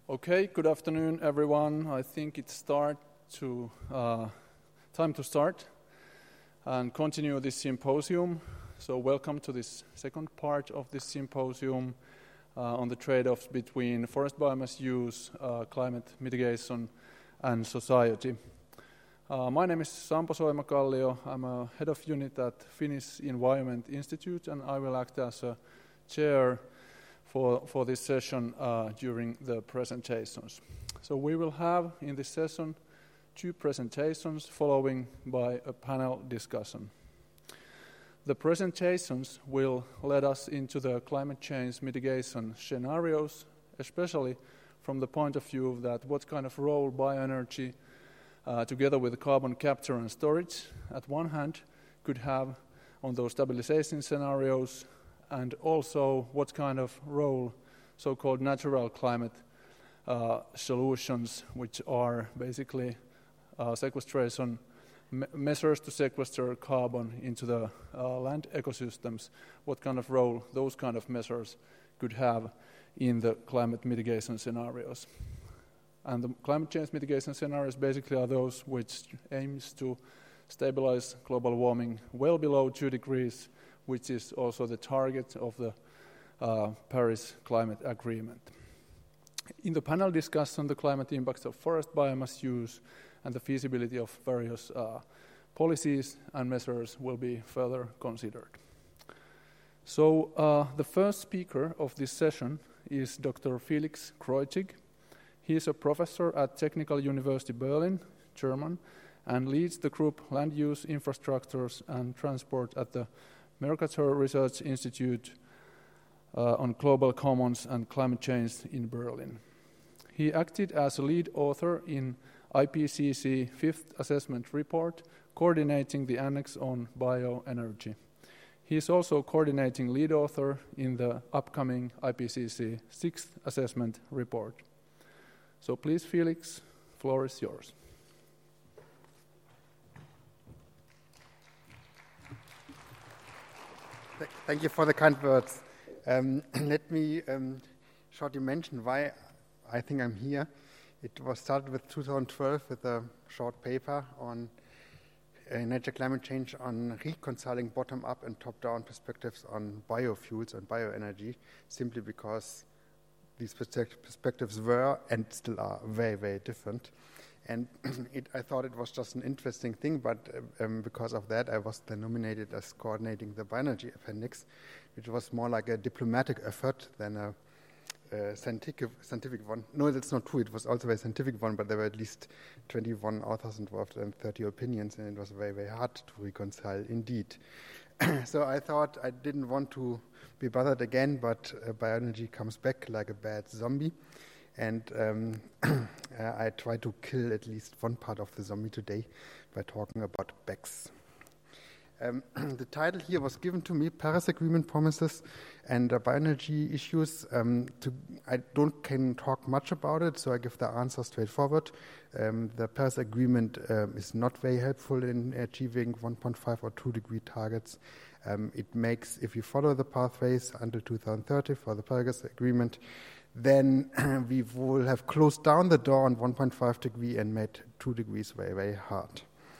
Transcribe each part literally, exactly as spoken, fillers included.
Okay, good afternoon, everyone. I think it's start to uh, time to start and continue this symposium. So welcome to this second part of this symposium uh, on the trade-offs between forest biomass use, uh, climate mitigation, and society. Uh, my name is Sampo Soimakallio. I'm a head of unit at Finnish Environment Institute, and I will act as a chair for, for this session uh, during the presentations. So we will have in this session two presentations following by a panel discussion. The presentations will lead us into the climate change mitigation scenarios, especially from the point of view that what kind of role bioenergy uh, together with carbon capture and storage at one hand could have on those stabilization scenarios, and also what kind of role so-called natural climate uh, solutions, which are basically uh, sequestration me- measures to sequester carbon into the uh, land ecosystems, what kind of role those kind of measures could have in the climate mitigation scenarios. And the climate change mitigation scenarios basically are those which aims to stabilize global warming well below two degrees, which is also the target of the uh, Paris Climate Agreement. In the panel discussion, the climate impacts of forest biomass use and the feasibility of various uh, policies and measures will be further considered. So uh, the first speaker of this session is Doctor Felix Kreutzig. He is a professor at Technical University Berlin, German, and leads the group Land Use, Infrastructures and Transport at the Mercator Research Institute uh, on Global Commons and Climate Change in Berlin. He acted as a lead author in I P C C Fifth Assessment Report, coordinating the annex on bioenergy. He is also coordinating lead author in the upcoming I P C C Sixth Assessment Report. So please, Felix, floor is yours. Thank you for the kind words. Um, let me um, shortly mention why I think I'm here. It was started with two thousand twelve with a short paper on uh, nature climate change on reconciling bottom-up and top-down perspectives on biofuels and bioenergy, simply because these perspectives were and still are very, very different. And it, I thought it was just an interesting thing, but um, because of that, I was then nominated as coordinating the bioenergy appendix, which was more like a diplomatic effort than a, a scientific, scientific one. No, that's not true. It was also a scientific one, but there were at least twenty-one authors involved and thirty opinions, and it was very, very hard to reconcile indeed. So I thought I didn't want to be bothered again, but uh, bioenergy comes back like a bad zombie. And um, uh, I try to kill at least one part of the zombie today by talking about B E Cs. Um, the title here was given to me, Paris Agreement Promises and uh, Bioenergy Issues. Um, to, I don't can talk much about it, so I give the answer straightforward. Um, the Paris Agreement um, is not very helpful in achieving one point five or two degree targets. Um, it makes, if you follow the pathways until two thousand thirty for the Paris Agreement, then we will have closed down the door on one point five degree and made two degrees very, very hard.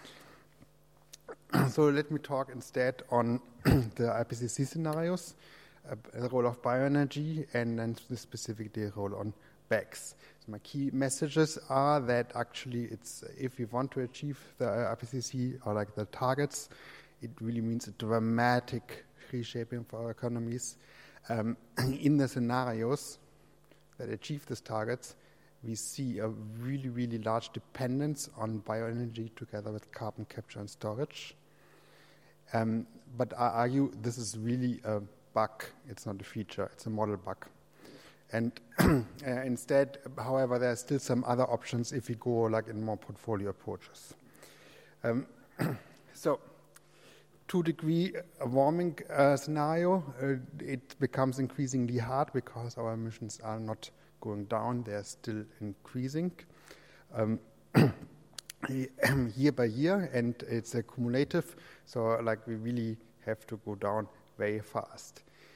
So let me talk instead on the I P C C scenarios, uh, the role of bioenergy, and then specifically the role on B E Cs. So my key messages are that actually it's if we want to achieve the I P C C or like the targets, it really means a dramatic reshaping for our economies. Um, in the scenarios that achieve these targets, we see a really, really large dependence on bioenergy together with carbon capture and storage. Um, but I argue this is really a bug. It's not a feature. It's a model bug. And uh, instead, however, there are still some other options if we go like in more portfolio approaches. Um, so, two-degree warming uh, scenario, uh, it becomes increasingly hard because our emissions are not going down, they're still increasing um, year by year, and it's a cumulative, so like we really have to go down very fast.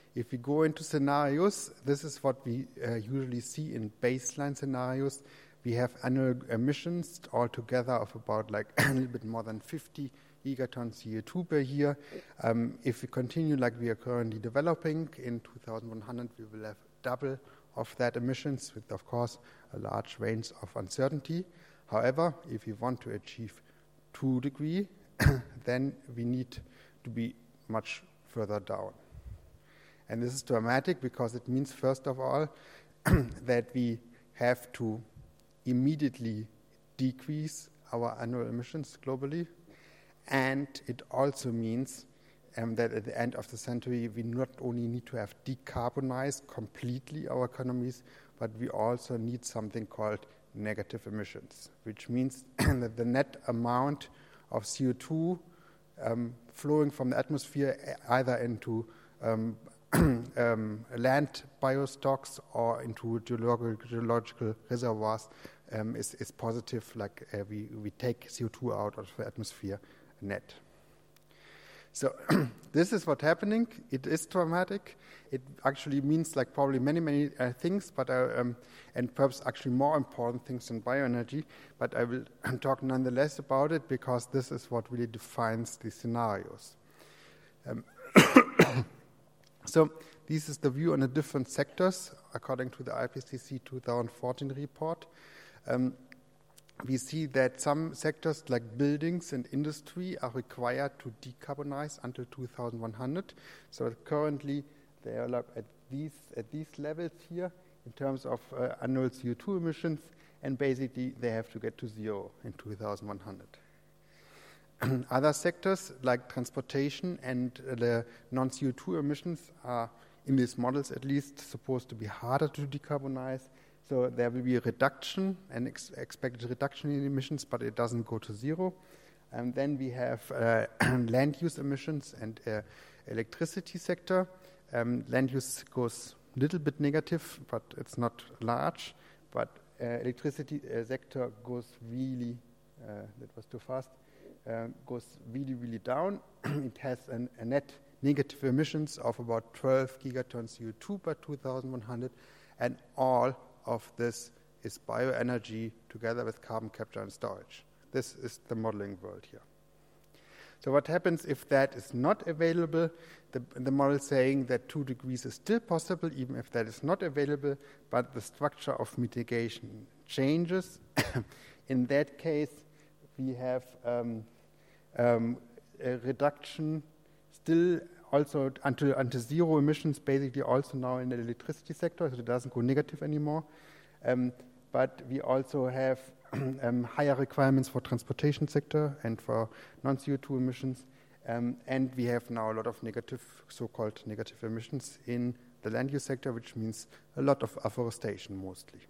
if we go into scenarios, this is what we uh, usually see in baseline scenarios. We have annual emissions altogether of about like a little bit more than fifty gigatons C O two per year. Um, if we continue like we are currently developing, in two thousand one hundred we will have double of that emissions with, of course, a large range of uncertainty. However, if we want to achieve two degree, then we need to be much further down. And this is dramatic because it means, first of all, that we have to immediately decrease our annual emissions globally. And it also means um, that at the end of the century, we not only need to have decarbonized completely our economies, but we also need something called negative emissions, which means that the net amount of C O two um, flowing from the atmosphere either into um, um, land biostocks or into geological, geological reservoirs um, is, is positive, like uh, we, we take C O two out of the atmosphere net. So this is what's happening. It is dramatic. It actually means like probably many, many uh, things, but uh, um, and perhaps actually more important things than bioenergy. But I will talk nonetheless about it because this is what really defines the scenarios. Um, so this is the view on the different sectors according to the I P C C two thousand fourteen report. Um, We see that some sectors like buildings and industry are required to decarbonize until two thousand one hundred. So currently they are like at these at these levels here in terms of uh, annual C O two emissions, and basically they have to get to zero in two thousand one hundred. Other sectors like transportation and uh, the non-C O two emissions are, in these models at least, supposed to be harder to decarbonize. So there will be a reduction, an ex- expected reduction in emissions, but it doesn't go to zero. And then we have uh, land use emissions and uh, electricity sector. Um, land use goes a little bit negative, but it's not large. But uh, electricity uh, sector goes really, uh, that was too fast, uh, goes really, really down. It has an, a net negative emissions of about twelve gigatons C O two by two thousand one hundred, and all of this is bioenergy together with carbon capture and storage. This is the modeling world here. So what happens if that is not available? The, the model is saying that two degrees is still possible, even if that is not available, but the structure of mitigation changes. In that case, we have um, um, a reduction still also until, until zero emissions, basically also now in the electricity sector, so it doesn't go negative anymore. Um, but we also have um, higher requirements for transportation sector and for non-C O two emissions. Um, and we have now a lot of negative, so-called negative emissions in the land use sector, which means a lot of afforestation mostly.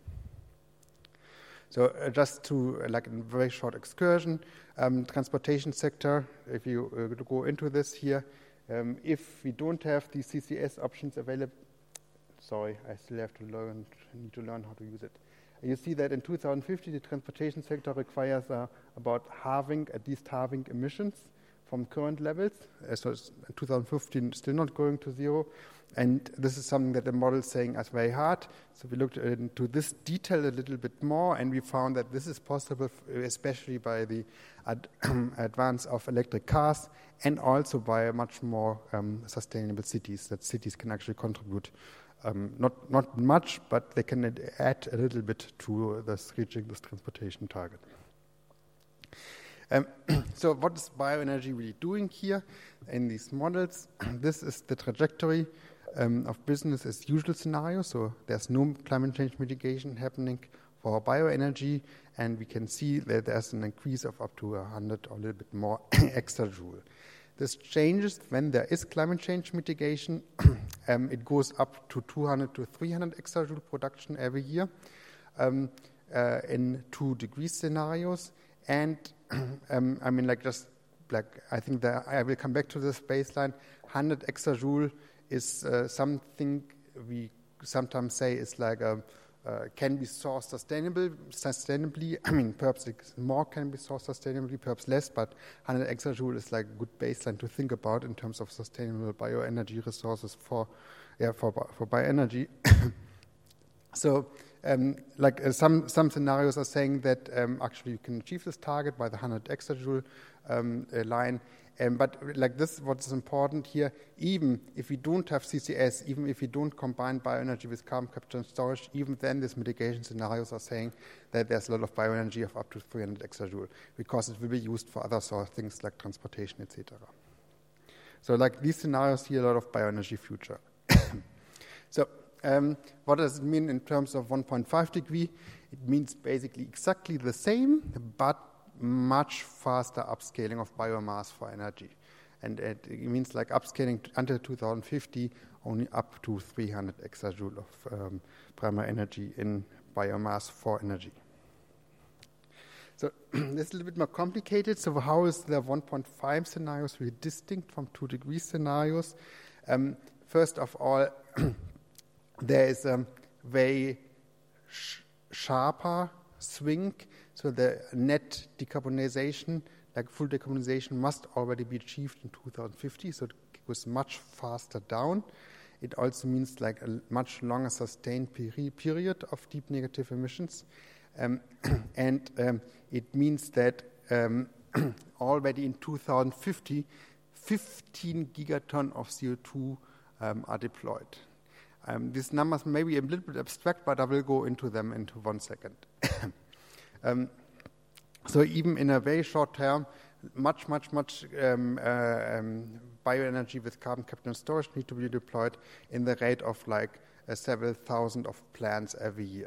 So uh, just to, uh, like a very short excursion, um, transportation sector, if you uh, go into this here, Um, if we don't have the C C S options available, sorry, I still have to learn, need to learn how to use it. You see that in two thousand fifty, the transportation sector requires uh, about halving, at least halving emissions from current levels. Uh, so it's in two thousand fifteen, still not going to zero. And this is something that the model is saying is very hard. So we looked into this detail a little bit more, and we found that this is possible, especially by the ad advance of electric cars and also by much more um, sustainable cities, that cities can actually contribute. Um, not not much, but they can add a little bit to this reaching this transportation target. Um, so what is bioenergy really doing here in these models? This is the trajectory um, of business as usual scenario. So there's no climate change mitigation happening for bioenergy, and we can see that there's an increase of up to one hundred or a little bit more exajoule. This changes when there is climate change mitigation. um, it goes up to two hundred to three hundred exajoule production every year um, uh, in two degree scenarios. And um, I mean, like just like I think that I will come back to this baseline. one hundred exajoule is uh, something we sometimes say is like a Uh, can be sourced sustainable, sustainably. I mean, perhaps more can be sourced sustainably, perhaps less, but one hundred exajoule is like a good baseline to think about in terms of sustainable bioenergy resources for yeah, for for bioenergy. So, um, like uh, some some scenarios are saying that um, actually you can achieve this target by the one hundred exajoule um, uh, line. Um, but like this, what's important here, even if we don't have C C S, even if we don't combine bioenergy with carbon capture and storage, even then these mitigation scenarios are saying that there's a lot of bioenergy of up to three hundred exajoule because it will be used for other sort of things like transportation, et cetera. So like these scenarios see a lot of bioenergy future. So um, what does it mean in terms of one point five degree? It means basically exactly the same, but much faster upscaling of biomass for energy. And it, it means like upscaling t- until two thousand fifty, only up to three hundred exajoule of um, primary energy in biomass for energy. So this is a little bit more complicated. So how is the one point five scenarios really distinct from two degree scenarios? Um, first of all, there is a very sh- sharper swing. So the net decarbonization, like full decarbonization, must already be achieved in two thousand fifty. So it goes much faster down. It also means like a much longer sustained peri- period of deep negative emissions. Um, and um, it means that um, already in two thousand fifty, fifteen gigaton of C O two um, are deployed. Um, these numbers may be a little bit abstract, but I will go into them into one second. um, so even in a very short term, much, much, much um, uh, um, bioenergy with carbon capture and storage need to be deployed in the rate of like uh, several thousand of plants every year.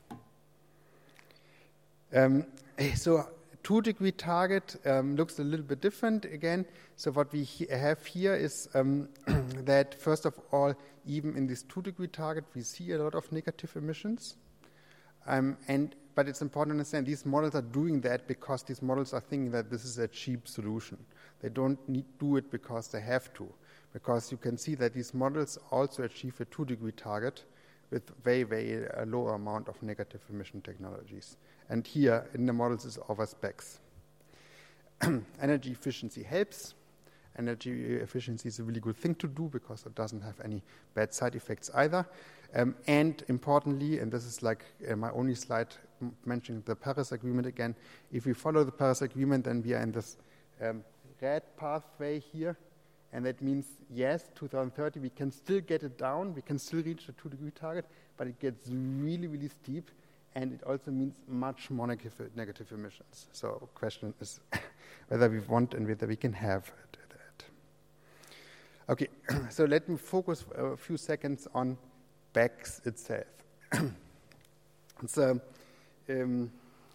Um, so two degree target um, looks a little bit different again. So what we he- have here is um, that first of all, even in this two degree target, we see a lot of negative emissions. Um, and but it's important to understand these models are doing that because these models are thinking that this is a cheap solution. They don't need do it because they have to, because you can see that these models also achieve a two degree target with very, very uh, low amount of negative emission technologies. And here in the models is over specs. Energy efficiency helps. Energy efficiency is a really good thing to do because it doesn't have any bad side effects either. Um, and importantly, and this is like uh, my only slide m- mentioning the Paris Agreement again, if we follow the Paris Agreement, then we are in this um, red pathway here. And that means, yes, two thousand thirty, we can still get it down, we can still reach the two degree target, but it gets really, really steep, and it also means much more negative, negative emissions. So the question is whether we want and whether we can have that. Okay, so let me focus a few seconds on BECCS itself. It's a, um, um,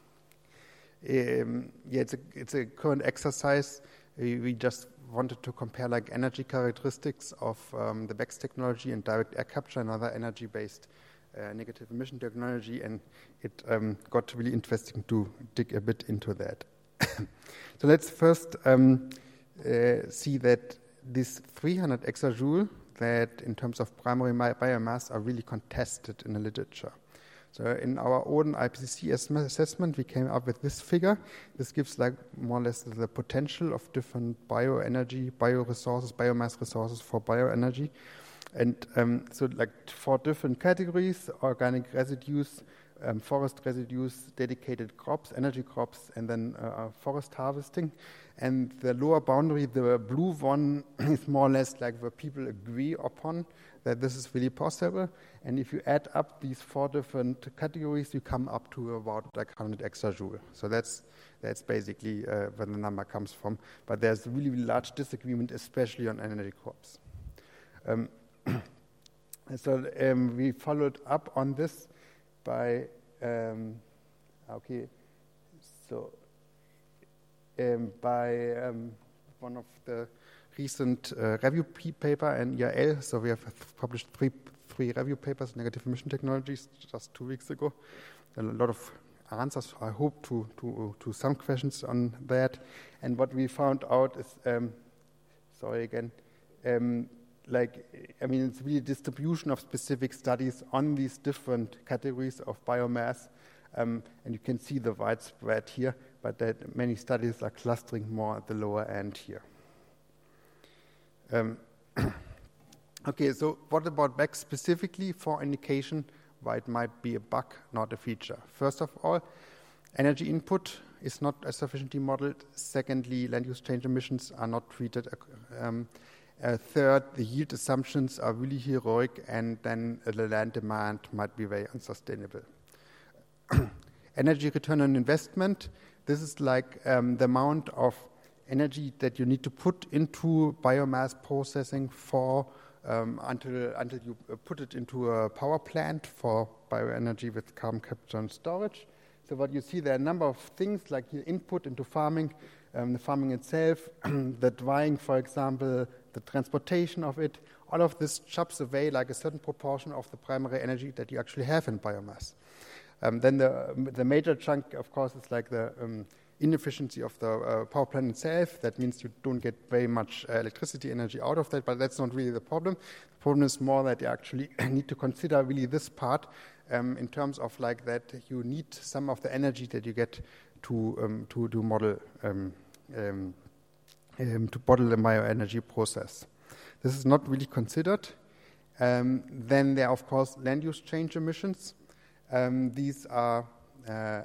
yeah, it's a, it's a current exercise. We, we just wanted to compare like energy characteristics of um, the BECCS technology and direct air capture, another energy-based uh, negative emission technology, and it um, got really interesting to dig a bit into that. So let's first um, uh, see that this three hundred exajoule that in terms of primary biomass are really contested in the literature. So in our own I P C C assessment, we came up with this figure. This gives like more or less the potential of different bioenergy, bioresources, biomass resources for bioenergy. And um, so like for different categories, organic residues, um, forest residues, dedicated crops, energy crops, and then uh, forest harvesting. And the lower boundary, the blue one, is more or less like where people agree upon that this is really possible. And if you add up these four different categories, you come up to about like one hundred exajoule. So that's that's basically uh, where the number comes from. But there's really, really large disagreement, especially on energy crops. Um, so um, we followed up on this by, um, okay, so um, by um, one of the recent uh, review p- paper in E R L. So we have published three three review papers, negative emission technologies, just two weeks ago. A lot of answers, I hope, to, to, to some questions on that. And what we found out is, um, sorry again, um, like, I mean, it's really distribution of specific studies on these different categories of biomass. Um, and you can see the widespread here, but that many studies are clustering more at the lower end here. Um, Okay, so what about BECCS specifically for indication why it might be a bug, not a feature? First of all, energy input is not sufficiently modeled. Secondly, land use change emissions are not treated. Um, uh, third, the yield assumptions are really heroic, and then uh, the land demand might be very unsustainable. Energy return on investment, this is like um, the amount of energy that you need to put into biomass processing for um, until until you put it into a power plant for bioenergy with carbon capture and storage. So what you see, there are a number of things like your input into farming, um, the farming itself, the drying, for example, the transportation of it. All of this chops away like a certain proportion of the primary energy that you actually have in biomass. Um, then the, the major chunk, of course, is like the um, inefficiency of the uh, power plant itself. That means you don't get very much uh, electricity energy out of that, but that's not really the problem. The problem is more that you actually need to consider really this part um, in terms of like that you need some of the energy that you get to um, to do model um, um, um, to model the bioenergy process. This is not really considered. Um, then there are, of course, land use change emissions. Um, these are uh,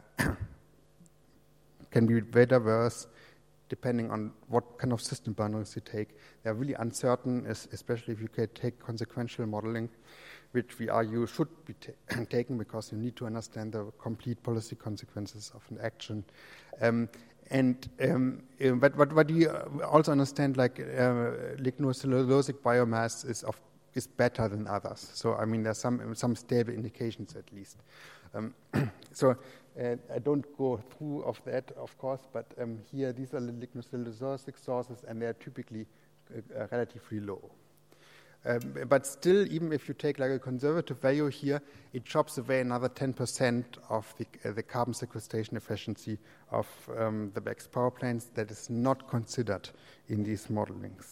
can be very diverse depending on what kind of system boundaries you take. They are really uncertain, especially if you can take consequential modeling, which we argue should be ta- taken because you need to understand the complete policy consequences of an action. Um, and um, but what, what you also understand, like uh, lignocellulosic biomass is of is better than others. So I mean, there's some some stable indications at least. Um, so uh, I don't go through of that, of course, but um, here these are the lignocellulosic sources, and they are typically uh, relatively low. Um, but still, even if you take like a conservative value here, it chops away another ten percent of the, uh, the carbon sequestration efficiency of um, the BECCS power plants that is not considered in these modelings.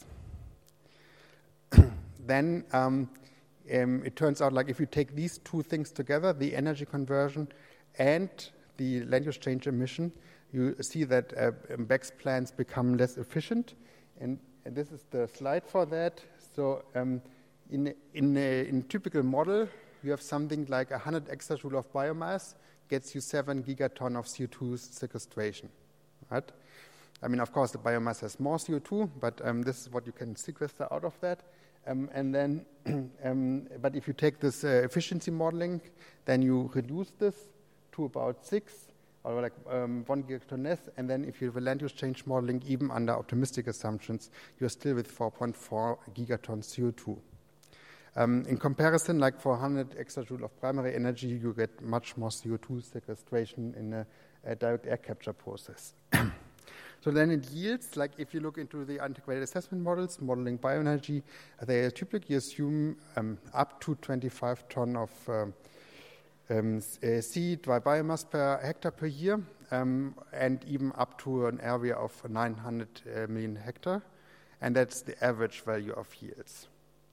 Then um, um, it turns out like if you take these two things together, the energy conversion and the land use change emission, you see that uh, BECCS plants become less efficient. And, and this is the slide for that. So um, in, in a in typical model, you have something like one hundred exajoule of biomass gets you seven gigaton of C O two sequestration, right? I mean, of course, the biomass has more C O two, but um, this is what you can sequester out of that. Um, and then, um, but if you take this uh, efficiency modeling, then you reduce this to about six, or like um, one gigaton less. And then if you have a land use change modeling, even under optimistic assumptions, you're still with four point four gigaton C O two. Um, in comparison, like for one hundred exajoule of primary energy, you get much more C O two sequestration in a, a direct air capture process. So then it yields, like if you look into the integrated assessment models, modeling bioenergy, they typically assume um, up to twenty-five ton of um, um, uh, seed dry biomass per hectare per year, um, and even up to an area of nine hundred uh, million hectare, and that's the average value of yields.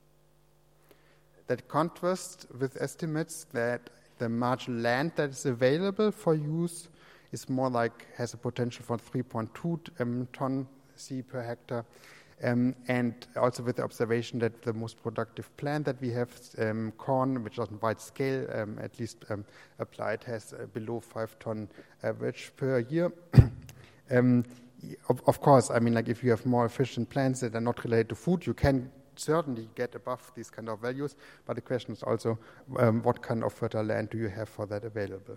That contrasts with estimates that the marginal land that is available for use is more like, has a potential for three point two um, ton C per hectare, um, and also with the observation that the most productive plant that we have, um, corn, which doesn't wide scale, um, at least um, applied, has uh, below five ton average per year. um, of, of course, I mean, like if you have more efficient plants that are not related to food, you can certainly get above these kind of values, but the question is also um, what kind of fertile land do you have for that available?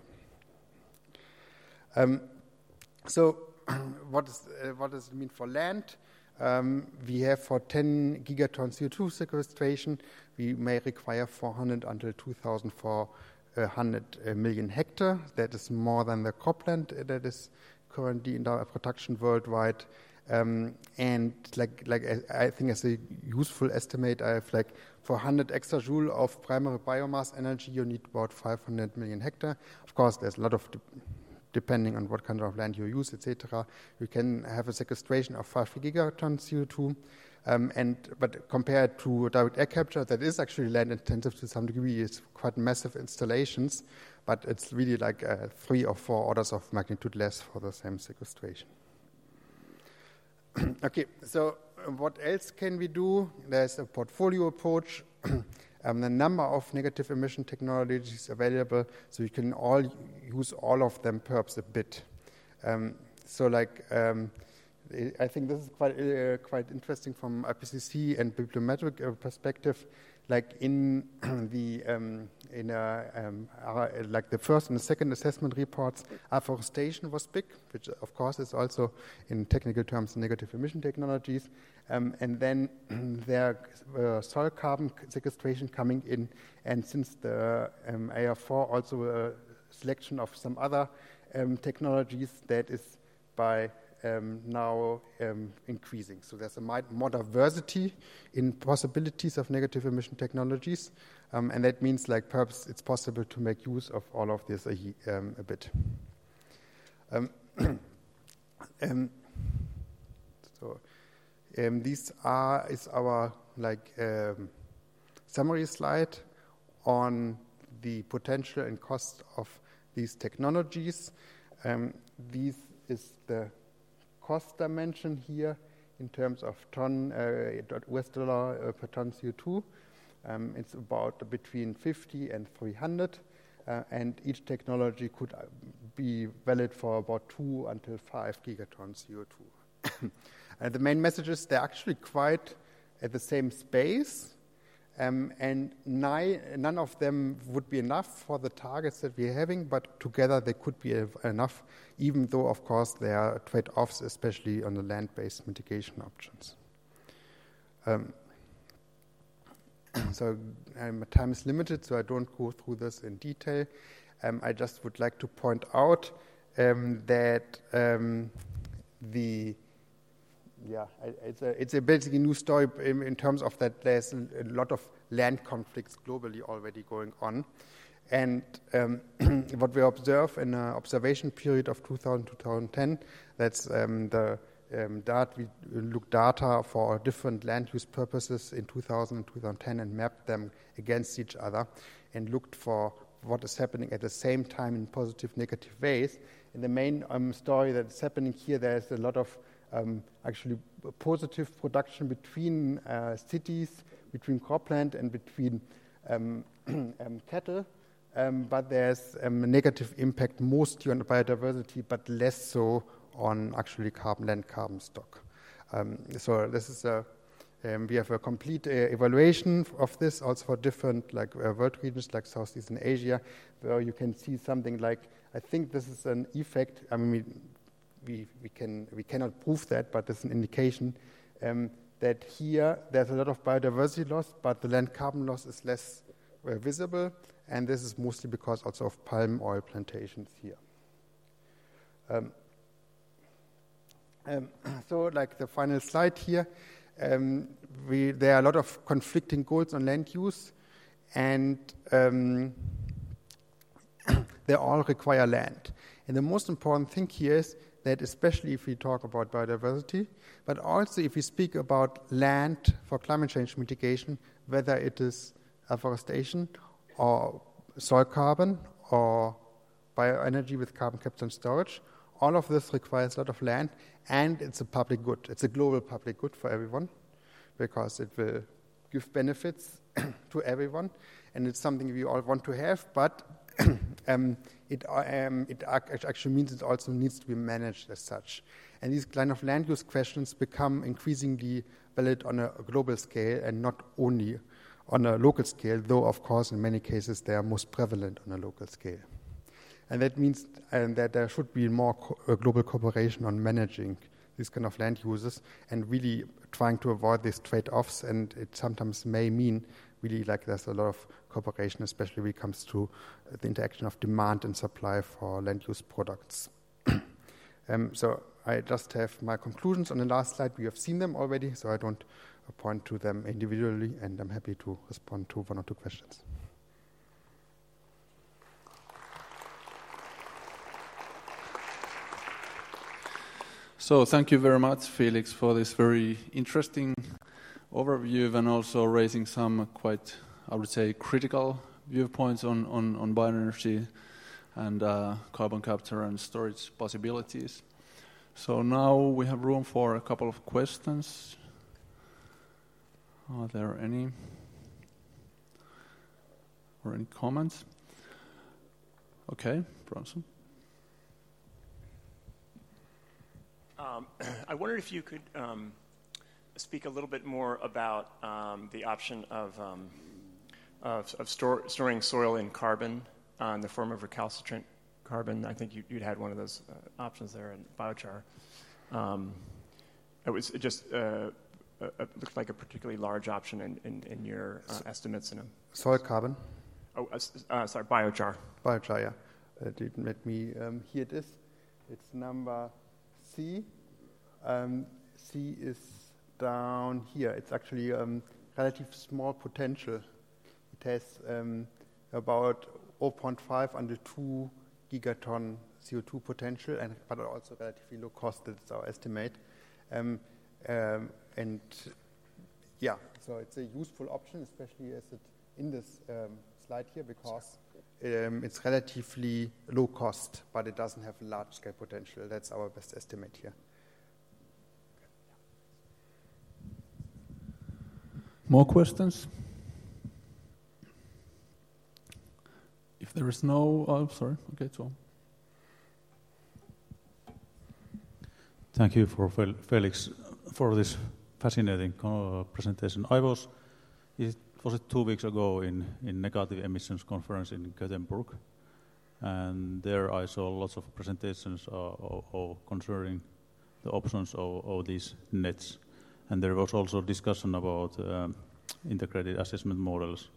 Um, so what, is, uh, what does it mean for land? Um, we have for ten gigaton C O two sequestration, we may require four hundred until two thousand four hundred uh, million hectare. That is more than the cropland that is currently in our production worldwide. Um, and like, like I think as a useful estimate, I have like for one hundred exajoule of primary biomass energy, you need about five hundred million hectare. Of course, there's a lot of de- depending on what kind of land you use, et cetera. You can have a sequestration of five gigaton C O two, um, and but compared to direct air capture, that is actually land intensive to some degree. It's quite massive installations, but it's really like uh, three or four orders of magnitude less for the same sequestration. Okay, so what else can we do? There's a portfolio approach um, the number of negative emission technologies available, so you can all use all of them perhaps a bit. Um, so like, um, I think this is quite uh, quite interesting from I P C C and bibliometric uh, perspective. Like in the um, in a, um, our, like the first and the second assessment reports, afforestation was big, which of course is also in technical terms negative emission technologies, um, and then there uh, soil carbon sequestration coming in, and since the um, A R four also a selection of some other um, technologies that is by Um, now um, increasing. So there's a more diversity in possibilities of negative emission technologies, um, and that means like perhaps it's possible to make use of all of this a, um, a bit. Um, um, so um, these are is our like um, summary slide on the potential and cost of these technologies. Um, these is the cost dimension here in terms of ton, uh, U S dollar uh, per ton C O two. Um, it's about between fifty and three hundred, uh, and each technology could be valid for about two until five gigatons C O two. And the main message is they're actually quite at the same space, um, and ni- none of them would be enough for the targets that we're having, but together they could be enough, even though, of course, there are trade-offs, especially on the land-based mitigation options. Um, so um, time is limited, so I don't go through this in detail. Um, I just would like to point out um, that um, the Yeah, it's a, it's a basically new story in, in terms of that there's a, a lot of land conflicts globally already going on. And um, what we observe in an observation period of two thousand to twenty ten, that's um, the um, data, we look data for different land use purposes in two thousand and two thousand ten and mapped them against each other and looked for what is happening at the same time in positive, negative ways. And the main um, story that's happening here, there's a lot of Um, actually positive production between uh, cities, between cropland and between um, um, cattle, um, but there's um, a negative impact mostly on biodiversity, but less so on actually carbon land carbon stock. Um, so this is a um, we have a complete uh, evaluation of this, also for different like uh, world regions like Southeastern Asia, where you can see something like, I think this is an effect. I mean. We, We, we can we cannot prove that, but it's an indication um, that here there's a lot of biodiversity loss, but the land carbon loss is less uh, visible, and this is mostly because also of palm oil plantations here. Um, um, so, like the final slide here, um, we, there are a lot of conflicting goals on land use, and um, they all require land. And the most important thing here is that especially if we talk about biodiversity, but also if we speak about land for climate change mitigation, whether it is afforestation or soil carbon or bioenergy with carbon capture and storage, all of this requires a lot of land, and it's a public good. It's a global public good for everyone because it will give benefits to everyone, and it's something we all want to have, but Um, it, um, it actually means it also needs to be managed as such. And these kind of land use questions become increasingly valid on a global scale and not only on a local scale, though, of course, in many cases they are most prevalent on a local scale. And that means um, that there should be more co- uh, global cooperation on managing these kind of land uses and really trying to avoid these trade-offs, and it sometimes may mean really like there's a lot of cooperation, especially when it comes to the interaction of demand and supply for land use products. um, so I just have my conclusions on the last slide. We have seen them already, so I don't point to them individually, and I'm happy to respond to one or two questions. So thank you very much, Felix, for this very interesting overview and also raising some quite, I would say, critical viewpoints on, on, on bioenergy and uh, carbon capture and storage possibilities. So now we have room for a couple of questions. Are there any? or any comments? Okay, Bronson. Um, I wondered if you could um, speak a little bit more about um, the option of, um, of, of store, storing soil in carbon uh, in the form of recalcitrant carbon. I think you, you'd had one of those uh, options there in biochar. Um, it was it just uh, it looked like a particularly large option in, in, in your uh, estimates. In a Soil carbon. Oh, uh, uh, sorry, biochar. Biochar, yeah. Uh, didn't let me. Um, here it is. It's number C. Um, C is down here. It's actually um, relative small potential. It has um, about zero point five under two gigaton C O two potential, and but also relatively low cost. That's our estimate. Um, um, and yeah, so it's a useful option, especially as it in this um, slide here, because um, it's relatively low cost, but it doesn't have large scale potential. That's our best estimate here. More questions? If there is no, oh, sorry, okay, Tom. Thank you for Fel- Felix for this fascinating uh, presentation. I was, it was it two weeks ago in, in Negative Emissions Conference in Gothenburg, and there I saw lots of presentations uh, of, of concerning the options of, of these nets. And there was also discussion about um, integrated assessment models.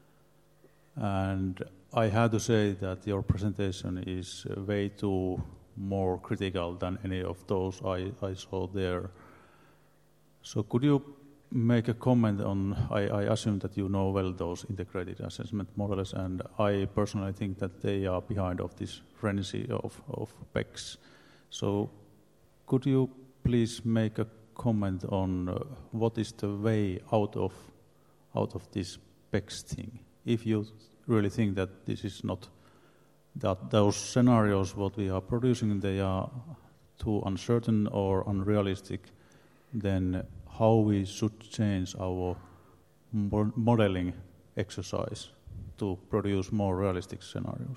And I have to say that your presentation is way too more critical than any of those I, I saw there. So could you make a comment on, I, I assume that you know well those integrated assessment models, and I personally think that they are behind of this frenzy of, of P E Cs. So could you please make a comment on uh, what is the way out of out of this P E C thing? If you really think that this is not, that those scenarios what we are producing, they are too uncertain or unrealistic, then how we should change our mo- modeling exercise to produce more realistic scenarios?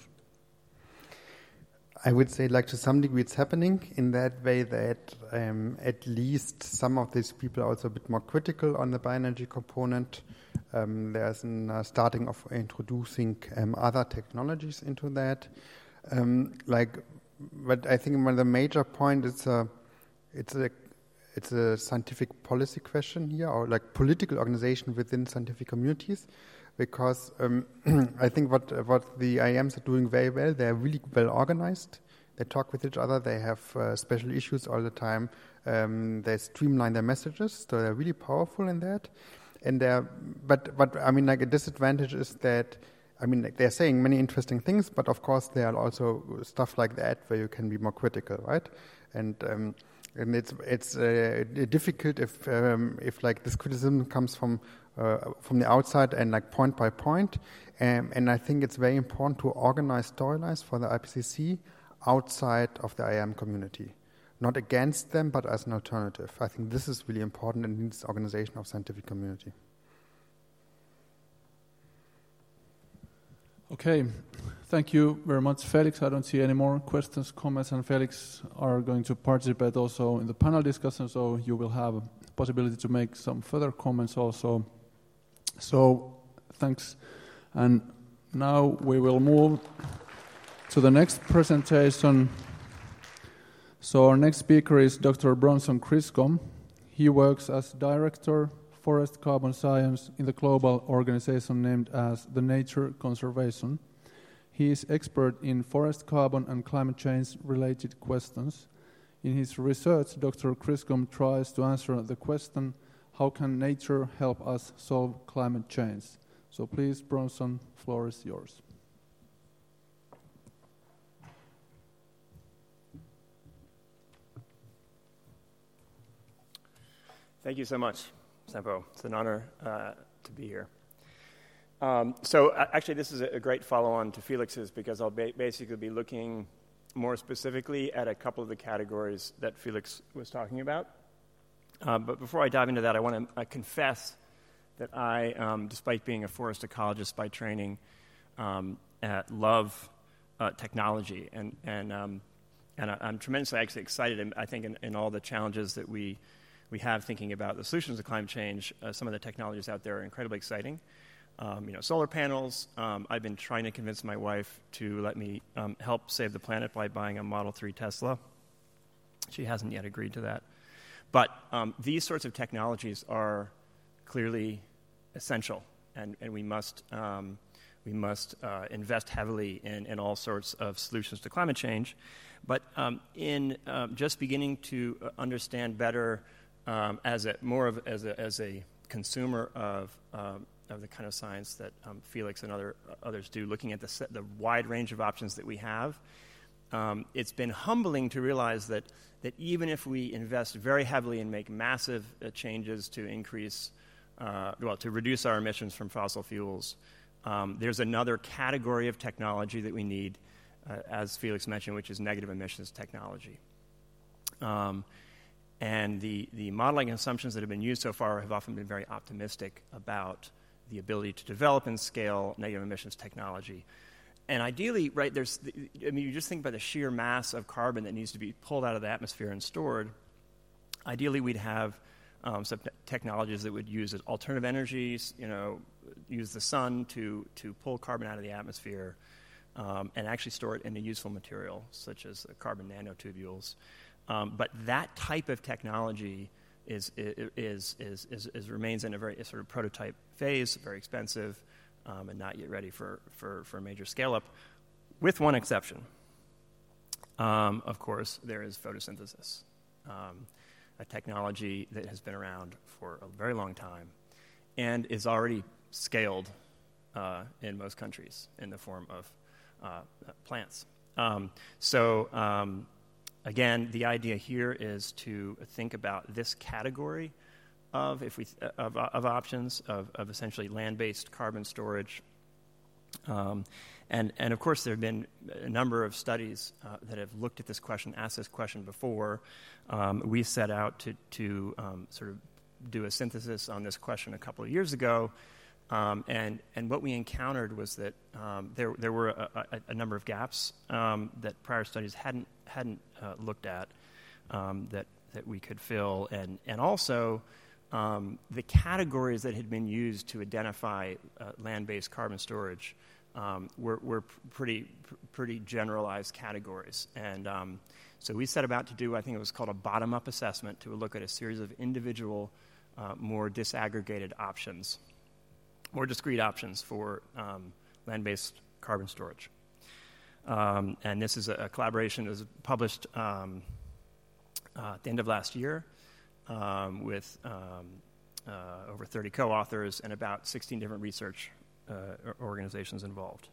I would say, like, to some degree it's happening in that way that um, at least some of these people are also a bit more critical on the bioenergy component. Um, there's a uh, starting of introducing um, other technologies into that. Um, like, but I think one of the major point is a, it's a it's a scientific policy question here, or like political organization within scientific communities. Because um, I think what what the I A Ms are doing very well, they're really well organized. They talk with each other. They have uh, special issues all the time. Um, they streamline their messages, so they're really powerful in that. And they're, but but I mean, like, a disadvantage is that, I mean, like, they're saying many interesting things, but of course there are also stuff like that where you can be more critical, right? And um, and it's it's uh, difficult if um, if like this criticism comes from Uh, from the outside and like point by point. Um, and I think it's very important to organize storylines for the I P C C outside of the I A M community. Not against them, but as an alternative. I think this is really important in this organization of scientific community. Okay, thank you very much, Felix. I don't see any more questions, comments, and Felix are going to participate also in the panel discussion, so you will have a possibility to make some further comments also. So, thanks. And now we will move to the next presentation. So our next speaker is Doctor Bronson Criscom. He works as Director, Forest Carbon Science in the global organization named as the Nature Conservation. He is expert in forest carbon and climate change related questions. In his research, Doctor Criscom tries to answer the question, how can nature help us solve climate change? So please, Bronson, floor is yours. Thank you so much, Sempo. It's an honor uh, to be here. Um, so uh, actually, this is a great follow-on to Felix's, because I'll ba- basically be looking more specifically at a couple of the categories that Felix was talking about. Uh, but before I dive into that, I want to uh, confess that I, um, despite being a forest ecologist by training, um, uh, love uh, technology, and and um, and I, I'm tremendously actually excited. And I think in, in all the challenges that we we have thinking about the solutions to climate change, uh, some of the technologies out there are incredibly exciting. Um, you know, solar panels. Um, I've been trying to convince my wife to let me um, help save the planet by buying a Model three Tesla. She hasn't yet agreed to that. But um, these sorts of technologies are clearly essential, and, and we must um, we must uh, invest heavily in, in all sorts of solutions to climate change. But um, in um, just beginning to understand better um, as a more of as a as a consumer of um, of the kind of science that um, Felix and other uh, others do, looking at the set, the wide range of options that we have. Um, it's been humbling to realize that that even if we invest very heavily and make massive uh, changes to increase, uh, well, to reduce our emissions from fossil fuels, um, there's another category of technology that we need, uh, as Felix mentioned, which is negative emissions technology. Um, and the, the modeling assumptions that have been used so far have often been very optimistic about the ability to develop and scale negative emissions technology. And ideally, right, there's, I mean, you just think about the sheer mass of carbon that needs to be pulled out of the atmosphere and stored. Ideally, we'd have um, some te- technologies that would use alternative energies, you know, use the sun to, to pull carbon out of the atmosphere um, and actually store it in a useful material, such as carbon nanotubules. Um, but that type of technology is, is, is, is, is remains in a very sort of prototype phase, very expensive, Um, and not yet ready for, for, for a major scale-up, with one exception. Um, of course, there is photosynthesis, um, a technology that has been around for a very long time and is already scaled uh, in most countries in the form of uh, plants. Um, so, um, again, the idea here is to think about this category Of if we th- of, of options of, of essentially land-based carbon storage, um, and and of course there have been a number of studies uh, that have looked at this question, asked this question before. Um, we set out to to um, sort of do a synthesis on this question a couple of years ago, um, and and what we encountered was that um, there there were a, a, a number of gaps um, that prior studies hadn't hadn't uh, looked at um, that that we could fill, and and also. Um, the categories that had been used to identify uh, land-based carbon storage um, were, were pretty pr- pretty generalized categories. And um, so we set about to do, I think it was called a bottom-up assessment, to look at a series of individual, uh, more disaggregated options, more discrete options for um, land-based carbon storage. Um, and this is a, a collaboration that was published um, uh, at the end of last year. Um, with um, uh, over thirty co-authors and about sixteen different research uh, organizations involved.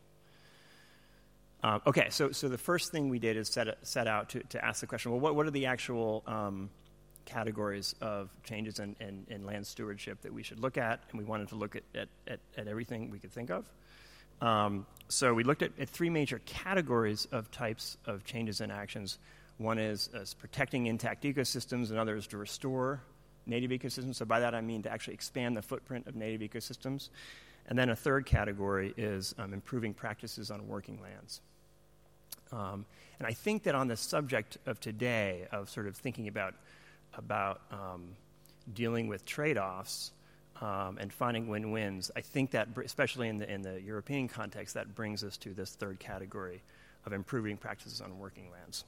Uh, okay, so so the first thing we did is set set out to, to ask the question, well, what, what are the actual um, categories of changes in, in, in land stewardship that we should look at? And we wanted to look at, at, at, at everything we could think of. Um, so we looked at, at three major categories of types of changes in actions. One is uh, protecting intact ecosystems, another is to restore native ecosystems. So by that I mean to actually expand the footprint of native ecosystems. And then a third category is um, improving practices on working lands. Um, and I think that on the subject of today, of sort of thinking about, about um, dealing with trade-offs um, and finding win-wins, I think that, especially in the, in the European context, that brings us to this third category of improving practices on working lands.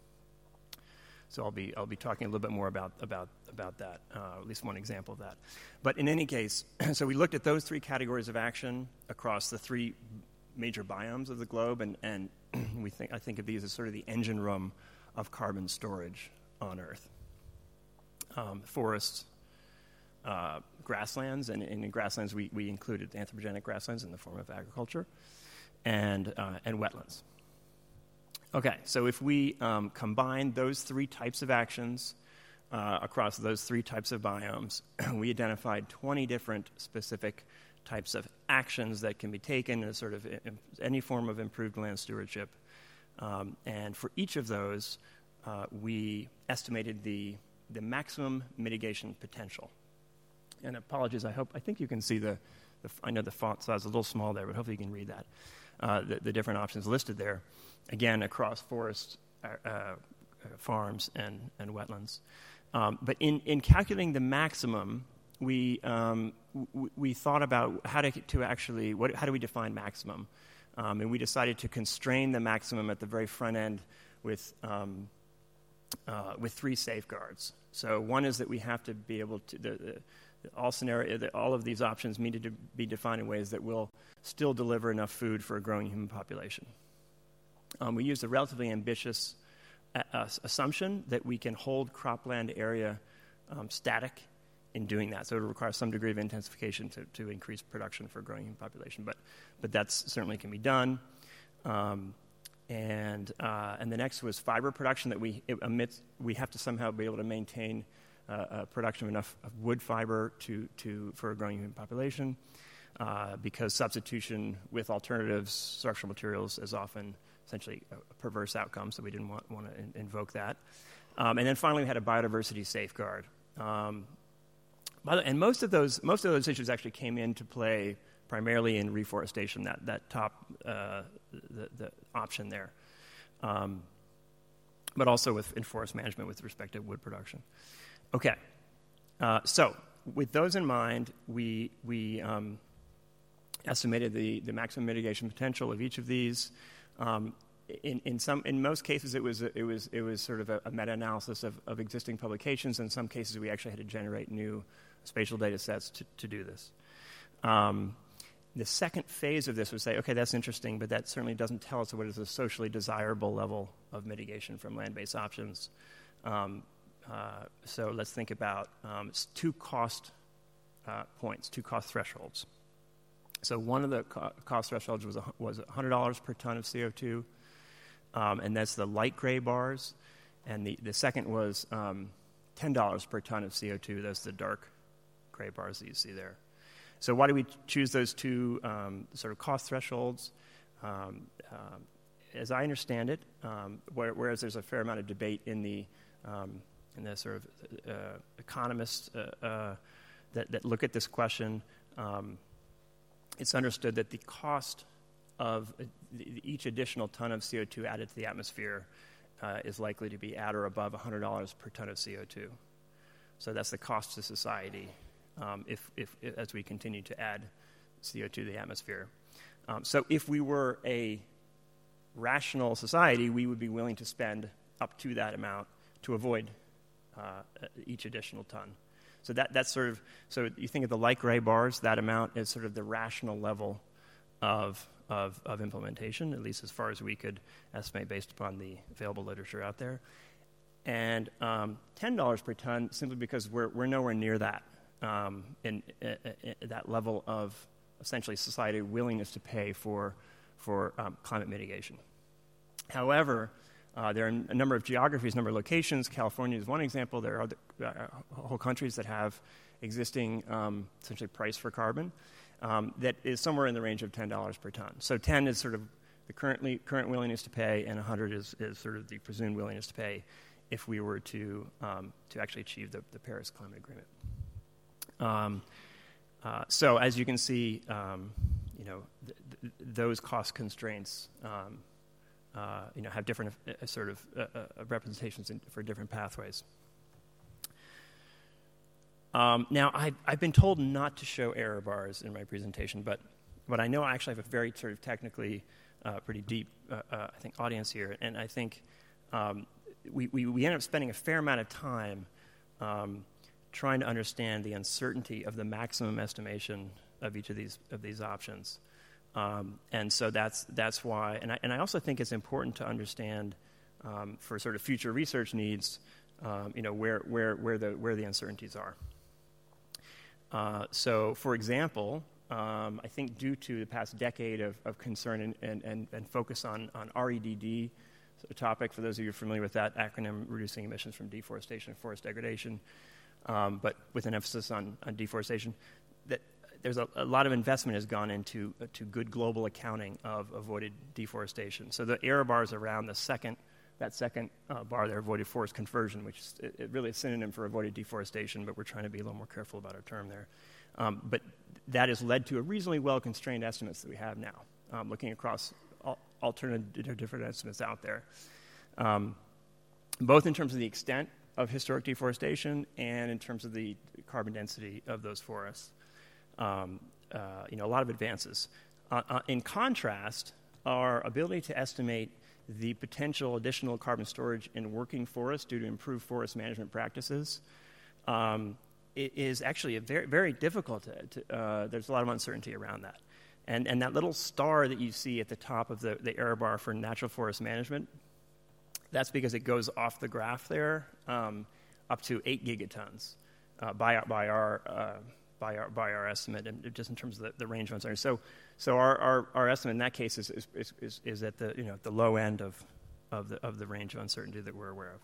So I'll be I'll be talking a little bit more about about about that, uh, at least one example of that. But in any case, so we looked at those three categories of action across the three major biomes of the globe, and, and we think I think of these as sort of the engine room of carbon storage on Earth. Um, forests, uh, grasslands, and, and in grasslands we, we included anthropogenic grasslands in the form of agriculture, and uh, and wetlands. Okay, so if we um, combine those three types of actions uh, across those three types of biomes, we identified twenty different specific types of actions that can be taken as sort of in, any form of improved land stewardship. Um, and for each of those, uh, we estimated the, the maximum mitigation potential. And apologies, I hope, I think you can see the, the, I know the font size is a little small there, but hopefully you can read that. uh, the, the different options listed there, again, across forests, uh, uh, farms, and, and wetlands. Um, but in, in calculating the maximum, we um, w- we thought about how to, to actually, what, how do we define maximum? Um, and we decided to constrain the maximum at the very front end with um, uh, with three safeguards. So one is that we have to be able to, the, the, all scenario, the, all of these options need to be defined in ways that will still deliver enough food for a growing human population. Um, we used a relatively ambitious uh, assumption that we can hold cropland area um, static in doing that. So it requires some degree of intensification to, to increase production for a growing human population, but but that certainly can be done. Um, and uh, and the next was fiber production, that we it emits, we have to somehow be able to maintain uh, a production of enough of wood fiber to to for a growing human population, uh, because substitution with alternatives, structural materials, is often essentially a perverse outcome. So we didn't want want to in, invoke that. Um, and then finally, we had a biodiversity safeguard. Um, And most of those most of those issues actually came into play primarily in reforestation, that that top uh, the, the option there, um, but also with in forest management with respect to wood production. Okay, uh, so with those in mind, we we um, estimated the, the maximum mitigation potential of each of these. Um, In, in some, in most cases, it was it was it was sort of a, a meta-analysis of, of existing publications. In some cases, we actually had to generate new spatial data sets to, to do this. Um, the second phase of this was say, okay, that's interesting, but that certainly doesn't tell us what is a socially desirable level of mitigation from land-based options. Um, uh, so let's think about um, two cost uh, points, two cost thresholds. So one of the co- cost thresholds was a, was one hundred dollars per ton of C O two. Um, and that's the light gray bars. And the, the second was um, ten dollars per ton of C O two. Those are the dark gray bars that you see there. So why do we choose those two um, sort of cost thresholds? Um, um, as I understand it, um, where, whereas there's a fair amount of debate in the um, in the sort of uh, economists uh, uh, that, that look at this question, um, it's understood that the cost of each additional ton of C O two added to the atmosphere uh, is likely to be at or above one hundred dollars per ton of C O two. So that's the cost to society um, if, if, if as we continue to add C O two to the atmosphere. Um, so if we were a rational society, we would be willing to spend up to that amount to avoid uh, each additional ton. So that that's sort of, so you think of the light gray bars, that amount is sort of the rational level of Of, of implementation, at least as far as we could estimate based upon the available literature out there. And um, ten dollars per ton, simply because we're we're nowhere near that, um, in, in, in that level of essentially society willingness to pay for for um, climate mitigation. However, uh, there are a number of geographies, a number of locations. California is one example. There are other, uh, whole countries that have existing um, essentially price for carbon. Um, that is somewhere in the range of ten dollars per ton. So ten is sort of the currently current willingness to pay, and one hundred is, is sort of the presumed willingness to pay if we were to um, to actually achieve the, the Paris Climate Agreement. Um, uh, so as you can see, um, you know, th- th- those cost constraints, um, uh, you know, have different uh, sort of uh, uh, representations in, for different pathways. Um, now, I've, I've been told not to show error bars in my presentation, but but I know I actually have a very sort of technically uh, pretty deep, uh, uh, I think, audience here, and I think um, we, we, we end up spending a fair amount of time um, trying to understand the uncertainty of the maximum estimation of each of these of these options, um, and so that's that's why, and I and I also think it's important to understand um, for sort of future research needs, um, you know, where where where the where the uncertainties are. Uh, so, for example, um, I think due to the past decade of, of concern and, and, and, and focus on, on R E D D, so a topic, for those of you familiar with that acronym, reducing emissions from deforestation and forest degradation, um, but with an emphasis on, on deforestation, that there's a, a lot of investment has gone into uh, to good global accounting of avoided deforestation. So the error bars around the second, that second uh, bar there, avoided forest conversion, which is it, it really is a synonym for avoided deforestation, but we're trying to be a little more careful about our term there. Um, but that has led to a reasonably well-constrained estimates that we have now um, looking across al- alternative different estimates out there, um, both in terms of the extent of historic deforestation and in terms of the carbon density of those forests. Um, uh, you know, a lot of advances. Uh, uh, in contrast, our ability to estimate the potential additional carbon storage in working forests due to improved forest management practices um, it is actually a very, very difficult. To, to, uh, there's a lot of uncertainty around that. And, and that little star that you see at the top of the, the error bar for natural forest management, that's because it goes off the graph there um, up to eight gigatons uh, by, our, by, our, uh, by, our, by our estimate, and just in terms of the, the range of uncertainty. So, so our, our, our estimate in that case is, is, is, is at the, you know, the low end of, of, the, of the range of uncertainty that we're aware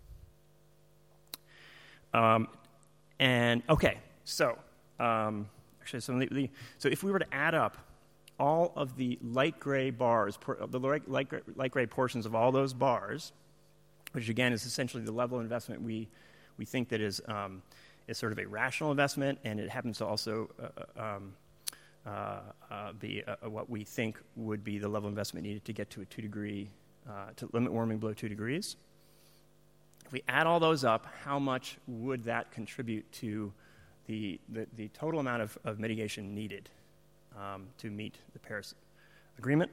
of. Um, and, okay, so, um, actually, so, the, so if we were to add up all of the light gray bars, the light, light, light gray portions of all those bars, which again is essentially the level of investment we, we think that is, um, is sort of a rational investment, and it happens to also uh, um, uh, uh, be uh, what we think would be the level of investment needed to get to a two degree, uh, to limit warming below two degrees. If we add all those up, how much would that contribute to the, the, the total amount of, of mitigation needed um, to meet the Paris Agreement?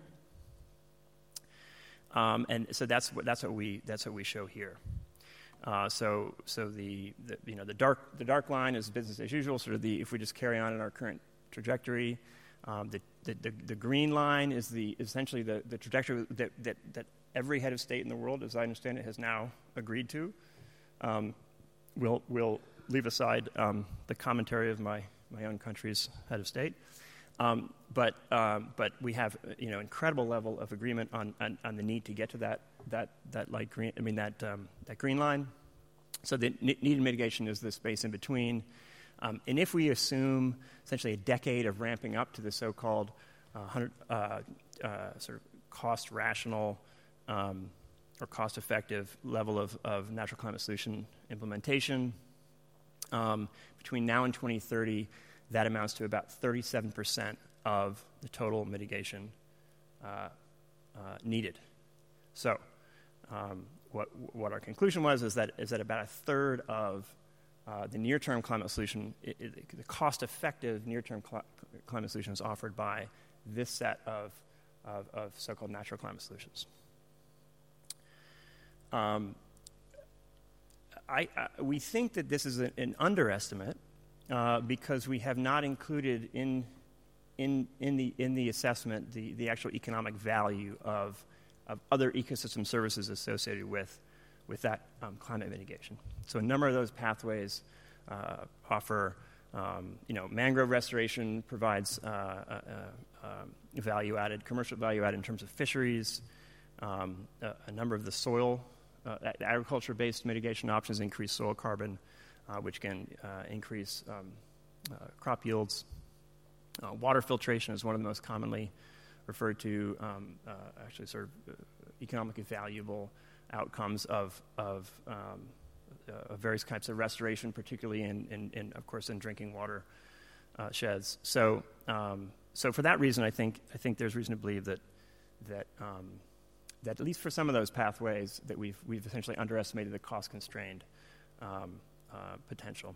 Um, and so that's what that's what we that's what we show here. Uh, so so the, the you know the dark the dark line is business as usual. Sort of the if we just carry on in our current trajectory. Um, the, the, the the green line is the essentially the, the trajectory that, that that every head of state in the world, as I understand it, has now agreed to. Um, we'll we'll leave aside um, the commentary of my my own country's head of state. Um, but um, but we have you know incredible level of agreement on, on, on the need to get to that that that light green I mean that um, that green line. So the needed mitigation is the space in between, um, and if we assume essentially a decade of ramping up to the so-called uh, hundred uh, uh, sort of cost rational um, or cost effective level of, of natural climate solution implementation um, between now and twenty thirty. That amounts to about thirty-seven percent of the total mitigation uh, uh, needed. So, um, what what our conclusion was is that is that about a third of uh, the near-term climate solution, it, it, the cost-effective near-term cl- climate solutions offered by this set of of, of so-called natural climate solutions. Um, I, I we think that this is a, an underestimate. Uh, because we have not included in in in the in the assessment the, the actual economic value of of other ecosystem services associated with with that um, climate mitigation. So a number of those pathways uh, offer um, you know mangrove restoration provides uh, uh, uh, value added, commercial value added in terms of fisheries. Um, a, a number of the soil uh, agriculture based mitigation options increase soil carbon. Uh, which can uh, increase um, uh, crop yields. Uh, water filtration is one of the most commonly referred to, um, uh, actually sort of uh, economically valuable outcomes of, of, um, uh, of various types of restoration, particularly in, in, in of course, in drinking water uh, sheds. So, um, so for that reason, I think I think there's reason to believe that that um, that at least for some of those pathways, that we've we've essentially underestimated the cost constrained. Um, Uh, potential.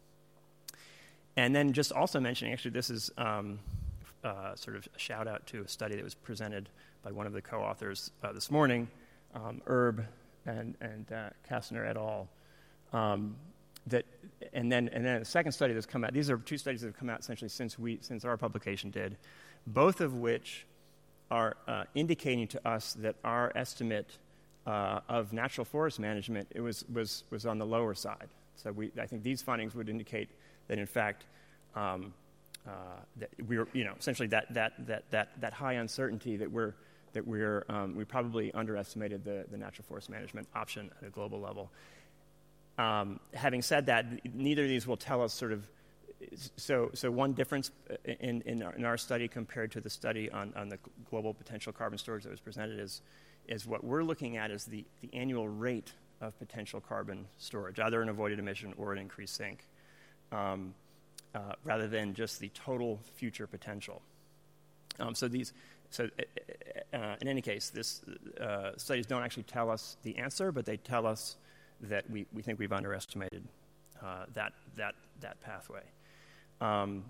And then just also mentioning, actually this is um, uh, sort of a shout out to a study that was presented by one of the co-authors uh, this morning, um, Erb and, and uh, Kastner et al. Um, that, and then and then a second study that's come out. These are two studies that have come out essentially since we since our publication did, both of which are uh, indicating to us that our estimate uh, of natural forest management it was was was on the lower side. So we, I think these findings would indicate that, in fact, um, uh, that we're, you know, essentially that that that that that high uncertainty that we're that we're um, we probably underestimated the, the natural forest management option at a global level. Um, having said that, neither of these will tell us sort of. So, so one difference in in our, in our study compared to the study on, on the global potential carbon storage that was presented is is what we're looking at is the the annual rate of potential carbon storage, either an avoided emission or an increased sink, um, uh, rather than just the total future potential. Um, so these, so uh, in any case, this uh, studies don't actually tell us the answer, but they tell us that we, we think we've underestimated uh, that that that pathway. Um,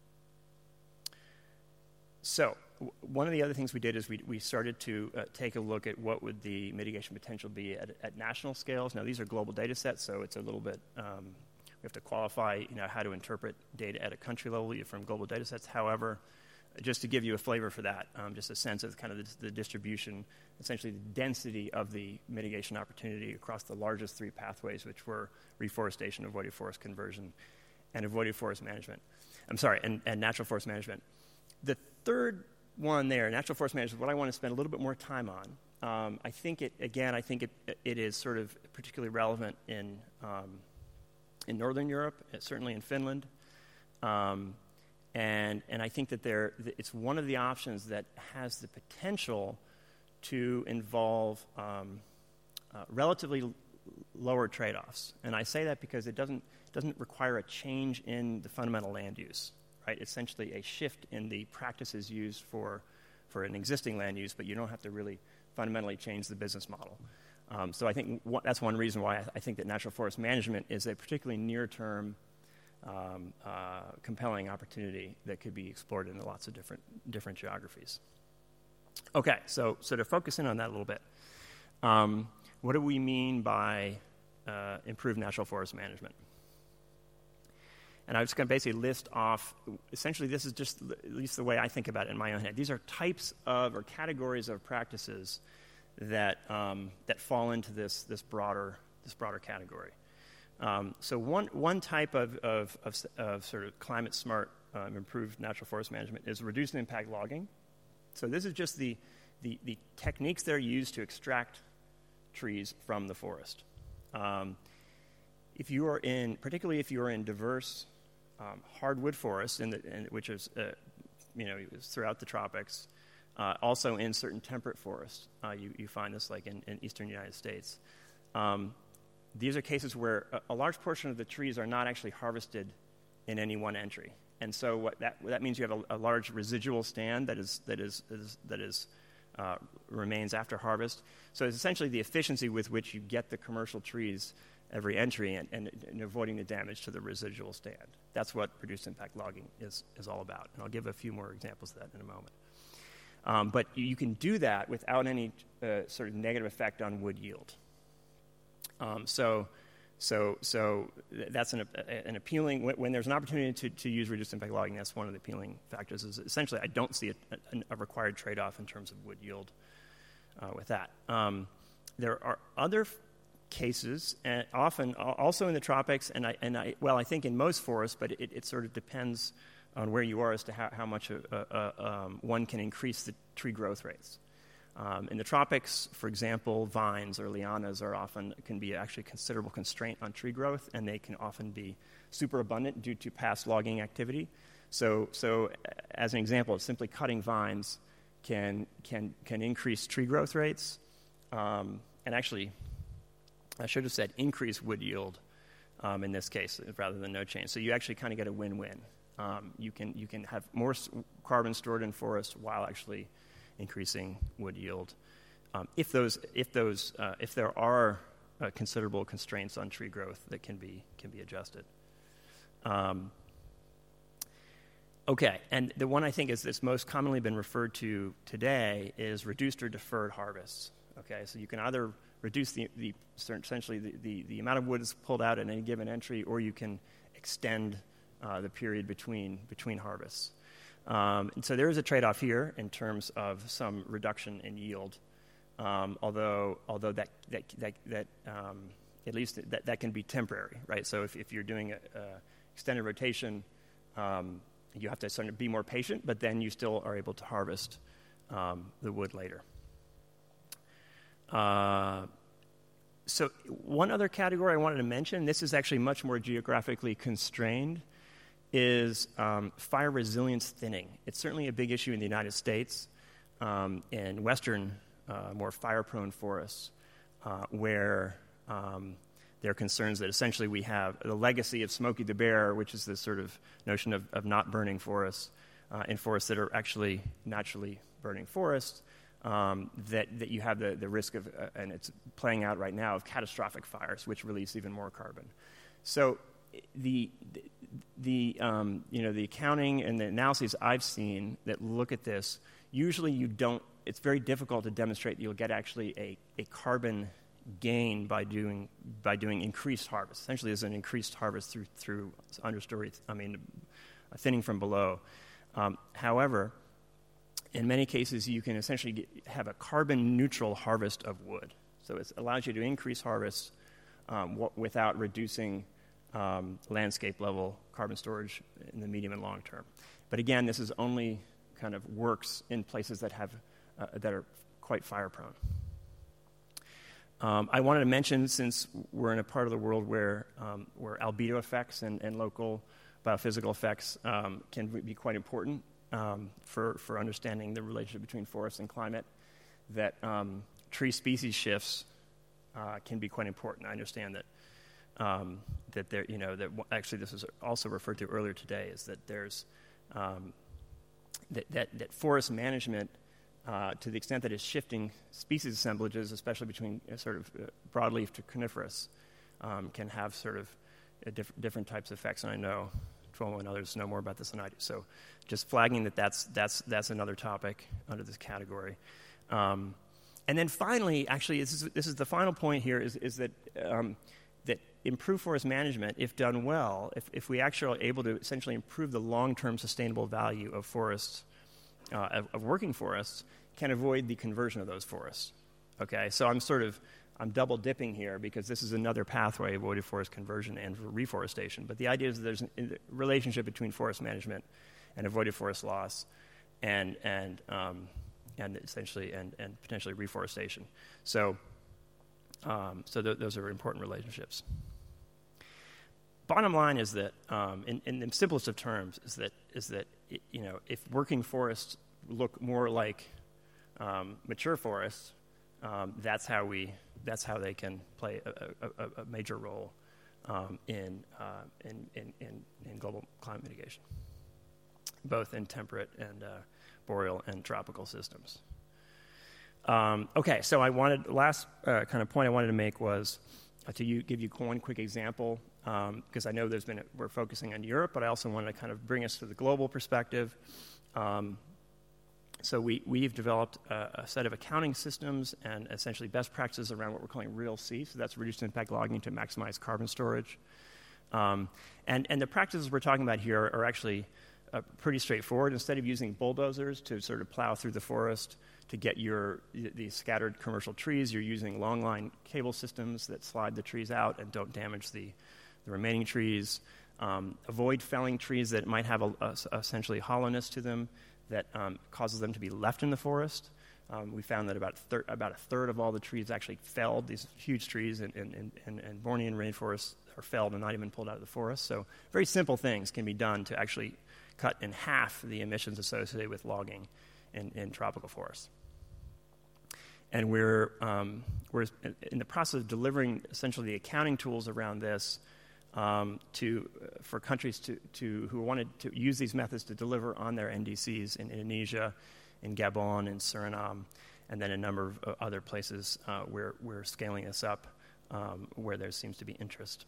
so w- one of the other things we did is we we started to uh, take a look at what would the mitigation potential be at, at national scales. Now these are global data sets, so it's a little bit um, we have to qualify, you know, how to interpret data at a country level from global data sets. However, just to give you a flavor for that, um, just a sense of kind of the, the distribution, essentially the density of the mitigation opportunity across the largest three pathways, which were reforestation, avoided forest conversion, and avoided forest management. I'm sorry, and, and natural forest management. The third one there, natural forest management, what I want to spend a little bit more time on. Um, I think it, again, I think it, it is sort of particularly relevant in um, in Northern Europe, certainly in Finland. Um, And and I think that there, it's one of the options that has the potential to involve um, uh, relatively l- lower trade-offs. And I say that because it doesn't doesn't require a change in the fundamental land use, right? Essentially a shift in the practices used for for an existing land use, but you don't have to really fundamentally change the business model. Um, so I think w- that's one reason why I, I think that natural forest management is a particularly near-term Um, uh, compelling opportunity that could be explored in lots of different different geographies. Okay, so so to focus in on that a little bit, um, what do we mean by uh, improved natural forest management? And I'm just going to basically list off, essentially this is just at least the way I think about it in my own head. These are types of or categories of practices that um, that fall into this this broader this broader category. Um, so one one type of, of, of, of sort of climate-smart, um, improved natural forest management is reduced impact logging. So this is just the, the, the techniques that are used to extract trees from the forest. Um, if you are in, particularly if you are in diverse um, hardwood forests, in the, in, which is, uh, you know, throughout the tropics, uh, also in certain temperate forests, uh, you, you find this like in, in eastern United States. Um, These are cases where a, a large portion of the trees are not actually harvested in any one entry, and so what that that means you have a, a large residual stand that is that is, is that is uh, remains after harvest. So it's essentially the efficiency with which you get the commercial trees every entry and, and, and avoiding the damage to the residual stand. That's what reduced impact logging is is all about, and I'll give a few more examples of that in a moment. Um, but you can do that without any uh, sort of negative effect on wood yield. Um, so, so, so that's an, an appealing. When, when there's an opportunity to, to use reduced impact logging, that's one of the appealing factors. Is essentially, I don't see a, a, a required trade-off in terms of wood yield uh, with that. Um, there are other f- cases, and often also in the tropics, and I, and I, well, I think in most forests, but it, it sort of depends on where you are as to how, how much a, a, a, um, one can increase the tree growth rates. Um, in the tropics, for example, vines or lianas are often can be actually a considerable constraint on tree growth, and they can often be super abundant due to past logging activity. So, so as an example, simply cutting vines can can can increase tree growth rates, um, and actually, I should have said increase wood yield um, in this case rather than no change. So you actually kind of get a win-win. Um, you can you can have more carbon stored in forests while actually increasing wood yield. Um, if those, if those, uh, if there are uh, considerable constraints on tree growth that can be can be adjusted. Um, okay, and the one I think is that's most commonly been referred to today is reduced or deferred harvests. Okay, so you can either reduce the, the essentially the, the, the amount of wood is pulled out in any given entry, or you can extend uh, the period between between harvests. Um, and so there is a trade-off here in terms of some reduction in yield, um, although although that that that, that um, at least that, that can be temporary, right? So if, if you're doing a, a extended rotation, um, you have to sort of be more patient, but then you still are able to harvest um, the wood later. Uh, so one other category I wanted to mention, this is actually much more geographically constrained, is um, fire resilience thinning. It's certainly a big issue in the United States, um, in western, uh, more fire-prone forests, uh, where um, there are concerns that essentially we have the legacy of Smokey the Bear, which is this sort of notion of, of not burning forests, uh, in forests that are actually naturally burning forests, um, that, that you have the, the risk of, uh, and it's playing out right now, of catastrophic fires, which release even more carbon. So the, the, the um, you know, the accounting and the analyses I've seen that look at this, usually you don't, it's very difficult to demonstrate that you'll get actually a, a carbon gain by doing by doing increased harvest. Essentially, there's an increased harvest through through understory, I mean, thinning from below. Um, however, in many cases, you can essentially get, have a carbon neutral harvest of wood. So it allows you to increase harvest um, w- without reducing um, landscape level carbon storage in the medium and long term. But again, this is only kind of works in places that have uh, that are quite fire prone. Um, I wanted to mention, since we're in a part of the world where um, where albedo effects and, and local biophysical effects um, can be quite important um, for, for understanding the relationship between forests and climate, that um, tree species shifts uh, can be quite important. I understand that um, that there, you know, that w- actually this was also referred to earlier today, is that there's um, that, that that forest management, Uh, to the extent that it's shifting species assemblages, especially between uh, sort of uh, broadleaf to coniferous, um, can have sort of uh, diff- different types of effects. And I know Tuomo and others know more about this than I do. So just flagging that that's, that's, that's another topic under this category. Um, and then finally, actually, this is, this is the final point here, is, is that, um, that improved forest management, if done well, if, if we actually are able to essentially improve the long-term sustainable value of forests, Uh, of, of working forests, can avoid the conversion of those forests. Okay, so I'm sort of, I'm double dipping here because this is another pathway, avoided forest conversion and reforestation. But the idea is that there's a relationship between forest management and avoided forest loss, and and um, and essentially and, and potentially reforestation. So, um, so th- those are important relationships. Bottom line is that, um, in, in the simplest of terms, is that is that it, you know, if working forests look more like um, mature forests, um, that's how we that's how they can play a, a, a major role um, in, uh, in, in in in global climate mitigation, both in temperate and uh, boreal and tropical systems. Um, okay, so I wanted last uh, kind of point I wanted to make was uh, to you, give you one quick example. Because um, I know there's been a, we're focusing on Europe, but I also want to kind of bring us to the global perspective. Um, so we, we've developed a, a set of accounting systems and essentially best practices around what we're calling real C, so that's reduced impact logging to maximize carbon storage. Um, and, and the practices we're talking about here are actually uh, pretty straightforward. Instead of using bulldozers to sort of plow through the forest to get your the scattered commercial trees, you're using long line cable systems that slide the trees out and don't damage the the remaining trees. Um, avoid felling trees that might have a, a, essentially hollowness to them that um, causes them to be left in the forest. Um, we found that about thir- about a third of all the trees actually felled, these huge trees in, in, in, in Bornean rainforests are felled and not even pulled out of the forest. So very simple things can be done to actually cut in half the emissions associated with logging in, in tropical forests. And we're, um, we're in the process of delivering essentially the accounting tools around this Um, to uh, for countries to, to who wanted to use these methods to deliver on their N D Cs in Indonesia, in Gabon, in Suriname, and then a number of uh, other places uh, where we're scaling this up, um, where there seems to be interest.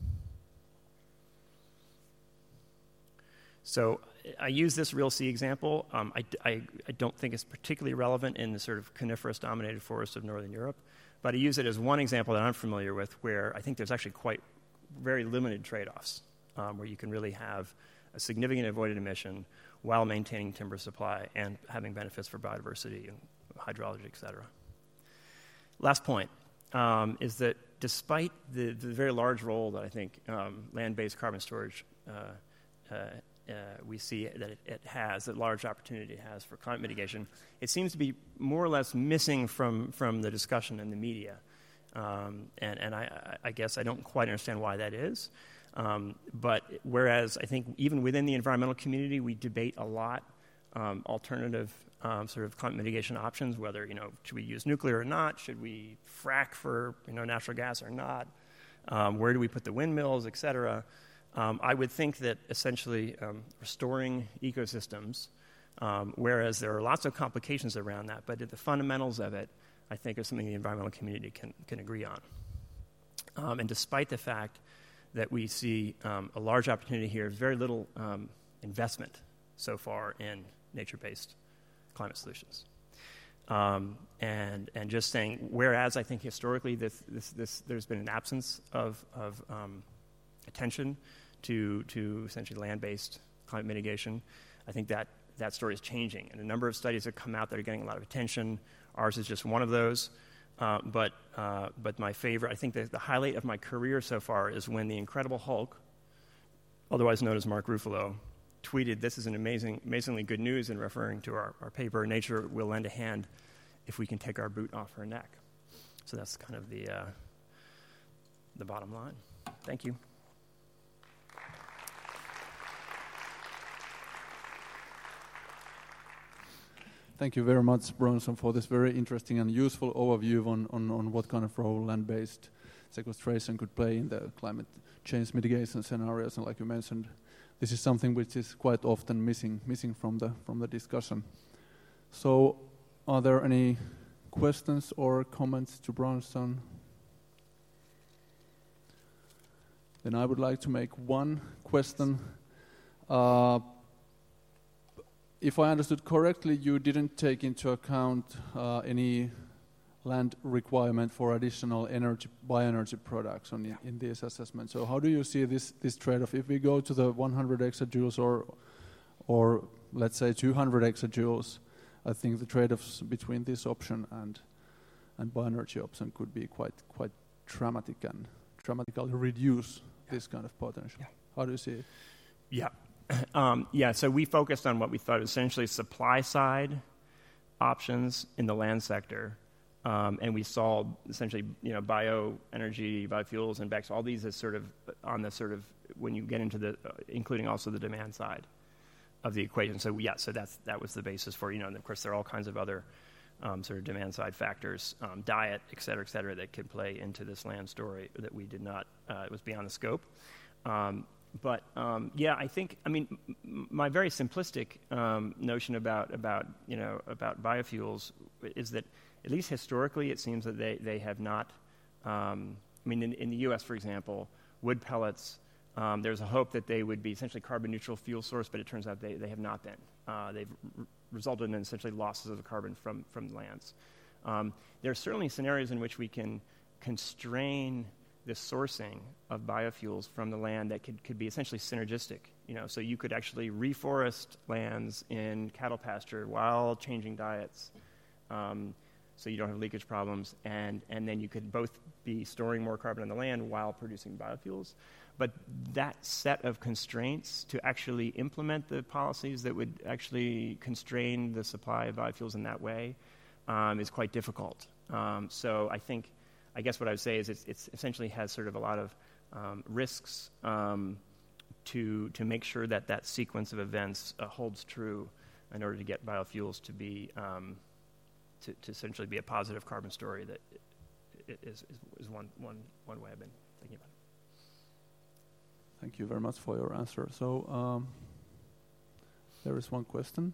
So I use this real C example. Um, I, I, I don't think it's particularly relevant in the sort of coniferous-dominated forests of Northern Europe, but I use it as one example that I'm familiar with where I think there's actually quite very limited trade-offs, um, where you can really have a significant avoided emission while maintaining timber supply and having benefits for biodiversity and hydrology, et cetera. Last point um, is that despite the, the very large role that I think um, land-based carbon storage uh, uh, uh, we see that it, it has, that large opportunity it has for climate mitigation, it seems to be more or less missing from, from the discussion in the media. Um, and and I, I guess I don't quite understand why that is. Um, but whereas I think even within the environmental community, we debate a lot um, alternative um, sort of climate mitigation options, whether, you know, should we use nuclear or not? Should we frack for, you know, natural gas or not? Um, where do we put the windmills, et cetera? Um, I would think that essentially um, restoring ecosystems Um, whereas there are lots of complications around that, but the fundamentals of it, I think, are something the environmental community can, can agree on. Um, and despite the fact that we see um, a large opportunity here, very little um, investment so far in nature-based climate solutions. Um, and and just saying, whereas I think historically this, this, this, there's been an absence of, of um, attention to, to essentially land-based climate mitigation, I think that that story is changing. And a number of studies have come out that are getting a lot of attention. Ours is just one of those. Uh, but uh, but my favorite, I think the, the highlight of my career so far is when the Incredible Hulk, otherwise known as Mark Ruffalo, tweeted, "This is an amazing, amazingly good news," in referring to our, our paper, "Nature will lend a hand if we can take our boot off her neck." So that's kind of the uh, the bottom line. Thank you. Thank you very much, Bronson, for this very interesting and useful overview on, on, on what kind of role land-based sequestration could play in the climate change mitigation scenarios. And like you mentioned, this is something which is quite often missing missing from the from the discussion. So, are there any questions or comments to Bronson? Then I would like to make one question. Uh, If I understood correctly, you didn't take into account uh, any land requirement for additional energy, bioenergy production in, in this assessment. So how do you see this, this trade-off? If we go to the one hundred exajoules or, or let's say two hundred exajoules, I think the trade-offs between this option and and bioenergy option could be quite quite dramatic and dramatically reduce yeah. this kind of potential. Yeah. How do you see it? Yeah. Um, yeah, so we focused on what we thought essentially supply-side options in the land sector, um, and we saw essentially, you know, bioenergy, biofuels, and B E C Cs, all these as sort of on the sort of, when you get into the, uh, including also the demand side of the equation. So yeah, so that's that was the basis for, you know, and of course there are all kinds of other um, sort of demand-side factors, um, diet, et cetera, et cetera, that could play into this land story that we did not, uh, it was beyond the scope. Um, But um, yeah, I think I mean m- my very simplistic um, notion about about you know about biofuels is that at least historically it seems that they they have not. Um, I mean, in, in the U S, for example, wood pellets. Um, there's a hope that they would be essentially carbon neutral fuel source, but it turns out they, they have not been. Uh, they've r- resulted in essentially losses of carbon from from lands. Um, there are certainly scenarios in which we can constrain the sourcing of biofuels from the land that could, could be essentially synergistic. You know, so you could actually reforest lands in cattle pasture while changing diets, um, so you don't have leakage problems, and, and then you could both be storing more carbon in the land while producing biofuels. But that set of constraints to actually implement the policies that would actually constrain the supply of biofuels in that way um, is quite difficult. Um, so I think I guess what I would say is it's, it's essentially has sort of a lot of um, risks um, to to make sure that that sequence of events uh, holds true in order to get biofuels to be um, to, to essentially be a positive carbon story. That is, is, is one, one, one way I've been thinking about it. Thank you very much for your answer. So um, there is one question.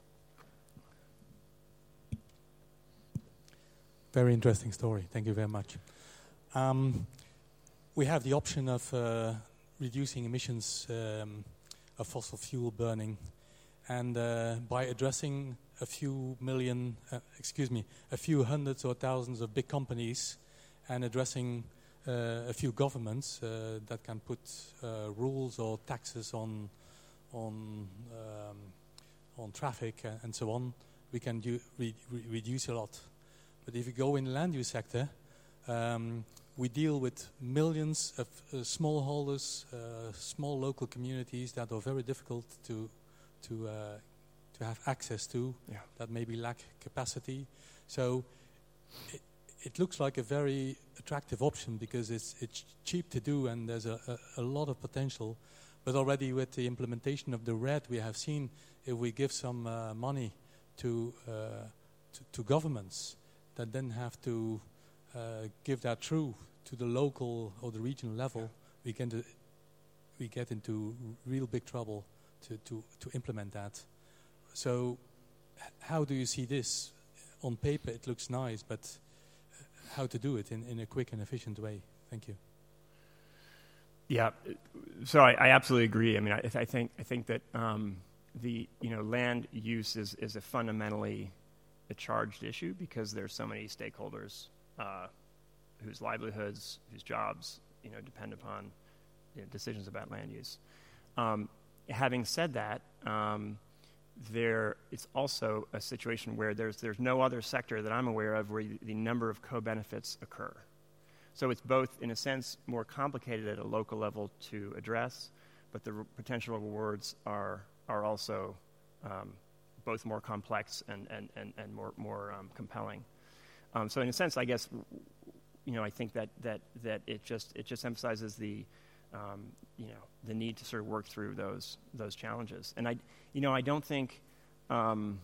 Very interesting story. Thank you very much. Um, we have the option of uh, reducing emissions um, of fossil fuel burning, and uh, by addressing a few million, uh, excuse me, a few hundreds or thousands of big companies, and addressing uh, a few governments uh, that can put uh, rules or taxes on on um, on traffic and, and so on, we can do re- re- reduce a lot. But if you go in the land use sector, um, we deal with millions of uh, smallholders, uh, small local communities that are very difficult to to uh, to have access to, yeah. that maybe lack capacity. So it, it looks like a very attractive option because it's it's cheap to do and there's a, a, a lot of potential. But already with the implementation of the RED, we have seen if we give some uh, money to, uh, to to governments that then have to uh, give that through to the local or the regional level, yeah. we get to, we get into real big trouble to, to, to implement that. So h- how do you see this? On paper it looks nice, but how to do it in, in a quick and efficient way? Thank you. Yeah, so I, I absolutely agree. I mean, I, I think I think that um, the you know land use is, is a fundamentally a charged issue because there's so many stakeholders uh, whose livelihoods, whose jobs, you know, depend upon you know, decisions about land use. Um, having said that, um, there it's also a situation where there's there's no other sector that I'm aware of where the number of co-benefits occur. So it's both, in a sense, more complicated at a local level to address, but the re- potential rewards are are also um, both more complex and and and, and more more um, compelling. Um, so in a sense, I guess, you know, I think that that that it just it just emphasizes the um, you know the need to sort of work through those those challenges. And I you know I don't think um,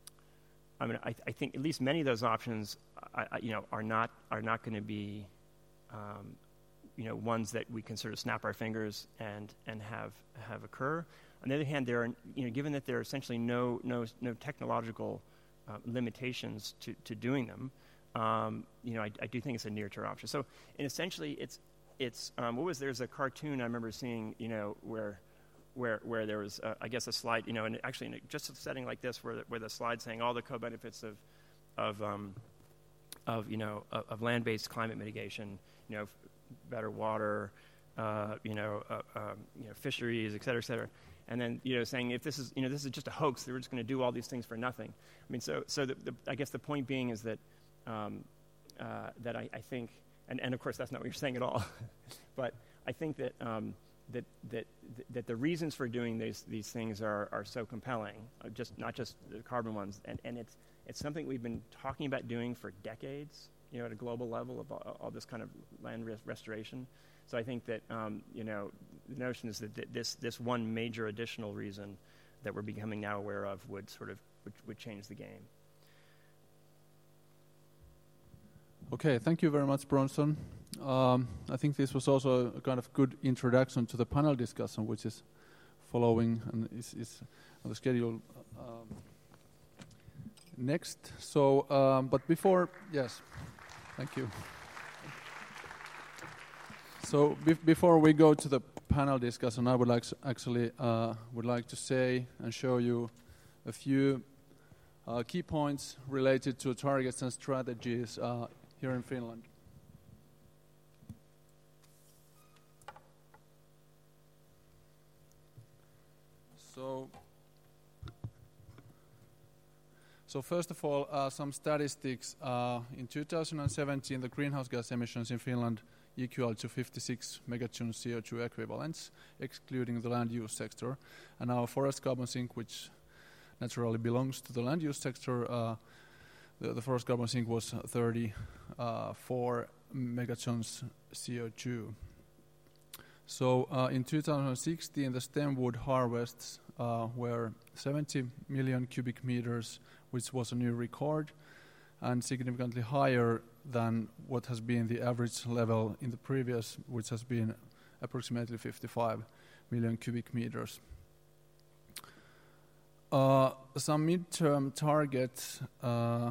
I mean I, I think at least many of those options I, I, you know are not are not going to be Um, you know, ones that we can sort of snap our fingers and and have have occur. On the other hand, there are, you know, given that there are essentially no no no technological uh, limitations to, to doing them, um, you know, I, I do think it's a near-term option. So, and essentially, it's it's um, what was there's a cartoon I remember seeing, you know, where where where there was uh, I guess a slide, you know, and actually in a, just a setting like this where the, where the slide saying all the co-benefits of of um, of you know of, of land-based climate mitigation. You know, better water, uh, you know, uh, um, you know, fisheries, et cetera, et cetera, and then you know, saying if this is, you know, this is just a hoax, they're just going to do all these things for nothing. I mean, so, so the, the, I guess the point being is that, um, uh, that I, I think, and, and of course that's not what you're saying at all, but I think that um, that that that the reasons for doing these these things are are so compelling, uh, just not just the carbon ones, and and it's it's something we've been talking about doing for decades. You know, at a global level of all, all this kind of land res- restoration. So I think that, um, you know, the notion is that th- this this one major additional reason that we're becoming now aware of would sort of would, would change the game. Okay, thank you very much, Bronson. Um, I think this was also a kind of good introduction to the panel discussion, which is following and is, is on the schedule um, next. So, um, but before, yes. Thank you. So be- before we go to the panel discussion, I would like to actually uh, would like to say and show you a few uh, key points related to targets and strategies uh, here in Finland. So. So first of all, uh, some statistics. Uh, in two thousand seventeen, the greenhouse gas emissions in Finland equal to fifty-six megatons C O two equivalents, excluding the land use sector. And our forest carbon sink, which naturally belongs to the land use sector, uh, the, the forest carbon sink was thirty-four megatons C O two. So uh, in two thousand sixteen, the stemwood harvests uh, were seventy million cubic meters, which was a new record and significantly higher than what has been the average level in the previous, which has been approximately fifty-five million cubic meters. Uh, some midterm targets. Uh,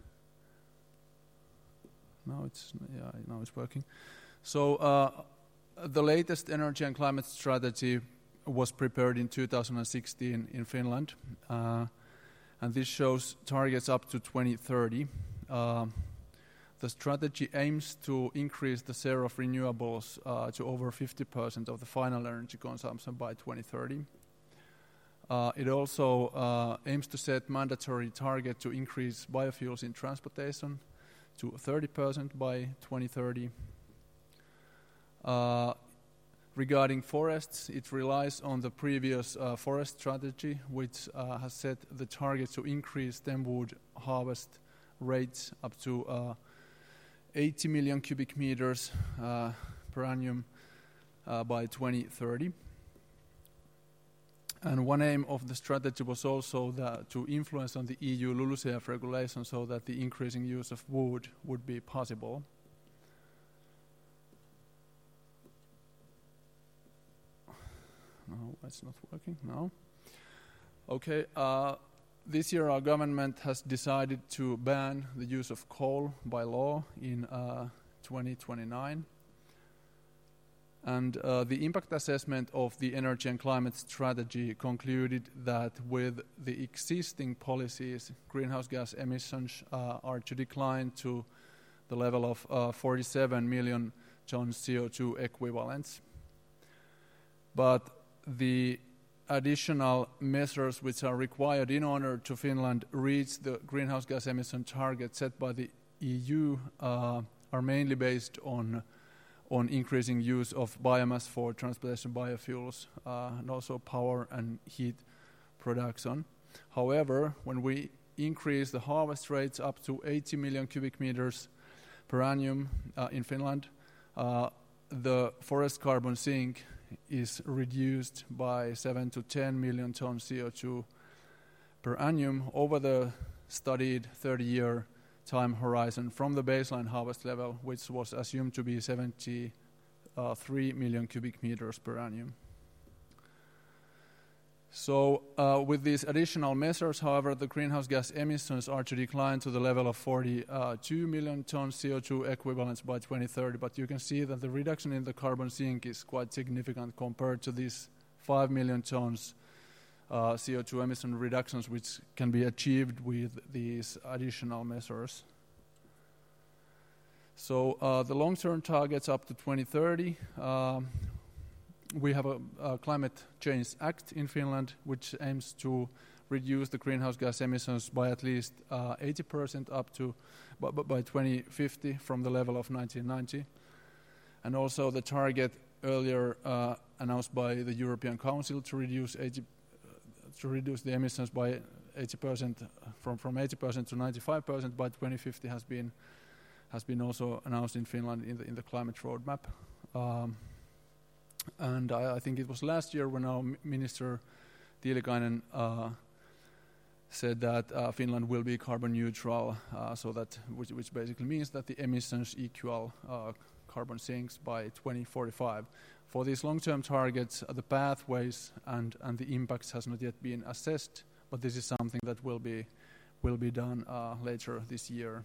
now it's yeah, now it's working. So uh, the latest energy and climate strategy was prepared in two thousand sixteen in Finland. Uh, And this shows targets up to twenty thirty. Uh, the strategy aims to increase the share of renewables uh, to over fifty percent of the final energy consumption by twenty thirty. Uh, it also uh, aims to set mandatory target to increase biofuels in transportation to thirty percent by twenty thirty. Uh, Regarding forests, it relies on the previous uh, forest strategy, which uh, has set the target to increase stemwood harvest rates up to uh, eighty million cubic meters uh, per annum uh, by twenty thirty. And one aim of the strategy was also the, to influence on the E U LULUCF regulation so that the increasing use of wood would be possible. No, it's not working. No. Okay. Uh, this year our government has decided to ban the use of coal by law in uh, twenty twenty-nine. And uh, the impact assessment of the energy and climate strategy concluded that with the existing policies, greenhouse gas emissions uh, are to decline to the level of uh, forty-seven million tons C O two equivalents. But the additional measures which are required in order to Finland reach the greenhouse gas emission target set by the E U uh, are mainly based on on increasing use of biomass for transportation biofuels uh, and also power and heat production. However, when we increase the harvest rates up to eighty million cubic meters per annum uh, in Finland, uh, the forest carbon sink is reduced by seven to ten million tons C O two per annum over the studied thirty-year time horizon from the baseline harvest level, which was assumed to be seventy-three million cubic meters per annum. So uh, with these additional measures, however, the greenhouse gas emissions are to decline to the level of forty-two million tons C O two equivalents by twenty thirty, but you can see that the reduction in the carbon sink is quite significant compared to these five million tons uh, C O two emission reductions which can be achieved with these additional measures. So uh, the long-term targets up to twenty thirty, um, we have a, a Climate Change Act in Finland which aims to reduce the greenhouse gas emissions by at least uh, eighty percent up to b- b- by twenty fifty from the level of nineteen ninety. And also the target earlier uh, announced by the European Council to reduce eighty, uh, to reduce the emissions by eighty percent from, from eighty percent to ninety-five percent by twenty fifty has been has been also announced in Finland in the in the climate roadmap. Um, and I, I think it was last year when our Minister Tiilikainen uh, said that uh, Finland will be carbon neutral, uh, so that which, which basically means that the emissions equal uh, carbon sinks by twenty forty-five. For these long-term targets, uh, the pathways and, and the impacts has not yet been assessed, but this is something that will be will be done uh, later this year.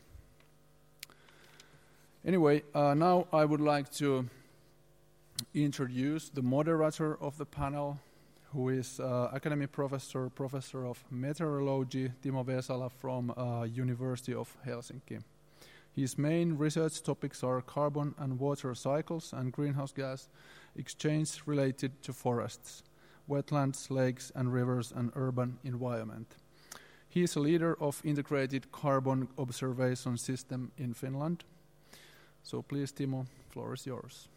Anyway, uh, now I would like to introduce the moderator of the panel, who is uh, academic professor, professor of meteorology, Timo Vesala from uh, University of Helsinki. His main research topics are carbon and water cycles and greenhouse gas exchange related to forests, wetlands, lakes and rivers and urban environment. He is a leader of integrated carbon observation system in Finland. So please, Timo, floor is yours.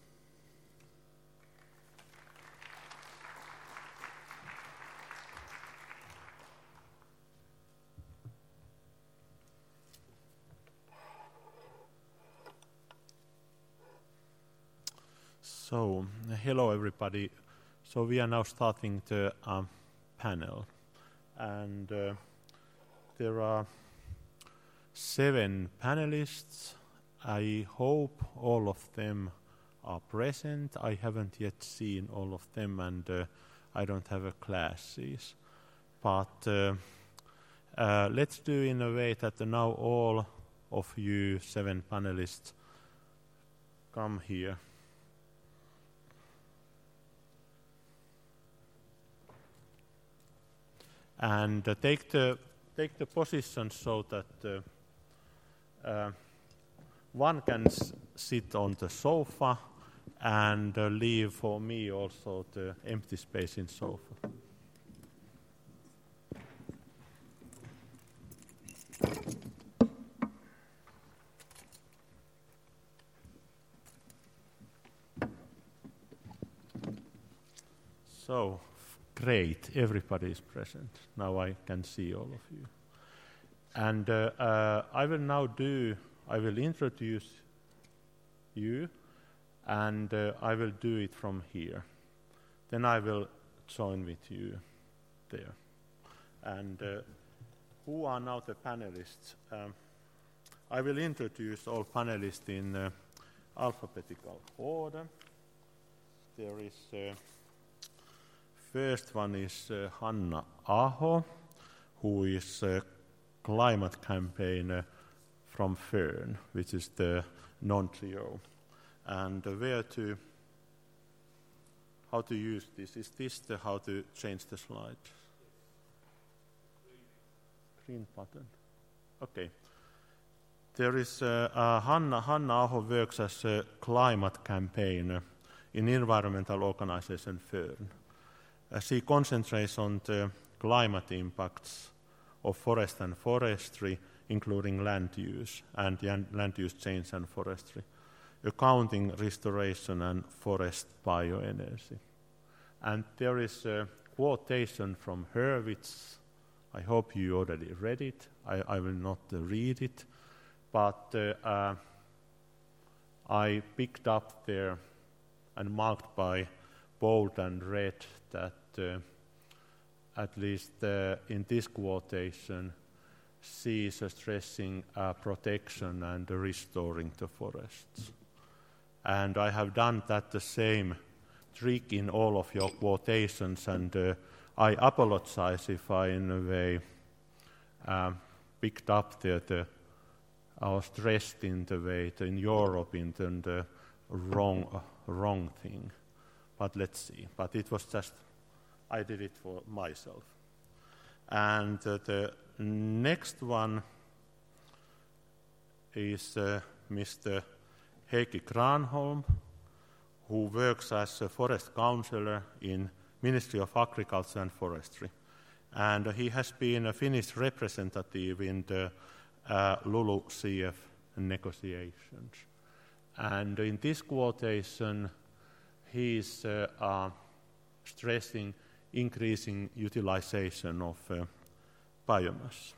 So, hello everybody. So we are now starting the um, panel, and uh, there are seven panelists. I hope all of them are present. I haven't yet seen all of them, and uh, I don't have a classes. But uh, uh, let's do in a way that now all of you seven panelists come here. And uh, take the take the position so that uh, uh, one can s- sit on the sofa and uh, leave for me also the empty space in sofa. So. Great, everybody is present. Now I can see all of you. And uh, uh, I will now do, I will introduce you, and uh, I will do it from here. Then I will join with you there. And uh, who are now the panelists? Um, I will introduce all panelists in uh, alphabetical order. There is... Uh, First one is uh, Hanna Aho, who is a climate campaigner from Fern, which is the non-T O. And uh, where to, how to use this? Is this the how to change the slide? Green button. Okay. There is uh, uh, Hanna, Hanna Aho works as a climate campaigner in environmental organization Fern. Uh, she concentrates on the climate impacts of forest and forestry, including land use and land use change and forestry, accounting, restoration and forest bioenergy. And there is a quotation from her, which I hope you already read it. I, I will not uh, read it, but uh, uh, I picked up there and marked by bold and red that uh, at least uh, in this quotation, she is uh, stressing uh, protection and uh, restoring the forests. And I have done that the same trick in all of your quotations, and uh, I apologize if I, in a way, um, picked up the, the or stressed in the way to, in Europe in the, in the wrong uh, wrong thing. But let's see. But it was just I did it for myself. And uh, the next one is uh, Mister Heikki Granholm, who works as a forest councillor in Ministry of Agriculture and Forestry. And uh, he has been a Finnish representative in the uh, LULUCF negotiations. And in this quotation, he is uh, uh, stressing increasing utilization of uh, biomass.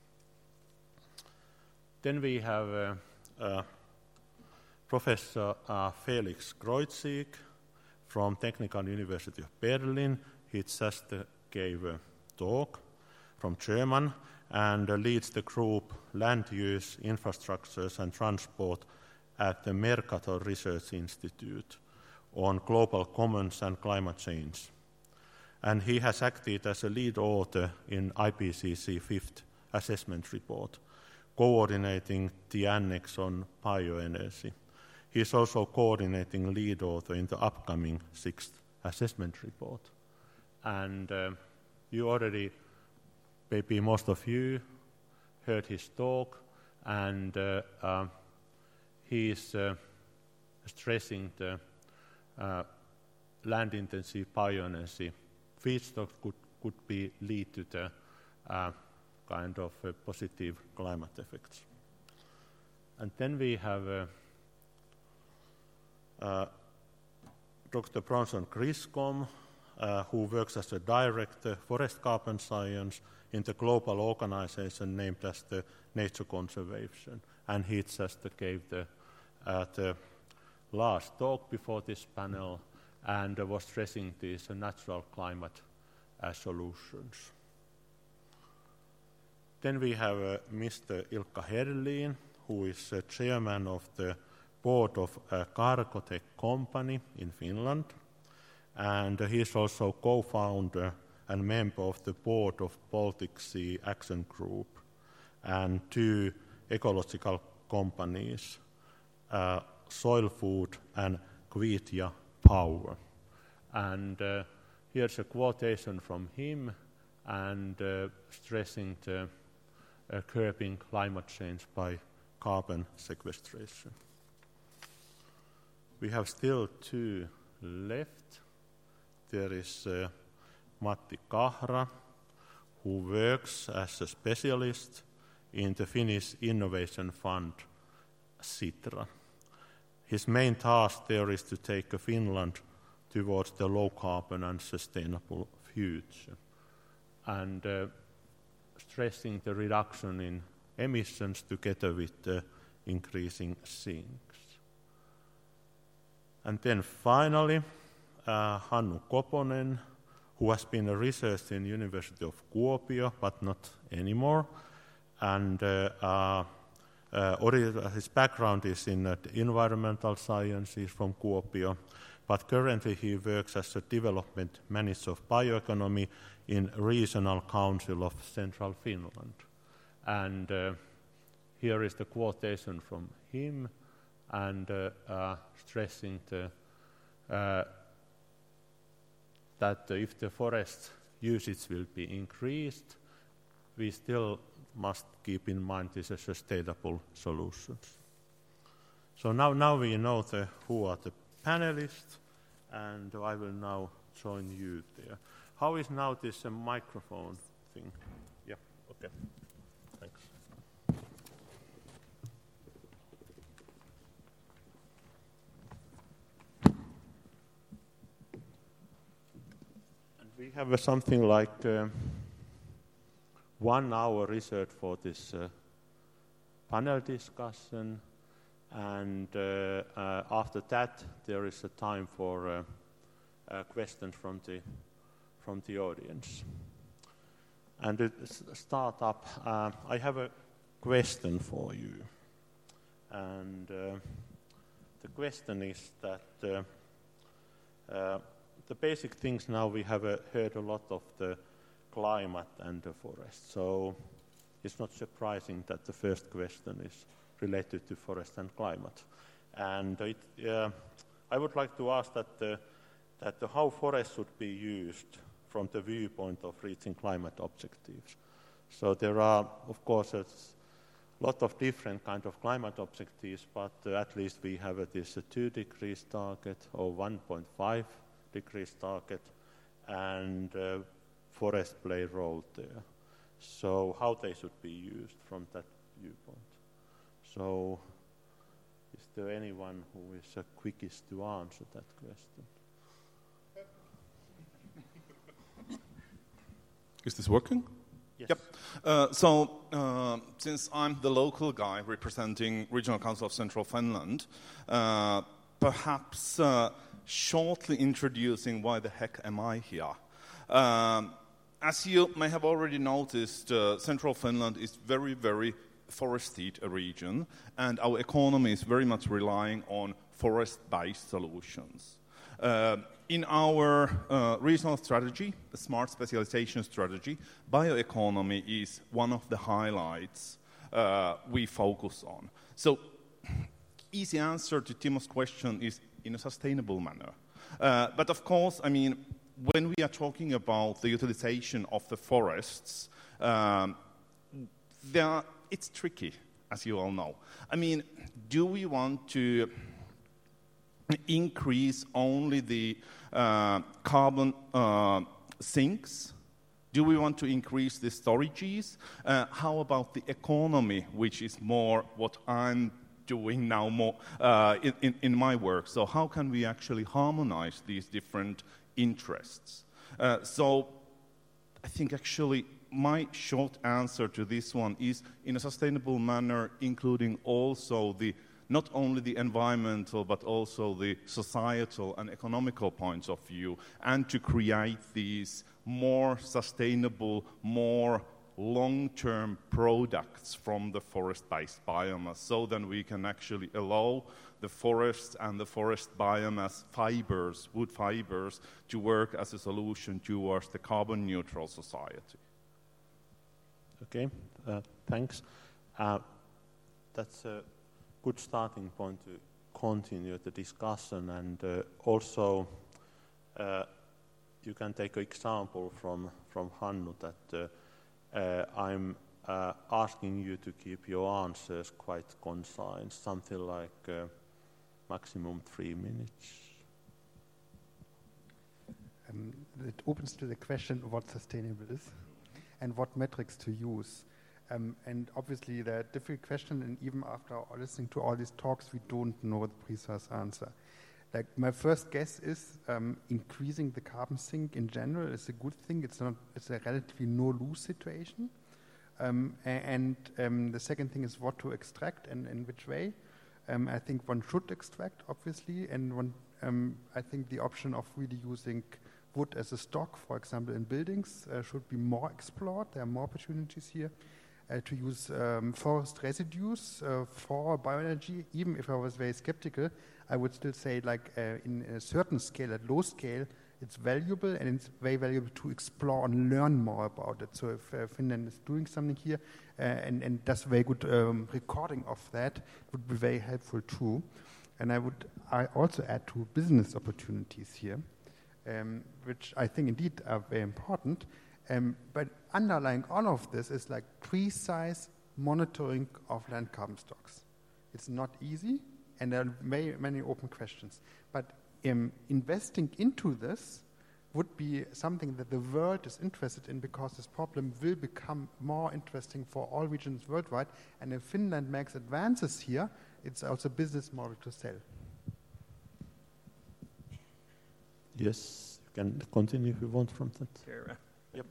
Then we have uh, uh, Professor uh, Felix Kreutzig from Technical University of Berlin. He just uh, gave a talk from German and uh, leads the group Land Use, Infrastructures and Transport at the Mercator Research Institute on Global Commons and Climate Change. And he has acted as a lead author in I P C C fifth assessment report, coordinating the annex on bioenergy. He is also coordinating lead author in the upcoming sixth assessment report. And uh, you already, maybe most of you, heard his talk, and uh, uh, he is uh, stressing the uh, land-intensive bioenergy feedstocks could, could be lead to the uh, kind of uh, positive climate effects. And then we have uh, uh, Doctor Bronson Griscom, uh, who works as a director forest carbon science in the global organization named as the Nature Conservation. And he just gave the, uh, the last talk before this panel and uh, was stressing these uh, natural climate uh, solutions. Then we have uh, Mister Ilkka Herlin, who is uh, chairman of the board of a Cargotec company in Finland, and uh, he is also co-founder and member of the board of Baltic Sea Action Group and two ecological companies, uh, Soil Food and Kvitia Power. And uh, here's a quotation from him, and uh, stressing the uh, curbing climate change by carbon sequestration. We have still two left. There is uh, Matti Kahra, who works as a specialist in the Finnish Innovation Fund, Sitra. His main task there is to take Finland towards the low-carbon and sustainable future, and uh, stressing the reduction in emissions together with the increasing sinks. And then finally, uh, Hannu Koponen, who has been a researcher in University of Kuopio, but not anymore, and uh, uh, Uh, his background is in uh, environmental science. He's from Kuopio. but currently he works as a development manager of bioeconomy in Regional Council of Central Finland. And uh, here is the quotation from him, and uh, uh, stressing the, uh, that if the forest usage will be increased, we still must keep in mind these are sustainable solutions. So now, now we know the, who are the panelists, and I will now join you there. How is now this uh, microphone thing? Yeah, okay, thanks. And we have uh, something like uh, one hour reserved for this uh, panel discussion, and uh, uh, after that there is a time for uh, uh, questions from the from the audience. And to start up, uh, I have a question for you, and uh, the question is that uh, uh, the basic things now we have uh, heard a lot of the climate and the forest, so it's not surprising that the first question is related to forest and climate. And it, uh, I would like to ask that, uh, that uh, how forests should be used from the viewpoint of reaching climate objectives. So there are, of course, a lot of different kind of climate objectives, but uh, at least we have uh, this uh, two degrees target or one point five degrees target, and uh, forests play a role there. So how they should be used from that viewpoint. So is there anyone who is uh, quickest to answer that question? Is this working? Yes. Yep. Uh, so, uh, since I'm the local guy representing Regional Council of Central Finland, uh, perhaps uh, shortly introducing why the heck am I here. Um, as you may have already noticed, uh, Central Finland is very, very forested a region, and our economy is very much relying on forest-based solutions. Uh, in our uh, regional strategy, the smart specialization strategy, bioeconomy is one of the highlights uh, we focus on. So, easy answer to Timo's question is in a sustainable manner. Uh, but of course, I mean, when we are talking about the utilization of the forests, um, there are, it's tricky, as you all know. I mean, do we want to increase only the uh, carbon uh, sinks? Do we want to increase the storages? Uh, how about the economy, which is more what I'm doing now more uh, in, in, in my work? So how can we actually harmonize these different interests? Uh, so I think actually my short answer to this one is in a sustainable manner, including also the not only the environmental but also the societal and economical points of view, and to create these more sustainable, more long-term products from the forest-based biomass, so then we can actually allow the forests and the forest biomass fibers, wood fibers, to work as a solution towards the carbon-neutral society. Okay, uh, thanks. Uh, that's a good starting point to continue the discussion, and uh, also uh, you can take an example from, from Hannu that uh, Uh, I'm uh, asking you to keep your answers quite concise, something like uh, maximum three minutes. Um, it opens to the question of what sustainable is and what metrics to use. Um, and obviously there are different questions, and even after listening to all these talks, we don't know the precise answer. Like, my first guess is um, increasing the carbon sink in general is a good thing. It's not. It's a relatively no-lose situation. Um, and um, the second thing is what to extract and in which way. Um, I think one should extract, obviously, and one. Um, I think the option of really using wood as a stock, for example, in buildings, uh, should be more explored. There are more opportunities here. uh, to use um, forest residues uh, for bioenergy. Even if I was very skeptical, I would still say, like uh, in a certain scale, at low scale, it's valuable, and it's very valuable to explore and learn more about it. So if uh, Finland is doing something here uh, and, and does very good um, recording of that, it would be very helpful too. And I would I also add to business opportunities here, um, which I think indeed are very important. Um, but underlying all of this is like precise monitoring of land carbon stocks. It's not easy, and there are very many open questions. But um, investing into this would be something that the world is interested in, because this problem will become more interesting for all regions worldwide. And if Finland makes advances here, it's also a business model to sell. Yes, you can continue if you want from that. Sure. Yep.